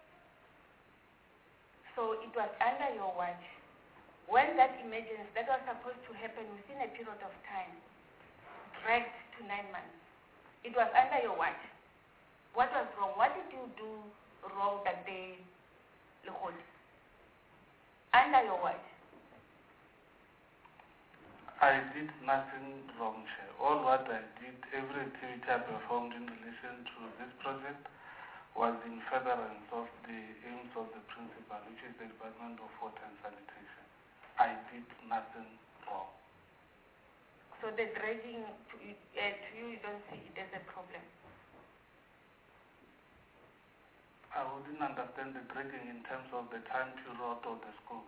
Speaker 9: So it was under your watch. When that emergency, that was supposed to happen within a period of time, dragged to nine months. It was under your watch. What was wrong? What did you do wrong that day, Lekgodi? Under your watch.
Speaker 3: I did nothing wrong, Chair. All what I did, every activity I performed in relation to this project was in furtherance of the aims of the principal, which is the Department of Water and Sanitation. I did nothing wrong.
Speaker 9: So the dredging, to, you- uh, to you, you don't see it as a problem?
Speaker 3: I wouldn't understand the dredging in terms of the time period or the scope.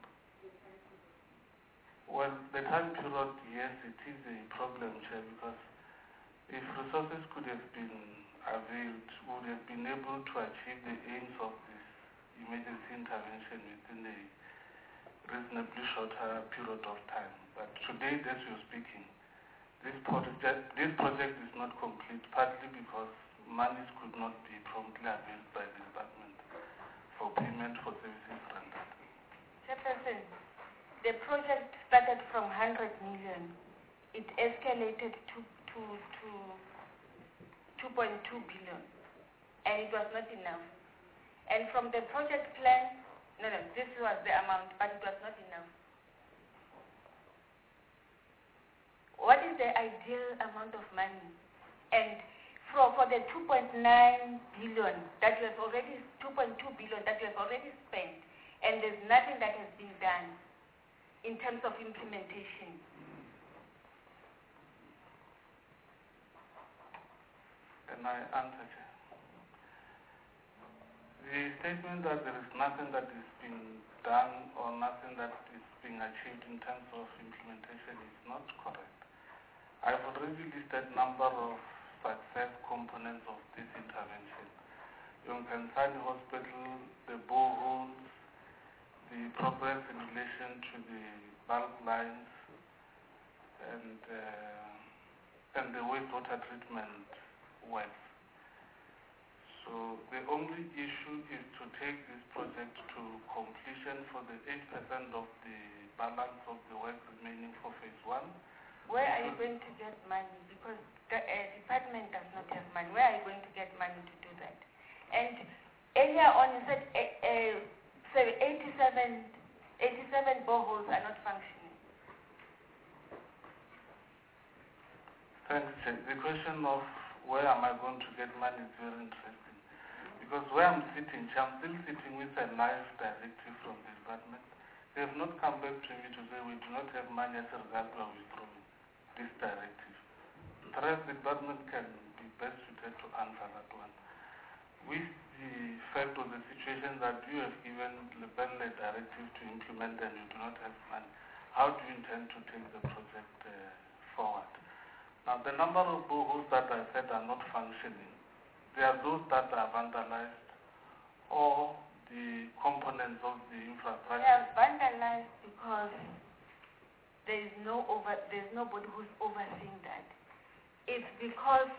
Speaker 3: Well, the time period, yes, it is a problem, Chair, because if resources could have been availed, we would have been able to achieve the aims of this emergency intervention within a reasonably shorter period of time. But today, as you're speaking, this project, this project is not complete, partly because monies could not be promptly availed by the department for payment for services rendered.
Speaker 9: Chairperson, the project started from one hundred million. It escalated to, to, to two point two billion, and it was not enough. And from the project plan, no, no, this was the amount, but it was not enough. What is the ideal amount of money? And for, for the two point nine billion that you have already, two point two billion that you have already spent, and there's nothing that has been done in terms of implementation.
Speaker 3: Can I answer, Chair? The statement that there is nothing that is being done or nothing that is being achieved in terms of implementation is not correct. I've already listed a number of success components of this intervention. Yonkansani Hospital, the boreholes, the progress in relation to the bulk lines, and, uh, and the wastewater treatment wells. So the only issue is to take this project to completion for the eight percent of the balance of the work remaining for phase one.
Speaker 9: Where are you going to get money? Because the uh, department does not have money. Where are you going to get money to do that? And earlier on you said uh, uh, eighty-seven, eighty-seven boreholes are not functioning.
Speaker 3: Thanks, Chair. The question of where am I going to get money is very interesting. Because where I'm sitting, I'm still sitting with a live directive from the department. They have not come back to me to say we do not have money as a result of withdrawing this directive. Perhaps the department can be best suited to answer that one. With the fact of the situation that you have given the Lepelle directive to implement and you do not have money, how do you intend to take the project uh, forward? Now, the number of boreholes that I said are not functioning, they are those that are vandalized or the components of the infrastructure.
Speaker 9: They are vandalized because there is no over, there's nobody who's overseeing that. It's because,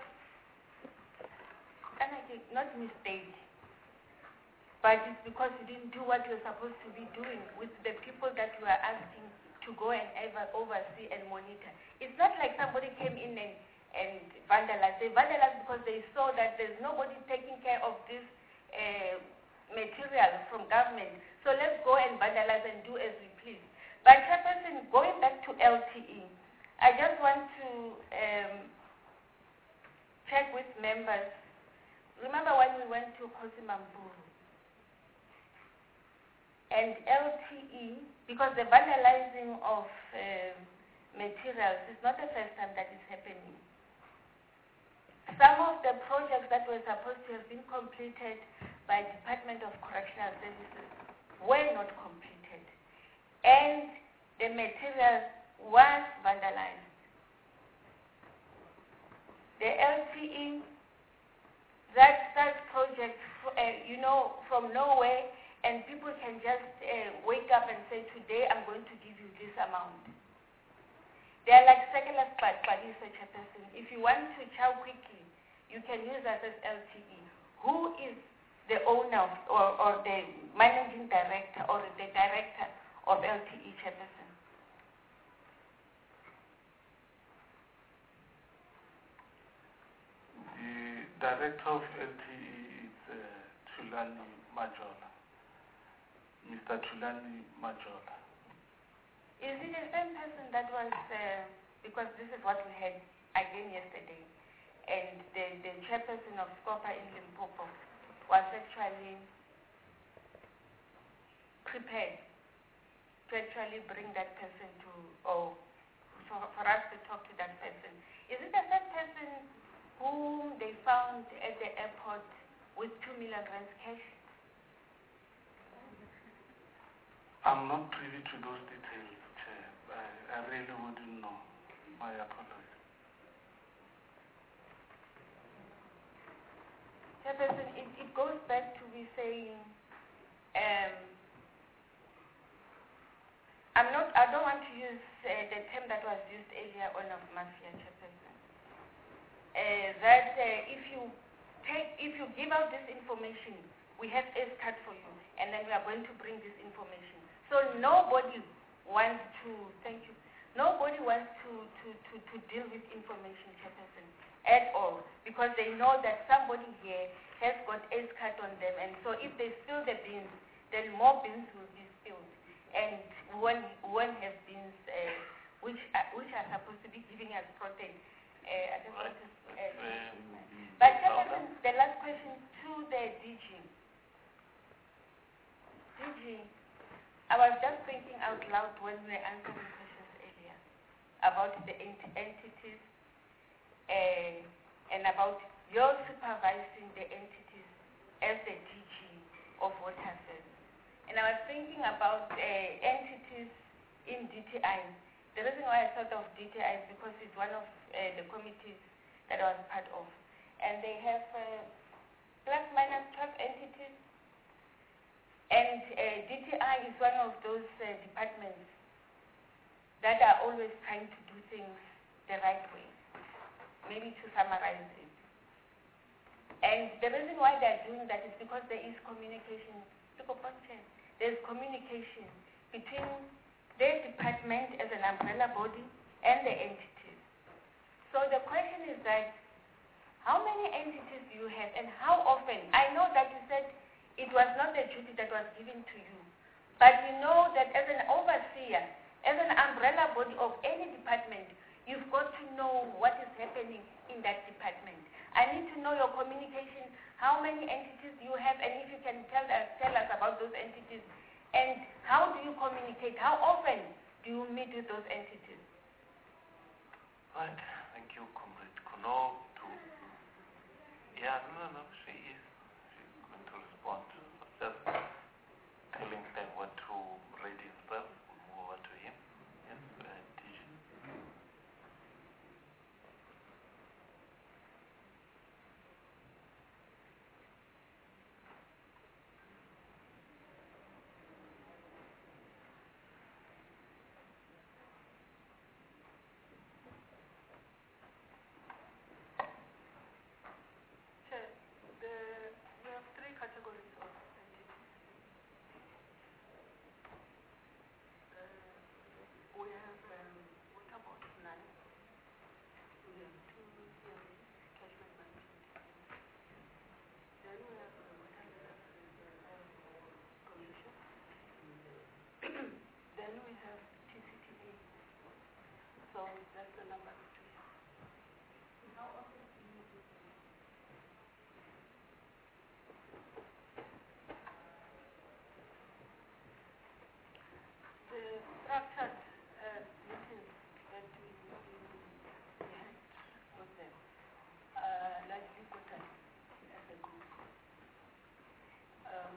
Speaker 9: and I think not mistake, but it's because you didn't do what you're supposed to be doing with the people that you are asking to go and ever oversee and monitor. It's not like somebody came in and, and vandalized. They vandalized because they saw that there's nobody taking care of this uh, material from government. So let's go and vandalize and do as we please. But Chairperson, going back to L T E, I just want to um, check with members. Remember when we went to Kosimamburu? And L T E, because the vandalizing of uh, materials is not the first time that is happening. Some of the projects that were supposed to have been completed by Department of Correctional Services were not completed. And the material was vandalized. The L T E, that, that project, uh, you know, from nowhere, and people can just uh, wake up and say, today I'm going to give you this amount. They are like secular studies, such a person. If you want to chow quickly, you can use us as L T E. Who is the owner of, or, or the managing director or the director of L T E, Chairperson?
Speaker 3: The director of L T E is uh, Tulani Majola. Mister Tulani Majola.
Speaker 9: Is it the same person that was uh, because this is what we had again yesterday. And the, the chairperson of SCOPA in Limpopo was actually prepared to actually bring that person to, or for, for us to talk to that person. Is it the same person whom they found at the airport with two million rands cash?
Speaker 3: I'm not privy to those details, Chair. I, I really wouldn't know. My apologies.
Speaker 9: Chairperson, it, it goes back to me saying, um, I'm not, I don't want to use uh, the term that was used earlier on of mafia, Chairperson. Uh, that uh, if you take, if you give out this information, we have a card for you, and then we are going to bring this information. So nobody wants to, thank you, nobody wants to, to, to, to deal with information, Chairperson, at all, because they know that somebody here has got a card on them, and so if they spill the beans, then more beans will be spilled, and one one have beans uh, which are, which are supposed to be giving us protein. Uh, I just want to. Uh, but Chairperson, the last question to the D G. D G, I was just thinking out loud when we were answering questions earlier about the ent entities uh, and about your supervising the entities as the D G of water affairs. And I was thinking about uh, entities in D T I. The reason why I thought of D T I is because it's one of uh, the committees that I was part of. And they have uh, plus minus twelve entities. And uh, D T I is one of those uh, departments that are always trying to do things the right way, maybe to summarize it. And the reason why they're doing that is because there is communication. There's communication between their department as an umbrella body and the entities. So the question is that, how many entities do you have and how often? I know that you said it was not the duty that was given to you. But you know that as an overseer, as an umbrella body of any department, you've got to know what is happening in that department. I need to know your communication, how many entities do you have, and if you can tell us, tell us about those entities. And how do you communicate? How often do you meet with those entities?
Speaker 1: Right. Thank you, Comrade Kuno. To yeah, no, no, no, she is. She's going to respond. Just telling them what to read himself. We'll move over to him. Yes, uh, D G.
Speaker 4: Chair, the, we have three categories of entities. Uh, we have um, water board, nine. We have two C M Es, catchment management. Then we have the water reserve commission. Then we have T C T A. So that's the number that we have. The structured uh, meetings that we, we, we had with them are largely quarterly as a group. Um,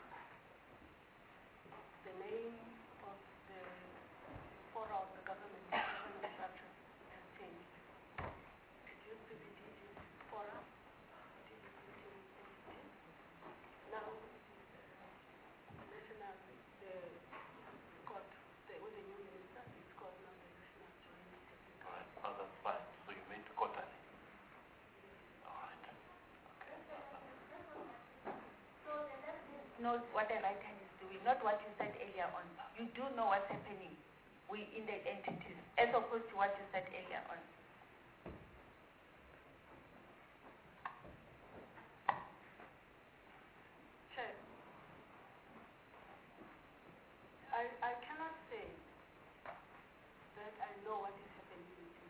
Speaker 4: the name of the fora of the government, government structure has changed. It used to be D G's fora, D G's meeting entity. Now it is uh, national, the called, the, with the new minister, it's called now the National Joint Technical.
Speaker 1: All right. Oh, that's fine. So you meet quarterly. All right. Okay.
Speaker 9: Know what the right hand is doing, not what you said earlier on. You do know what's happening we in the entities, as opposed to what you said earlier on.
Speaker 4: Chair, I, I cannot say that I know what is happening in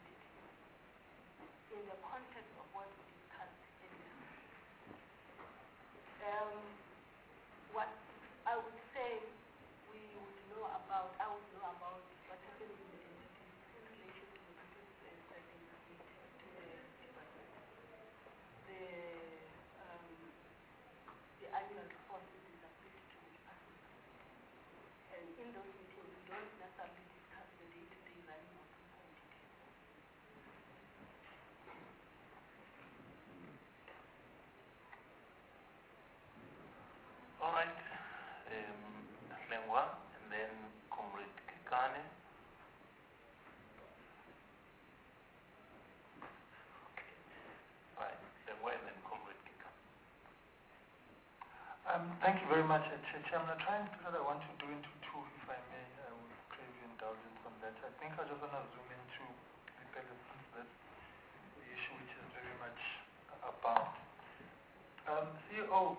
Speaker 6: thank you very much, uh, Ch- Chairman. I'm trying to what I want to do into two, if I may. I will crave your indulgence on that. I think I just want to zoom into the Pegasus, that's the issue which is very much about. Um, C E O,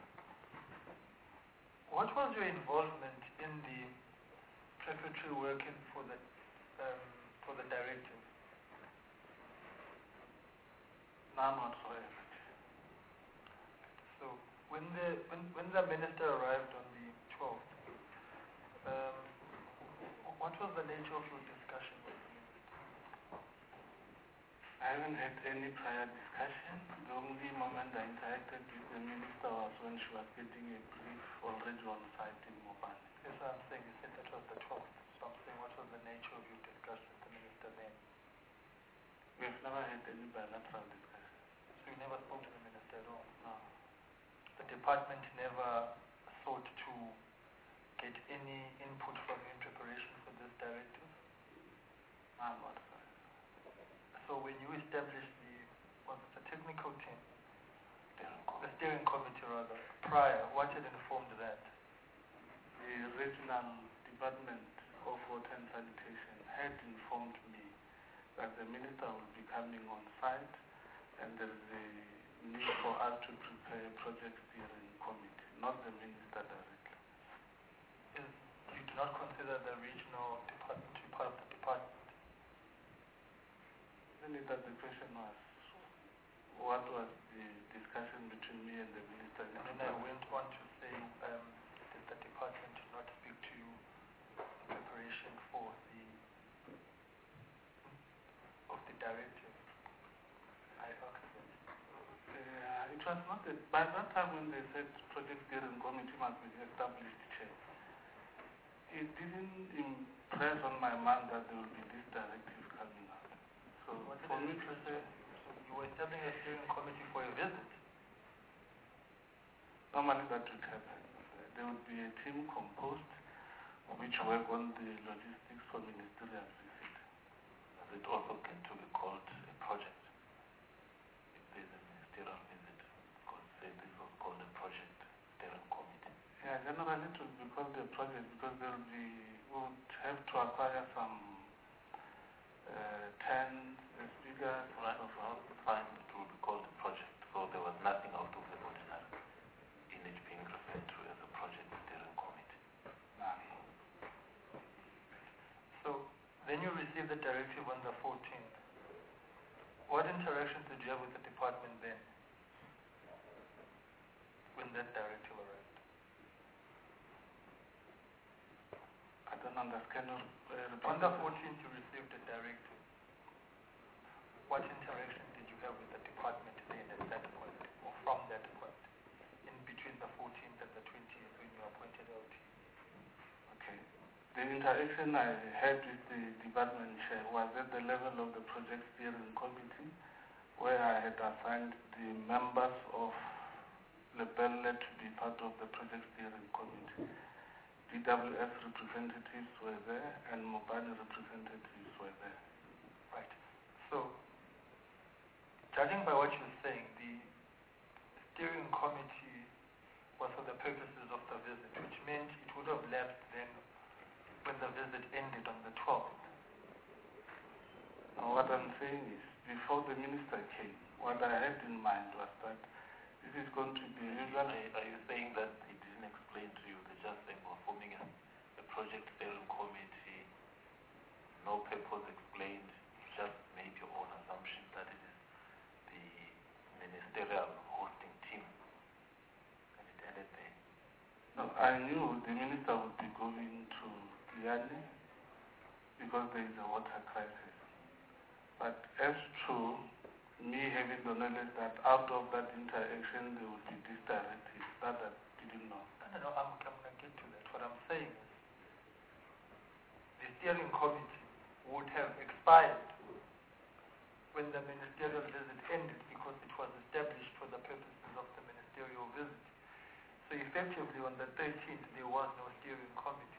Speaker 6: what was your involvement in the preparatory working for the um, for the directive?
Speaker 3: None whatsoever.
Speaker 6: So when the when, when the minister arrived on the twelfth, um, what was the nature of your discussion with the minister?
Speaker 3: I haven't had any prior discussion. The only moment I interacted with the minister was when she was getting a brief already on site in Mopane.
Speaker 6: Yes, I'm saying you said that was the twelfth. So I'm saying what was the nature of your discussion with the minister then?
Speaker 3: We've never had any bilateral discussion.
Speaker 6: So you never spoke to the minister at all?
Speaker 3: No.
Speaker 6: The department never sought to get any input from you in preparation for this directive?
Speaker 3: None whatsoever.
Speaker 6: So when you established the, was it the technical team, the steering committee rather, prior, what had informed that?
Speaker 3: The regional department of water and sanitation had informed me that the minister will be coming on site and there is a need for us to prepare a project steering committee, not the minister directly.
Speaker 6: Is, you do not consider the regional department to be part of the department?
Speaker 3: Then it that the question was, what was the discussion between me and the minister?
Speaker 6: And then I went on to say, um, did the department not speak to you in preparation for the of the directive? I asked them.
Speaker 3: Uh, it was not that, by that time when they said project steering committee must be established, chair, it didn't impress on my mind that there will be this directive coming out. So
Speaker 6: what
Speaker 3: for me to say,
Speaker 6: so you were establishing a steering committee for a visit?
Speaker 3: normally that would happen. There would be a team composed which work on the logistics for ministerial visit.
Speaker 1: It also can to be called a project. If there's a ministerial visit, because say this was called a project steering committee.
Speaker 3: Yeah, generally it will be called a project because there will be, we would have to acquire some uh, tents, uh, speakers,
Speaker 1: Right, well, fine, it will be called a project. So there was nothing out of the ordinary in it being referred to as a project steering committee.
Speaker 3: None.
Speaker 6: So then you received the directive on the fourteenth. What interactions did you have with the department then, when that directive arrived?
Speaker 3: I don't understand. Uh,
Speaker 6: On the fourteenth you received the directive. What interaction did you have with the department then at that point, or from that point, in between the fourteenth and the twentieth when you appointed L T?
Speaker 3: Okay. The interaction I had with the department chair was at the level of the project steering committee, where I had assigned the members of Lepelle to be part of the project steering committee. D W S representatives were there and Mopane representatives were there.
Speaker 6: Right. So, judging by what you're saying, the steering committee was for the purposes of the visit, which meant it would have lapsed then when the visit ended on the twelfth.
Speaker 3: Now what I'm saying is, before the minister came, what I had in mind was that this is going to be usual.
Speaker 1: Are, are you saying that he didn't explain to you, they just saying we're forming a, a project steering committee, no purpose explained, just made your own assumption that it is the ministerial hosting team, and it ended there?
Speaker 3: No, I knew the minister would be going to Liane because there is a water crisis. But as to me having the knowledge that out of that interaction there would be this directive, that I didn't know.
Speaker 6: No, no, no, I'm, I'm going to get to that. What I'm saying is, the steering committee would have expired when the ministerial visit ended because it was established for the purposes of the ministerial visit. So effectively on the thirteenth there was no steering committee.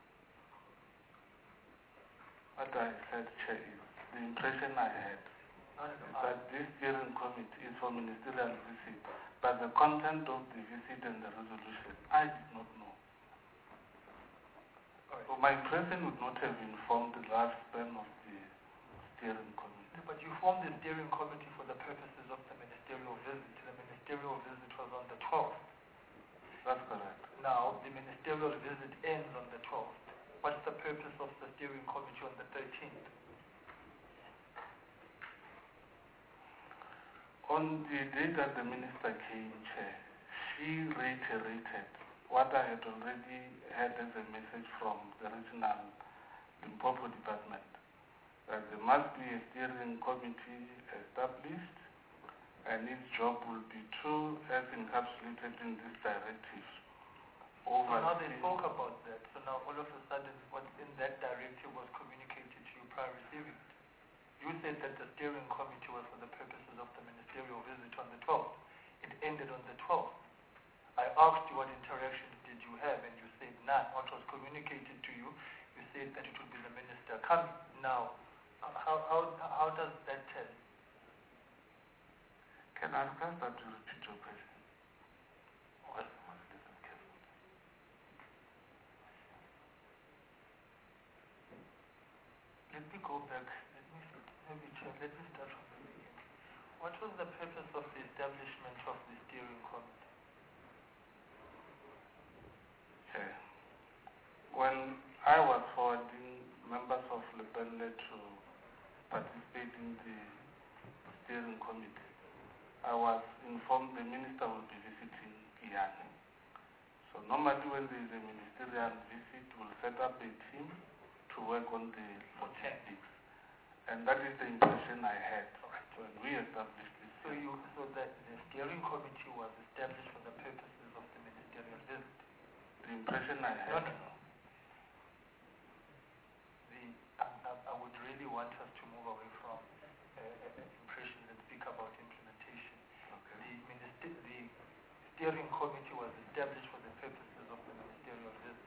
Speaker 3: What I said, Chair, is the impression I had that this steering committee is for ministerial visit, but the content of the visit and the resolution, I did not know.
Speaker 6: Right.
Speaker 3: So my president would not have informed the lifespan of the steering committee.
Speaker 6: But you formed the steering committee for the purposes of the ministerial visit. The ministerial visit was on the twelfth.
Speaker 3: That's correct.
Speaker 6: Now, the ministerial visit ends on the twelfth. What's the purpose of the steering committee on the thirteenth?
Speaker 3: On the day that the minister came, Chair, she reiterated what I had already had as a message from the regional Limpopo department, that there must be a steering committee established, and its job will be to, as encapsulated in this directive,
Speaker 6: So now they spoke about that. So now all of a sudden what's in that directive was communicated to you prior receiving it. You said that the steering committee was for the purposes of the ministerial visit on the twelfth. It ended on the twelfth. I asked you what interactions did you have, and you said none. What was communicated to you, you said that it would be the minister coming. Now, how, how, how does that tell?
Speaker 3: Can I request that you repeat your question?
Speaker 1: Well, I must listen carefully.
Speaker 6: Let me go back. Let me maybe check. Let me start from the beginning. What was the purpose of the establishment of the steering committee?
Speaker 3: Okay. When I was forwarding members of Lepelle to participate in the steering committee, I was informed the minister will be visiting Guyana. So normally when there is a ministerial visit, we'll set up a team to work on the logistics. And that is the impression I had when we established this.
Speaker 6: So you, so that the steering committee was established for the purposes of the ministerial visit?
Speaker 3: The impression I
Speaker 6: No,
Speaker 3: had.
Speaker 6: no, no. The, I, I, I would really want us to move away from uh, uh, impressions and speak about implementation.
Speaker 3: Okay.
Speaker 6: The, minister, the steering committee was established for the purposes of the ministerial visit.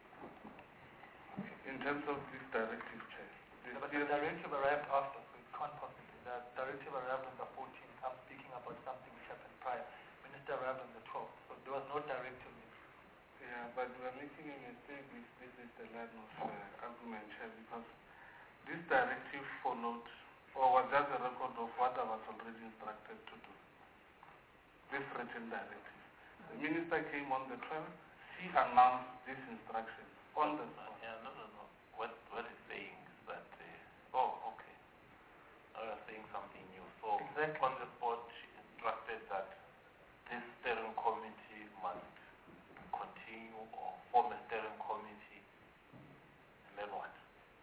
Speaker 3: In terms of this directive, Chair, the
Speaker 6: No, but the directive arrived after, so it can't possibly. The directive arrived on the fourteenth. I'm speaking about something which happened prior. Minister arrived on the twelfth, so there was no directive.
Speaker 3: Yeah, but we are making a mistake if this is the line of uh, argument, Chair, because this directive followed, or was just a record of what I was already instructed to do. This written directive. The minister came on the twelfth, she announced this instruction on the spot.
Speaker 1: Yeah, no, no, no. What, what it's saying is that, uh, oh, okay. Now you're saying something new. So
Speaker 6: Exactly.
Speaker 1: on the spot, she instructed that this steering committee must continue or form a steering committee, and then what?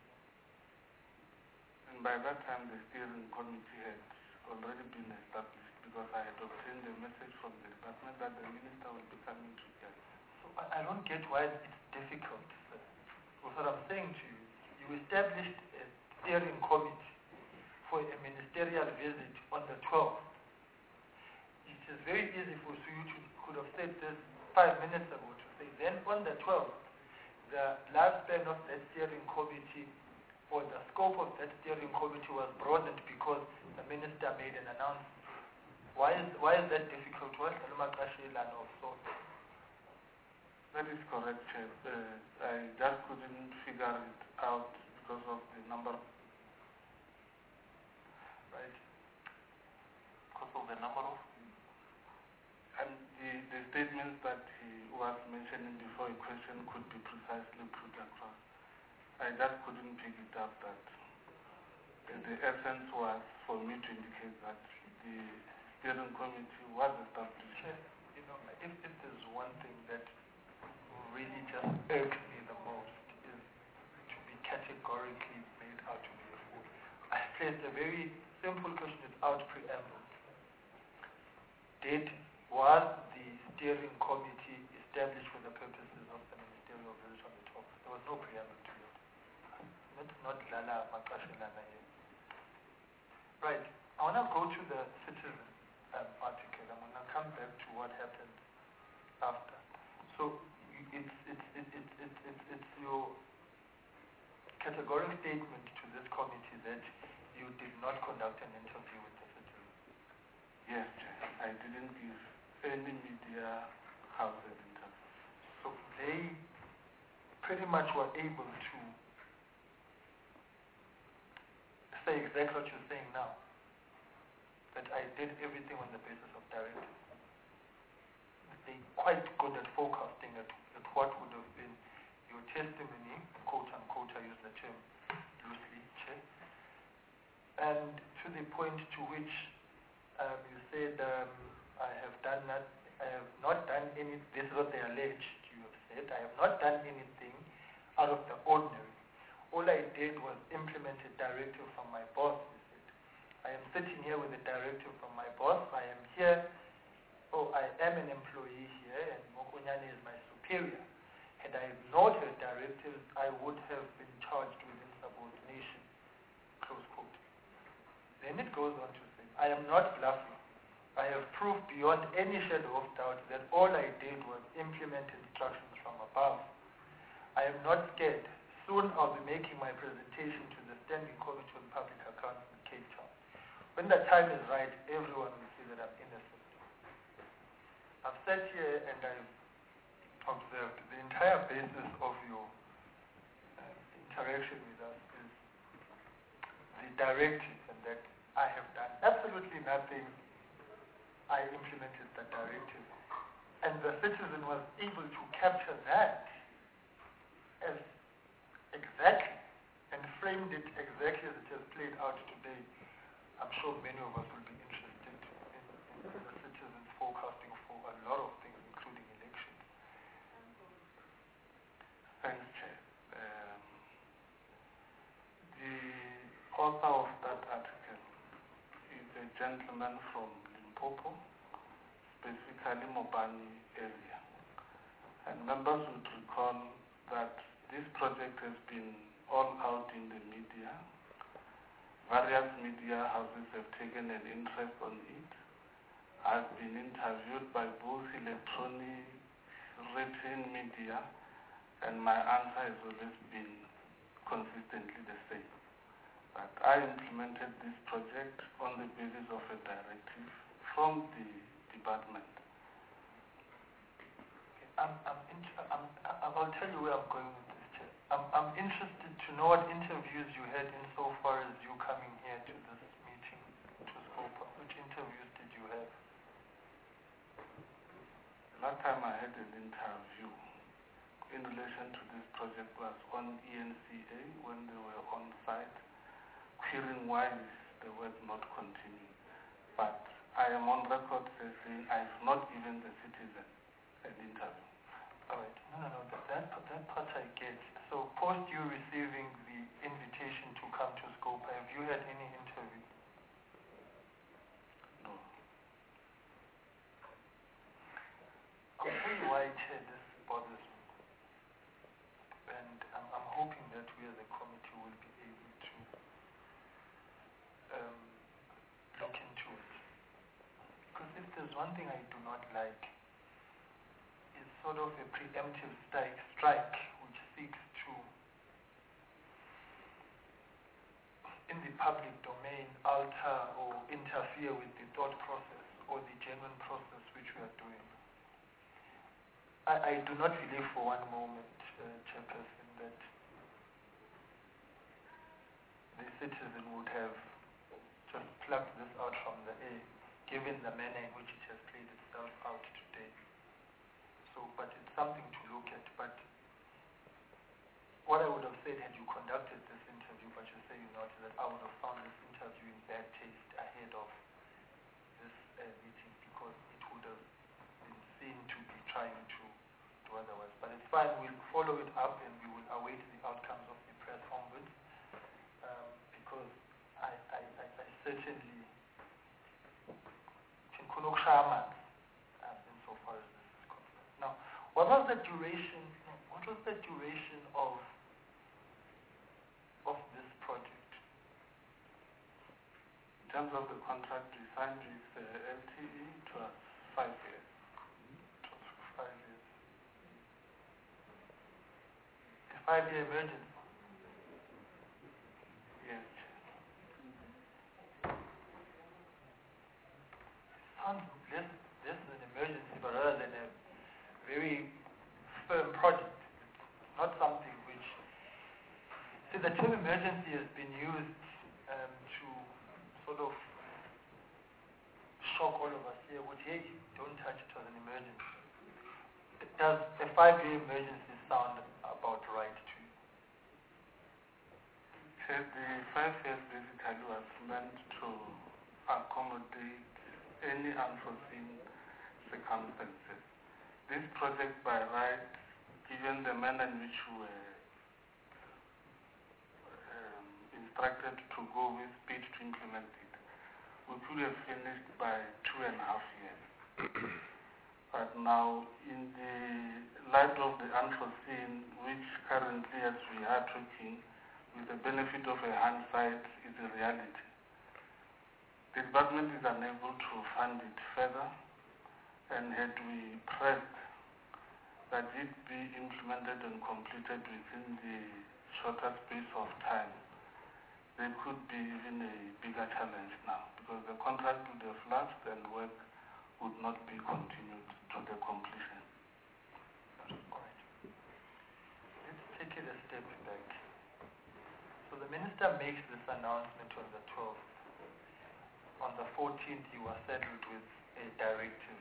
Speaker 3: And by that time, the steering committee had already been established because I had obtained a message from the department that the minister will be coming to get.
Speaker 6: So I, I don't get why it's difficult. Sir. What I'm saying to you, you established a steering committee for a ministerial visit on the twelfth. It is very easy for you to could have said this five minutes ago to say then on the twelfth, the lifespan of that steering committee or the scope of that steering committee was broadened because the minister made an announcement. Why is why is that difficult? Why is also?
Speaker 3: That is correct, Chair. Uh, I just couldn't figure it out because of the number.
Speaker 6: Right.
Speaker 1: Because of the number of?
Speaker 3: And the, the statements that he was mentioning before a question could be precisely put across. I just couldn't pick it up that the, the essence was for me to indicate that the steering committee was established.
Speaker 6: Chair, you know, if, if there's one thing that really just irks me the most is to be categorically made out to be a fool. I placed a very simple question without preamble. Did, was the steering committee established for the purposes of the ministerial visit on the top? There was no preamble to it. Not, not Lala Makashelana here. Right. I want to go to the Citizen um, article. I'm going to come back to what happened after. So it's, it's, it's, it's, it's, it's, it's your categorical statement to this committee that you did not conduct an interview with the citizens.
Speaker 3: Yes, Chair. I didn't give any media houses interview.
Speaker 6: So they pretty much were able to say exactly what you're saying now, that I did everything on the basis of directive. They're quite good at forecasting at, at what would have been your testimony, quote unquote, I use the term loosely, Chair. And to the point to which um, you said um, I have done that, I have not done any, this is what they alleged, you have said, I have not done anything out of the ordinary. All I did was implement a directive from my boss. He said, I am sitting here with a directive from my boss. I am here, oh, I am an employee here, and Mokonyane is my superior. Had I ignored her directives, I would have been charged with insubordination, close quote. Then it goes on to say, I am not bluffing. I have proved beyond any shadow of doubt that all I did was implement instructions from above. I am not scared. Soon I'll be making my presentation to the Standing Committee on Public Accounts in Cape Town. When the time is right, everyone will see that I'm innocent. I've sat here and I've observed the entire basis of your uh, interaction with us is the directive, and that I have done absolutely nothing. I implemented the directive. And the citizen was able to capture that as exactly, and framed it exactly as it has played out today. I'm sure many of us will be interested in, in the citizens forecasting for a lot of things, including elections.
Speaker 3: Thanks, Chair. Um, the author of that article is a gentleman from Limpopo, specifically Mopani area. And members would recall that this project has been all out in the media. Various media houses have taken an interest on it. I've been interviewed by both electronic, written media, and my answer has always been consistently the same. That I implemented this project on the basis of a directive from the department.
Speaker 6: I'm, I'm, I'm, I'll tell you where I'm going with this, Chair. I'm, I'm interested to know what interviews you had insofar as you coming here to this meeting, to Scopa. Which interviews did you have?
Speaker 3: Last time I had an interview in relation to this project was on E N C A when they were on site, querying why they were not continuing. But I am on record saying I've not given the citizen an interview.
Speaker 6: All right. No, no, no. That, that, that part I get. So post you receiving the invitation to come to Scopa, have you had any interview?
Speaker 3: No.
Speaker 6: I'll tell you why, Chair, this bothers me. And I'm, I'm hoping that we as a committee will be able to um, look into it. Because if there's one thing I do not like, sort of a preemptive strike, strike which seeks to, in the public domain, alter or interfere with the thought process or the genuine process which we are doing. I, I do not believe for one moment, uh, Chairperson, that the citizen would have just plucked this out from the air, given the manner in which it has played itself out today. So, but it's something to look at. But what I would have said had you conducted this interview, but you say you're not, that I would have found this interview in bad taste ahead of this uh, meeting, because it would have been seen to be trying to do otherwise. But it's fine, we'll follow it up and we will await the outcomes of the press ombuds, um, because I, I, I, I certainly can um, insofar as this is concerned. Now, what was the duration? What was the duration of of this project?
Speaker 3: In terms of the contract we signed with uh, L T E, it was five years.
Speaker 6: It was for five years. A five-year emergency.
Speaker 3: Yes.
Speaker 6: see, the term emergency has been used um, to sort of shock all of us here with, hey, don't touch it as an emergency. Does a five-year emergency sound about right to you?
Speaker 3: Yes, the five years basically was meant to accommodate any unforeseen circumstances. This project, by right, given the manner in which we were um, instructed to go with speed to implement it, we could have finished by two and a half years. But now, in the light of the unforeseen, which currently, as we are talking, with the benefit of a hindsight, is a reality, the department is unable to fund it further, and had we pressed that it be implemented and completed within the shorter space of time, there could be even a bigger challenge now, because the contract would have lapsed and work would not be continued to the completion.
Speaker 6: All right. Let's take it a step back. So the minister makes this announcement on the twelfth. On the fourteenth, you were saddled with a directive.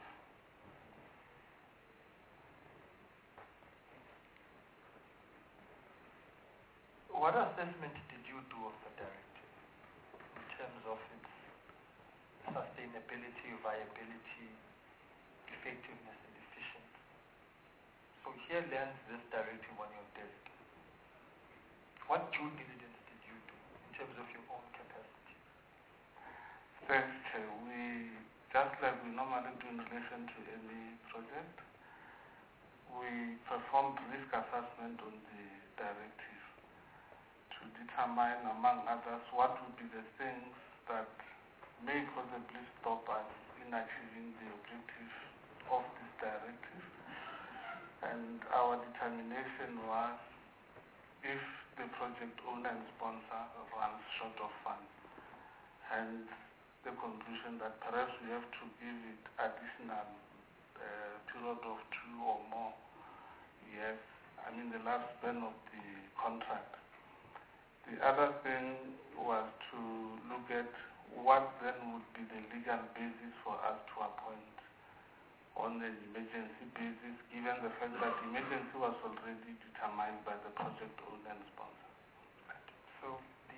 Speaker 6: What assessment did you do of the directive in terms of its sustainability, viability, effectiveness, and efficiency? So here lands this directive on your desk. What due diligence did you do in terms of your own capacity?
Speaker 3: Thanks, Chair. We, just like we normally do in relation to any project, we performed risk assessment on the directive to determine, among others, what would be the things that may possibly stop us in achieving the objective of this directive. And our determination was, if the project owner and sponsor runs short of funds, and the conclusion that perhaps we have to give it additional uh, period of two or more years, I mean the lifespan of the contract. The other thing was to look at what then would be the legal basis for us to appoint on an emergency basis, given the fact that emergency was already determined by the project owner and sponsor.
Speaker 6: So the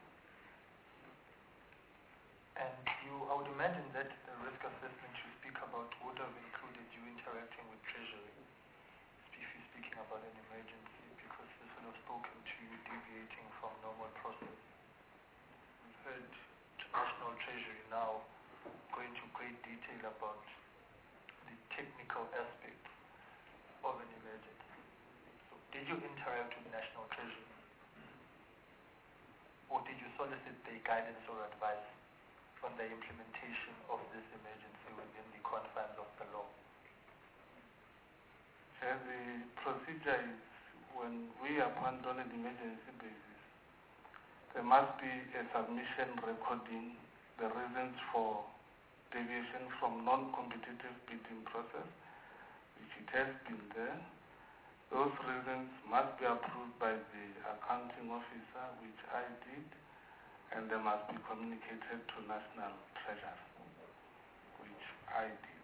Speaker 6: and you, I would imagine that the risk assessment you speak about would have included you interacting with Treasury, if you're speaking about an emergency, because this would have spoken to you deviating from normal process. We've heard National Treasury now go into great detail about the technical aspects of an emergency. So did you interact with National Treasury? Or did you solicit their guidance or advice on the implementation of this emergency within the confines of the law?
Speaker 3: Uh, the procedure is, when we appoint on an emergency basis, there must be a submission recording the reasons for deviation from non-competitive bidding process, which it has been there. Those reasons must be approved by the accounting officer, which I did, and they must be communicated to National Treasury, which I did.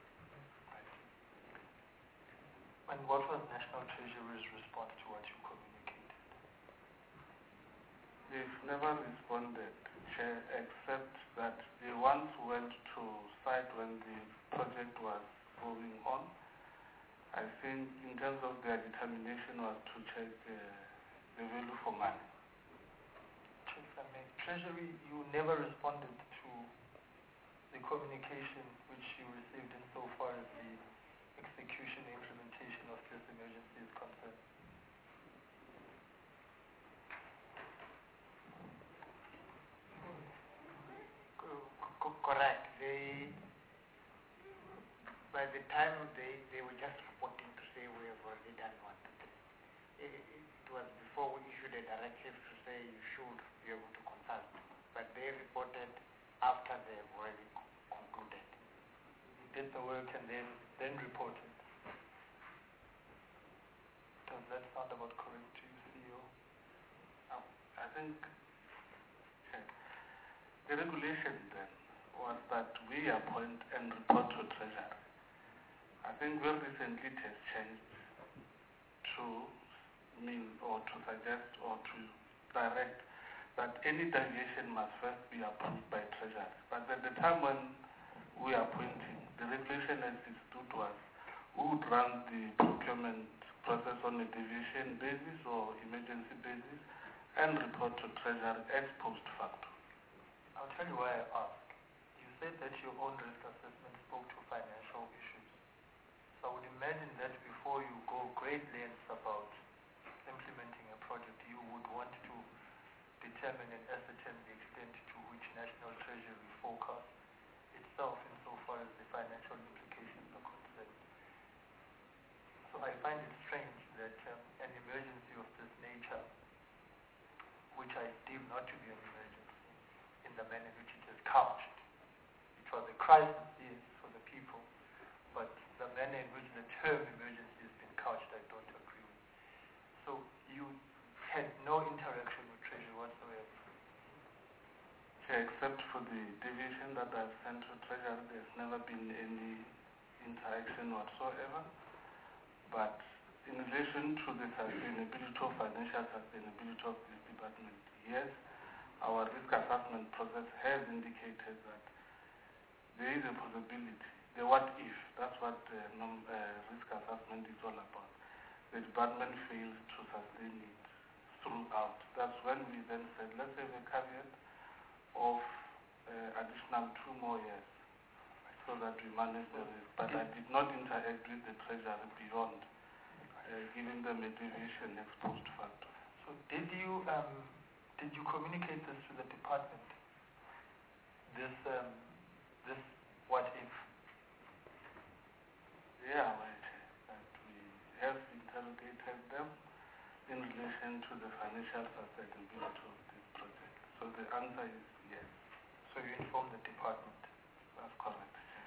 Speaker 6: And what was National Treasury's response to what you communicated?
Speaker 3: They've never responded, Chair, except that they once went to site when the project was going on. I think in terms of their determination was to check uh, the value for money.
Speaker 6: Treasury, you never responded to the communication which you received insofar as the execution and implementation of this emergency is concerned.
Speaker 8: Correct. They, by the time they, they were just reporting to say we have already done one. It, it was before we issued a directive to say you should be able to consult, but they reported after they have already concluded.
Speaker 6: You did the work and then, then reported. Does that sound about correct to you, C E O?
Speaker 8: Uh,
Speaker 3: I think okay, the regulation then was that we appoint and report to Treasury. I think very recently it has changed to mean or to suggest or to direct that any deviation must first be approved by Treasury. But at the time when we are appointing, the regulation as it stood was who would run the procurement process on a deviation basis or emergency basis and report to Treasury ex post facto.
Speaker 6: I'll tell you why I ask. You said that your own risk assessment spoke to financial issues. So I would imagine that before you go great lengths about implementing a project, you would want to determine and ascertain the extent to which National Treasury forecast itself insofar as the financial implications are concerned. So I find it strange that um, an emergency of this nature, which I deem not to be an emergency in the manner in which it is couched, it was a crisis, yes, for the people, but the manner in which the term emergency has been couched, I don't agree with. So you had no interaction with Treasury whatsoever?
Speaker 3: Okay, except for the deviation that I've sent to Treasury, there's never been any interaction whatsoever. But in relation to the sustainability of financial sustainability of this department, yes, our risk assessment process has indicated that there is a possibility, the what if, that's what uh, non, uh, risk assessment is all about. The department fails to sustain it throughout. That's when we then said, let's have a caveat of uh, additional two more years so that we manage the risk. But I did not interact with the Treasury beyond uh, giving them a deviation ex post facto.
Speaker 6: So did you um, did you communicate this to the department? This um, this what if?
Speaker 3: Yeah, right. That we have interrogated them in relation to the financial sustainability of this project. So the answer is yes.
Speaker 6: So you informed the department?
Speaker 3: That's correct.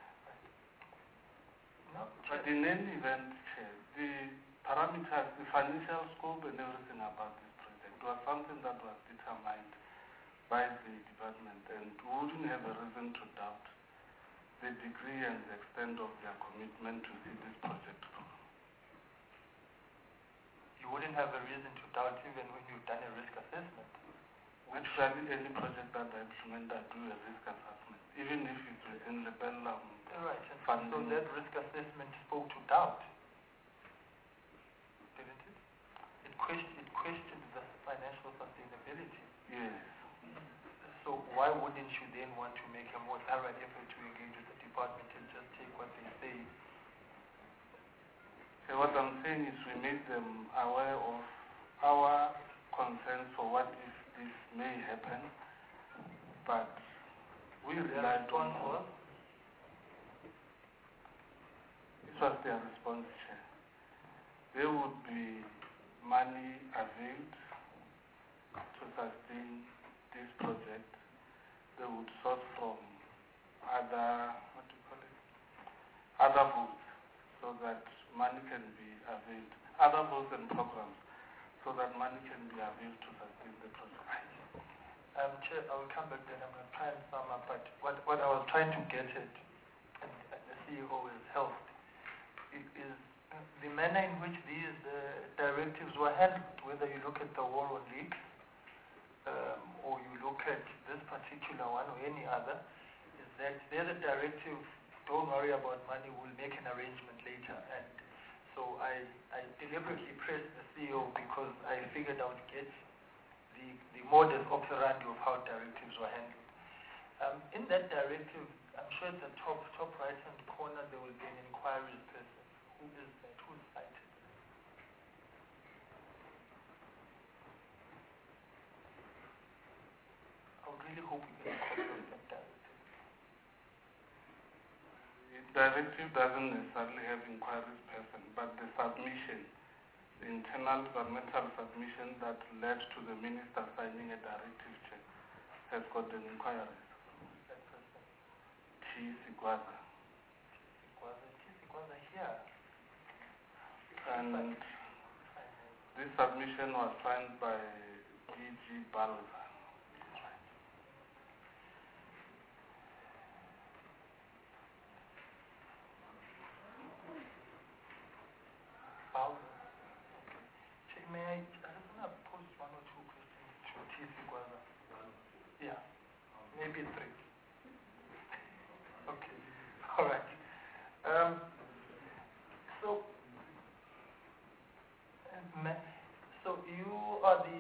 Speaker 6: No,
Speaker 3: but in any event, Chair, the parameters, the financial scope and everything about this project was something that was determined by the department, and we wouldn't have a reason to doubt the degree and the extent of their commitment to see this project through.
Speaker 6: You wouldn't have a reason to doubt even when you've done a risk assessment?
Speaker 3: Actually, any project that I implement, I do a risk assessment, even if it's within the Bella um,
Speaker 6: right, and
Speaker 3: funding.
Speaker 6: so that risk assessment spoke to doubt, didn't it? It questioned, it questioned the financial sustainability.
Speaker 3: Yes.
Speaker 6: So why wouldn't you then want to make a more thorough effort to engage with the department and just take what they say?
Speaker 3: So what I'm saying is we made them aware of our concerns for what if this may happen, but we relied on
Speaker 6: was?
Speaker 3: This was their response, Chair. There would be money availed to sustain this project. They would source from other, what do you call it, other votes, so that money can be availed, other votes and programs, so that money can be availed to sustain the project.
Speaker 6: Um, Chair, I will come back then. I'm going to try and sum up, but what, what I was trying to get at, and, and the C E O has helped, is the manner in which these uh, directives were handled, whether you look at the war on leaks, um, or you look at this particular one or any other, is that there's a directive, don't worry about money, we'll make an arrangement later. And so I, I deliberately pressed the C E O because I figured I would get the, the modus operandi of how directives were handled. Um, in that directive, I'm sure at the top, top right-hand corner there will be an inquiries person. Who is that? Who is cited? I would really hope we get a copy of that directive.
Speaker 3: The directive doesn't necessarily have inquiries person, but the submission, the internal governmental submission that led to the minister signing a directive check has got an inquiry.
Speaker 6: That person.
Speaker 3: T. Sigwaza.
Speaker 6: T. Sigwaza. T. Sigwaza here.
Speaker 3: And this submission was signed by Dean G Balva.
Speaker 6: Balva. Okay. May I, I just want to pose one or two questions to T C Gwaza? Yeah, maybe three. Okay, all right. Um, so, uh, ma- so you are the,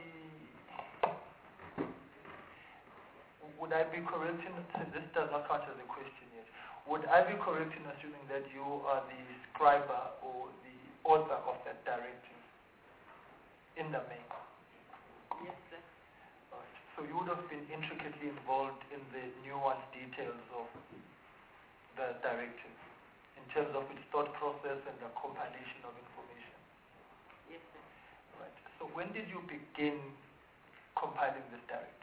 Speaker 6: would I be correct in, this does not count as a question yet, would I be correct in assuming that you are the scriber or the author of that directive in the main?
Speaker 4: Yes, sir.
Speaker 6: Right. So you would have been intricately involved in the nuanced details of the directive in terms of its thought process and the compilation of information.
Speaker 4: Yes, sir.
Speaker 6: Right. So when did you begin compiling this directive?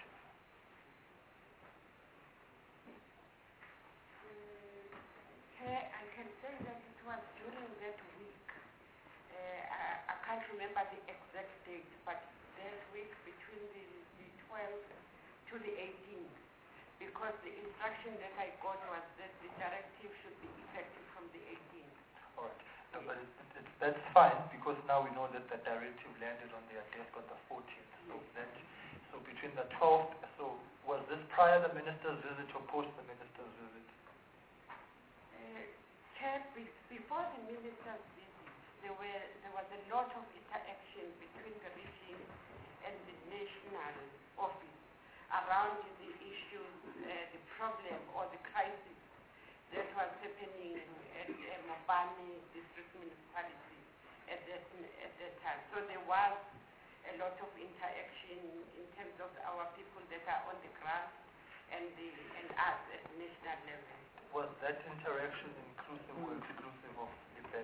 Speaker 4: Chair, I can say that it was during that week. Uh, I, I can't remember the exact date, but that week between the, the twelfth to the eighteenth, because the instruction that I got was that the directive should be effective from the eighteenth.
Speaker 6: All right. No, but it, it, that's fine because now we know that the directive landed on their desk on the fourteenth. So that, so between the twelfth, so was this prior the minister's visit or post the minister's visit?
Speaker 4: Uh, Chair, be, before the minister's visit, there were there was a lot of interaction between the region and the national office around the issues, uh, the problem or the crisis that was happening at uh, Mopani District Municipality at that, at that time. So there was a lot of interaction in terms of our people that are on the ground and, the, and us at national level.
Speaker 6: Was that interaction inclusive or exclusive of Libel?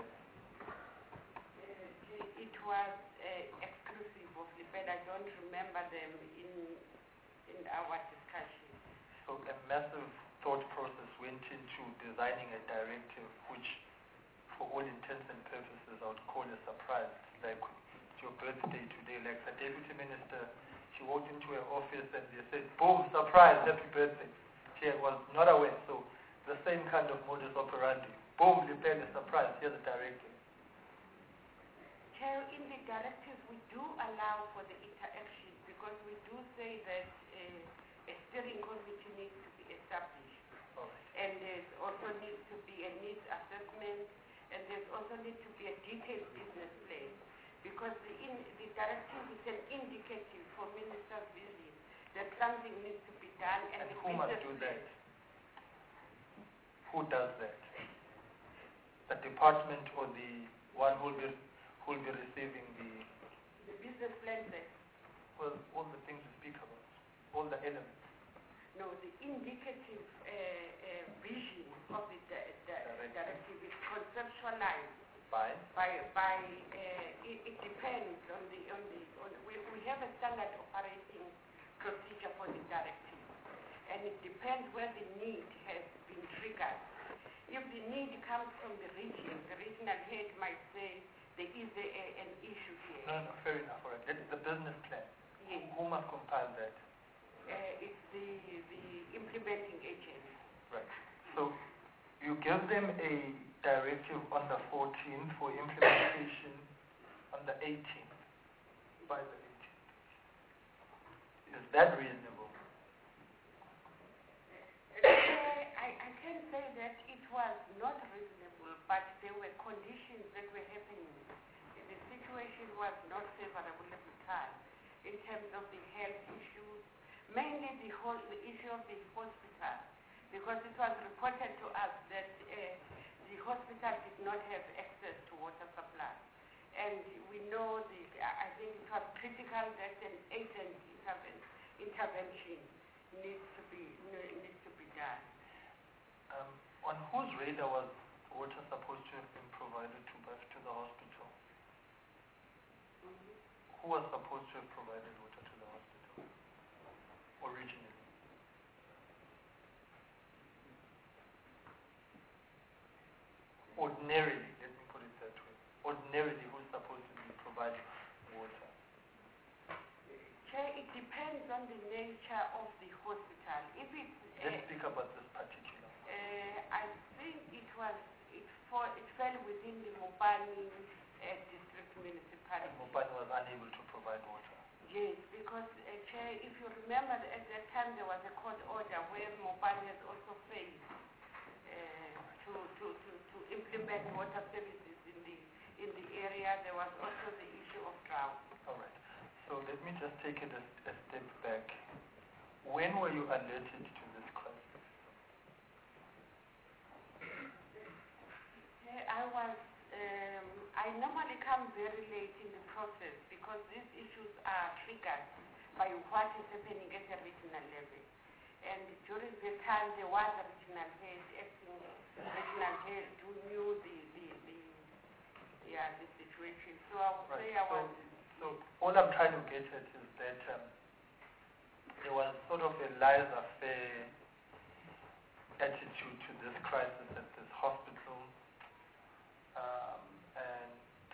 Speaker 4: Uh, it was uh, exclusive of Libel. I don't remember them in in our discussion.
Speaker 6: So a massive thought process went into designing a directive which, for all intents and purposes, I would call a surprise. Like it's your birthday today, like the deputy minister, she walked into her office and they said, boom, surprise, happy birthday. She was not aware. So the same kind of modus operandi. Boom, Libel, a surprise, here's the directive.
Speaker 4: Chair, in the directive we do allow for the interaction because we do say that uh, a steering committee needs to be established.
Speaker 6: Right.
Speaker 4: And there's also needs to be a needs assessment, and there's also needs to be a detailed business plan. Because the, in, the directive is an indicative for minister's visit that something needs to be done. And,
Speaker 6: And
Speaker 4: the
Speaker 6: who must
Speaker 4: business
Speaker 6: do that?
Speaker 4: plan-
Speaker 6: Who does that? The department or the one who will be, who will be receiving the,
Speaker 4: The business plan that
Speaker 6: well, all the things we speak about, all the elements.
Speaker 4: No, the indicative uh, uh, vision of the, the, the directive is conceptualized
Speaker 6: By?
Speaker 4: by, by uh, it, it depends on the, on the, on, we, we have a standard operating procedure for the directive, and it depends where the need has been triggered. If the need comes from the region, the regional head might say there is a, a, an issue here.
Speaker 6: No, no, fair enough, all right. That is the business plan.
Speaker 4: Yes.
Speaker 6: Who must compile that?
Speaker 4: Uh, it's the, the implementing agent.
Speaker 6: Right. So you give them a directive on the fourteenth for implementation on the eighteenth, by the eighteenth. Is that reasonable?
Speaker 4: Uh, I, I can say that it was not reasonable, but there were conditions that were happening. The situation was not favorable at the time in terms of the health issues, mainly the whole the issue of the hospital, because it was reported to us that uh, the hospital did not have access to water supply. And we know, the, I think it was critical that an agent interven, intervention needs to be needs to be done.
Speaker 6: Um, on whose radar was water supposed to have been provided to, to the hospital?
Speaker 4: Mm-hmm.
Speaker 6: Who was supposed to have provided water to the hospital originally? Ordinarily, let me put it that way. Ordinarily, who's supposed to be providing water?
Speaker 4: Chair, it depends on the nature of the hospital. If it's,
Speaker 6: Let's
Speaker 4: uh,
Speaker 6: speak about this particular.
Speaker 4: uh, I think it was, it, for, it fell within the Mopani uh, district municipality.
Speaker 6: And Mopani was unable to provide water.
Speaker 4: Yes, because uh, Chair, if you remember, at that time there was a court order where Mopani has also failed uh, to, to, to, to implement water services in the in the area. There was also the issue of drought.
Speaker 6: All right. So let me just take it a, a step back. When were you alerted to this crisis?
Speaker 4: Uh, I was. Um, I normally come very late in the process because these issues are triggered by what is happening at the regional level. And during the time there was a regional head, acting regional head who knew the, the, the, yeah, the situation. So I would
Speaker 6: Right.
Speaker 4: say I
Speaker 6: So,
Speaker 4: was...
Speaker 6: so all I'm trying to get at is that um, there was sort of a laissez-faire attitude to this crisis at this hospital. Um, and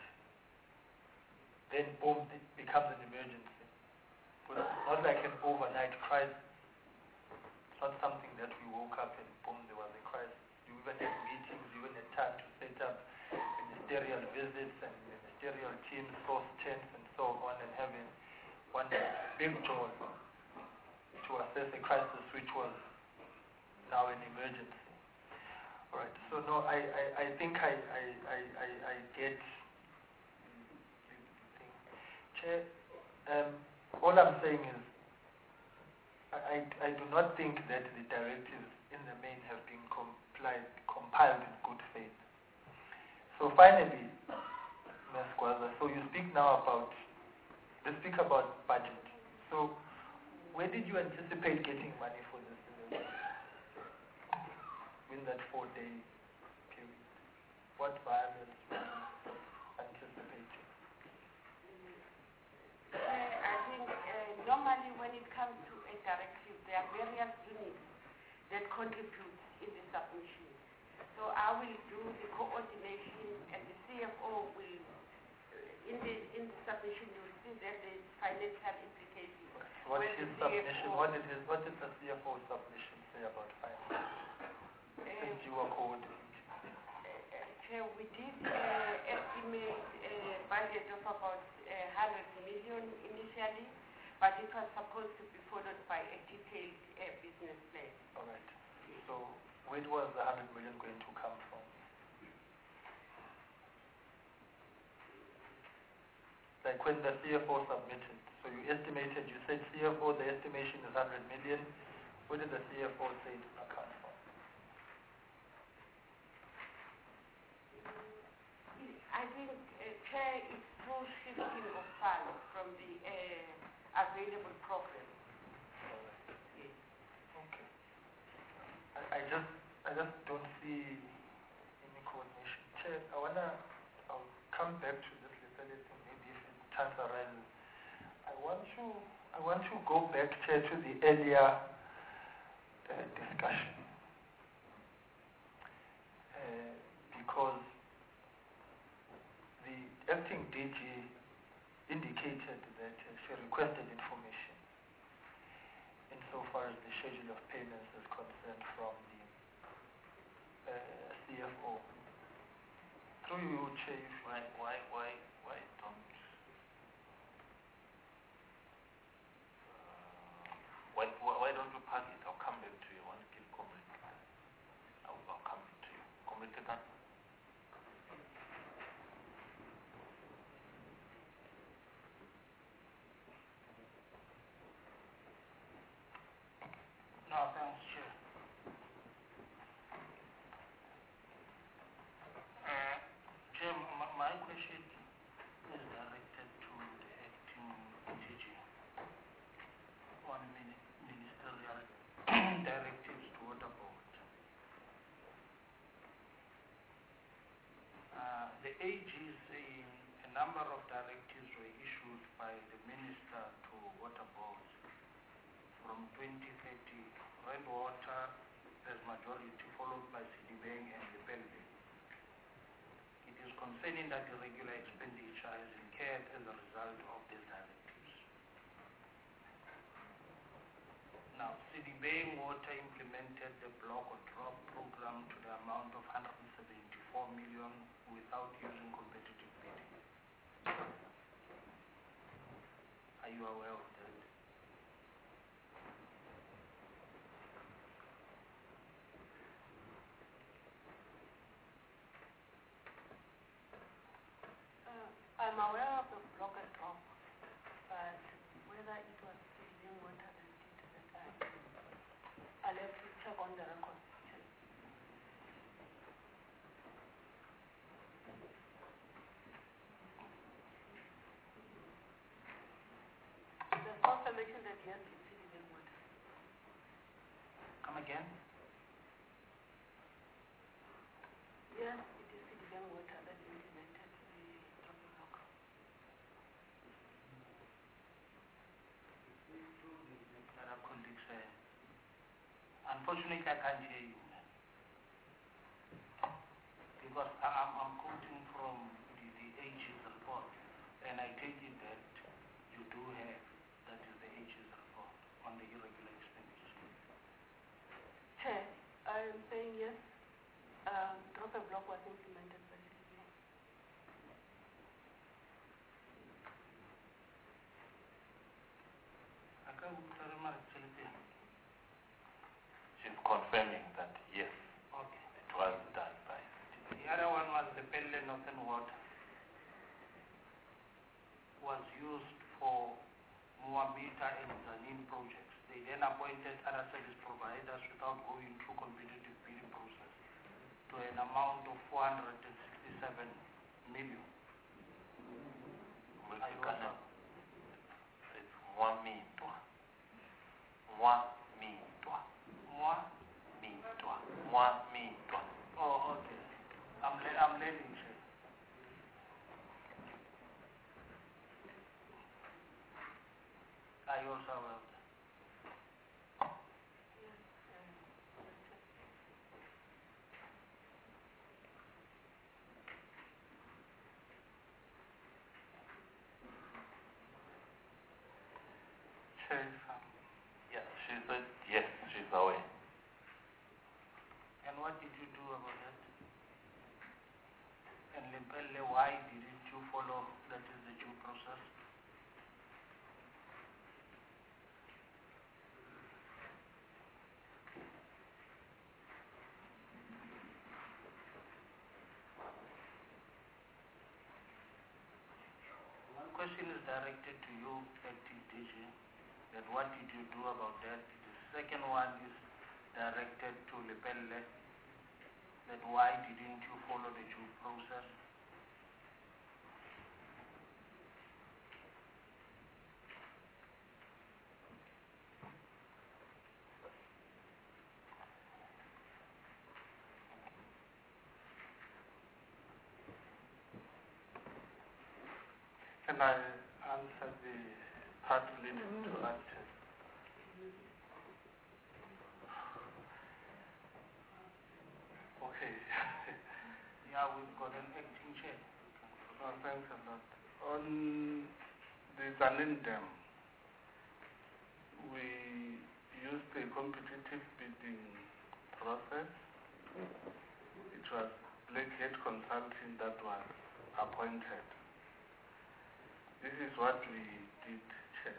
Speaker 6: then boom, it becomes an emergency. But it's not like an overnight crisis. It's not something that we woke up and boom, there was a crisis. You even had meetings, you even had time to set up ministerial visits and ministerial teams, source tents and so on, and having one big job to assess a crisis which was now an emergency. All right. So no, I, I, I think I, I, I, I, I get the thing. Chair, um, all I'm saying is I, I, I do not think that the directives in the main have been complied, compiled in good faith. So finally, Miz Gwaza, so you speak now about, let's speak about budget. So where did you anticipate getting money for this in that four-day period? What violence were you anticipating?
Speaker 4: Uh, I think uh, normally when it comes to a directive, there are various units that contribute in the submission. So I will do the coordination, and the C F O will, uh, in the in the submission, you will see that there is financial implications.
Speaker 6: What
Speaker 4: When
Speaker 6: is
Speaker 4: the
Speaker 6: submission?
Speaker 4: C F O
Speaker 6: What, it is, what did the C F O submission say about finance?
Speaker 4: Uh,
Speaker 6: Since you were coordinating.
Speaker 4: uh, Chair, we did uh, estimate a budget of about uh, one hundred million initially, but it was supposed to be followed by a detailed uh, business plan.
Speaker 6: All right. So where was the one hundred million going to come from? Like when the C F O submitted, so you estimated, you said C F O, the estimation is one hundred million. Where did the C F O say it will come from?
Speaker 4: I think, uh, Chair, it's through shifting of funds from the uh, available program.
Speaker 6: All right.
Speaker 4: Yes.
Speaker 6: Okay. I, I just I just don't see any coordination. Chair, I wanna I'll come back to this little thing maybe if it turns around. I want to I want to go back, Chair, to the earlier uh, discussion. Uh, because the acting D G indicated that uh, she requested information insofar as the schedule of payments is concerned from the uh, C F O. Through you, Chief.
Speaker 1: Why, why, why, why don't, uh, why, why why don't you pass it? I'll come back to you once give comment. I'll, I'll come back to you. Comment again?
Speaker 10: No, thanks, Chair. Uh, Chair, my, my question is directed to the acting D G on mini, ministerial directives to water board. Uh, the A G is saying a number of directives were issued by the minister to water boards from twenty thirty. Red Water as majority, followed by Citibank and the Belgium. It is concerning that the regular expenditure has incurred as a result of these directives. Now, Citibank Water implemented the block or drop program to the amount of one hundred seventy-four million without using competitive bidding. Are you aware of that?
Speaker 4: Uh, I'm aware of the block and drop, but whether it was Citibank Water that did that, I, I'll have to check on the record. There's confirmation that yes, it's Citibank Water.
Speaker 10: Come again?
Speaker 4: Yes, it is Citibank Water that implemented the dropping block.
Speaker 10: Other colleagues, uh, unfortunately, I can't hear you. Because I- I'm, I'm quoting from the, the A G's report, and I take it that you do have, that is the A G's report on the irregular expenditure.
Speaker 4: Chair, I am saying yes, um, drop and block was implemented by Citibank.
Speaker 10: I can't very much tell you.
Speaker 1: She's confirming that yes,
Speaker 10: Okay.
Speaker 1: it was done by.
Speaker 10: The other one was the Pelle Northern Water. Was used for Moamita and Zanin projects. They then appointed other service providers without going through competitive bidding process to an amount of four hundred sixty-seven million. I was up.
Speaker 1: It's Mwamitwa. Mwamitwa.
Speaker 10: Moa?
Speaker 1: Mitwa. Mwamitwa.
Speaker 10: Oh, okay. I'm, le- I'm learning, sir. I also will.
Speaker 3: Chair,
Speaker 1: Yeah, she said yes, she's aware.
Speaker 10: And what did you do about that? And Limpelle, why didn't you follow, that is the due process? One question is directed to you, acting D G, that what did you do about that? The second one is directed to Lepelle, that why didn't you follow the due process?
Speaker 3: can I answer the part related to that? Okay.
Speaker 10: Yeah, we've got an acting chair.
Speaker 3: Oh, thanks a lot. On the Zanin Dam, we used a competitive bidding process. It was Blackhead Consulting that was appointed. This is what we did, Chair.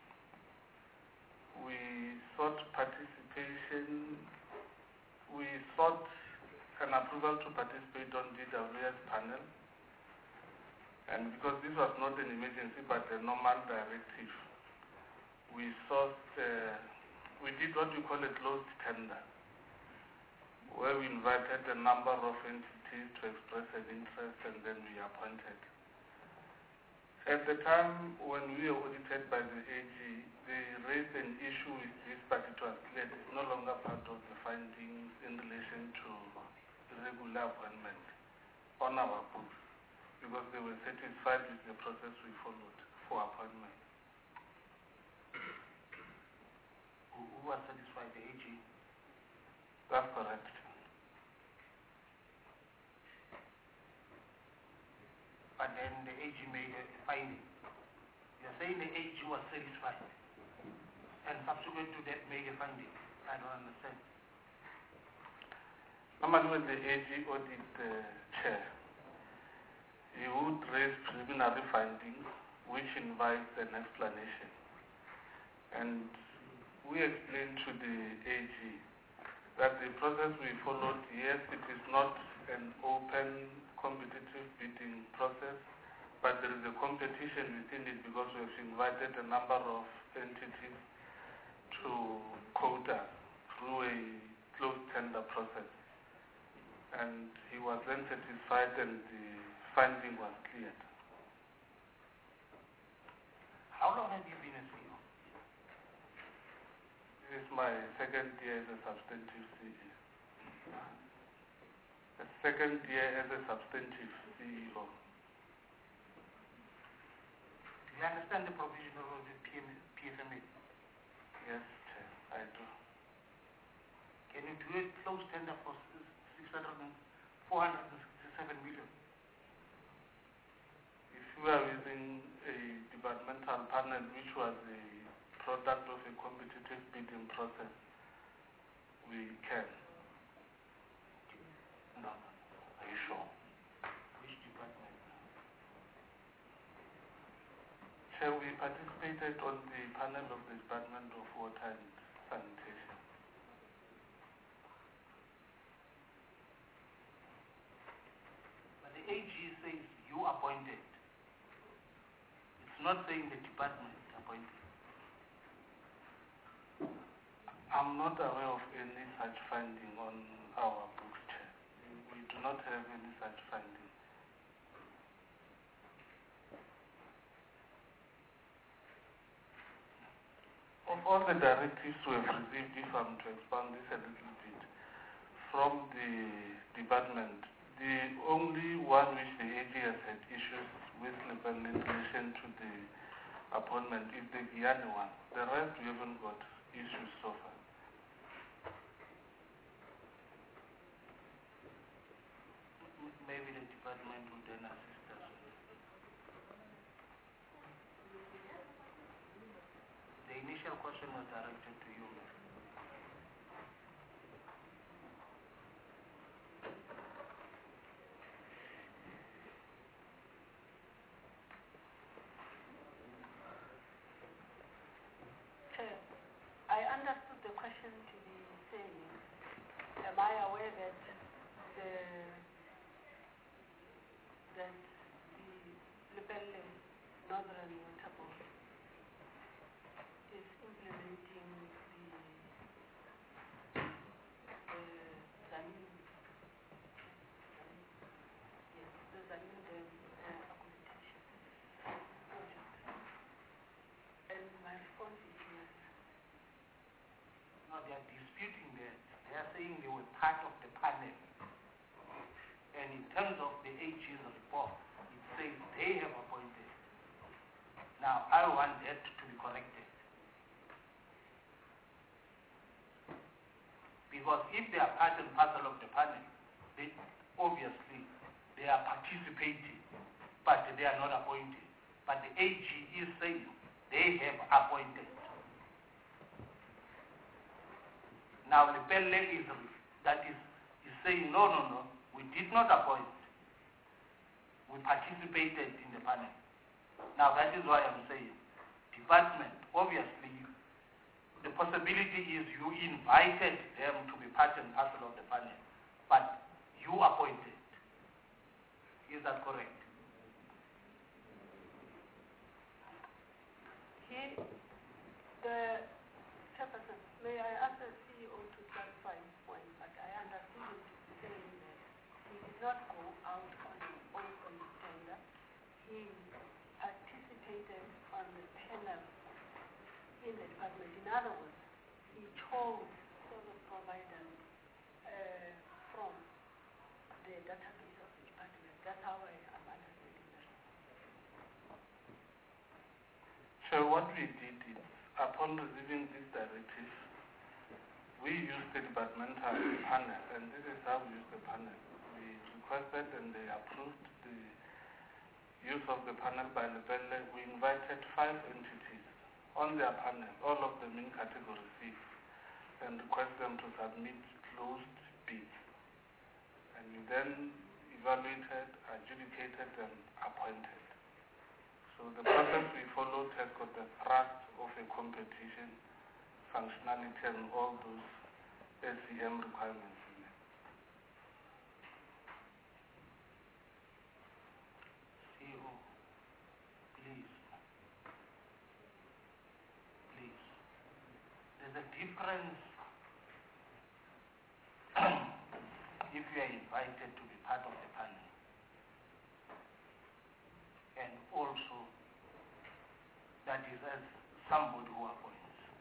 Speaker 3: We sought participation, we sought an approval to participate on D W S panel. And because this was not an emergency but a normal directive, we sought, uh, we did what we call a closed tender, where we invited a number of entities to express an interest and then we appointed. At the time when we were audited by the A G, they raised an issue with this, but it was clear it's no longer part of the findings in relation to irregular appointment on our books, because they were satisfied with the process we followed for appointment.
Speaker 10: Who, who was satisfied, the A G?
Speaker 3: That's correct.
Speaker 10: But then the A G made a finding. You're saying the A G was satisfied. and subsequent to that make a finding? I don't understand.
Speaker 3: Normally when the A G audit uh, chair, he would raise preliminary findings which invites an explanation. And we explained to the A G that the process we followed, yes, it is not an open competitive bidding process, but there is a competition within it because we have invited a number of entities to quote us through a closed tender process. And he was then satisfied and the finding was cleared.
Speaker 10: How long have you been a C E O?
Speaker 3: This is my second year as a substantive C E O. The second year as a substantive C E O.
Speaker 10: Do you understand the provision of the P F M A?
Speaker 3: Yes, Chair, I do.
Speaker 10: Can you do a closed tender for four hundred sixty-seven million?
Speaker 3: If we are using a departmental panel which was a product of a competitive bidding process, we can.
Speaker 10: No, no. Are you sure? Which department?
Speaker 3: Chair, we participated on the panel of the Department of Water and Sanitation.
Speaker 10: But the A G says you appointed. It's not saying the department appointed.
Speaker 3: I'm not aware of any such finding on our books, Chair. We do not have any such finding. Of all the directives we have received, if I'm to expand this a little bit, from the department, the only one which the A G has had issues with in relation to the appointment is the Guyana one. The rest we haven't got issues so far.
Speaker 10: Maybe the department would then assist us. The initial question was directed to you.
Speaker 4: Chair, I understood the question to be saying, am I aware that the that the Lepelle Northern Water Board is implementing the the Zanin, yes, the Zanin Dam uh, augmentation project. And my response is yes.
Speaker 10: No, they are disputing that. They are saying they were part of the panel. And in terms of the A G's report, it says they have appointed. Now, I want that to be corrected. Because if they are part and parcel of the panel, they, obviously they are participating, but they are not appointed. But the A G is saying they have appointed. Now, the Lepelle is, that is, is saying, no, no, no, we did not appoint. We participated in the panel. Now, that is why I'm saying, department, obviously, you, the possibility is you invited them to be part and parcel of the panel, but you appointed. Is that correct?
Speaker 4: He, the Chairperson, may I ask the C E O to clarify his point, but I understood him to be saying that he did not go out on an open tender. He participated on the panel in the department. In other words, he chose service providers uh, from the database of the department. That's how I am understanding that.
Speaker 3: So what we did is, upon receiving this directive, we used the departmental panel, and this is how we use the panel. We requested and they approved the use of the panel by Lepelle. We invited five entities on their panel, all of them in category six, and request them to submit closed bids. And we then evaluated, adjudicated, and appointed. So the process we followed has got the thrust of a competition, functionality, and all those S E M requirements in it.
Speaker 10: C E O, please, please. There's a difference if you are invited to be part of the panel, and also that is as somebody who appoints.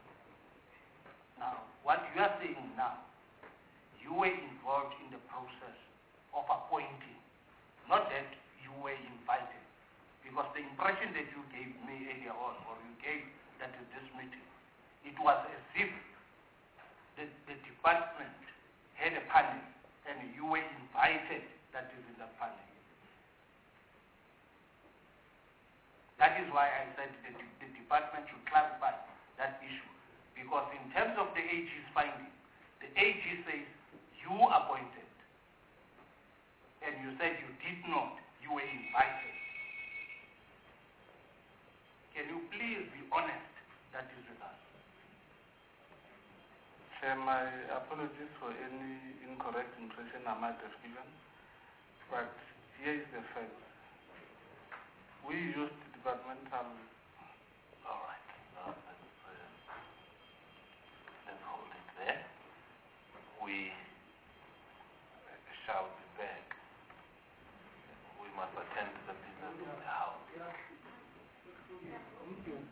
Speaker 10: Now, what you are saying now, you were involved in the process of appointing, not that you were invited. Because the impression that you gave me earlier on, or you gave that at this meeting, it was as if the, the department had a panel and you were invited that is in the panel. That is why I said that the department should clarify that issue. Because in terms of the A G's finding, the A G says you appointed. And you said you did not, you were invited. Can you please be honest? That is with us.
Speaker 3: Chair, my apologies for any incorrect impression I might have given, but here is the fact. We used departmental.
Speaker 1: All right. Uh, let's, uh, let's hold it there. We shall be back. We must attend to the business of the house.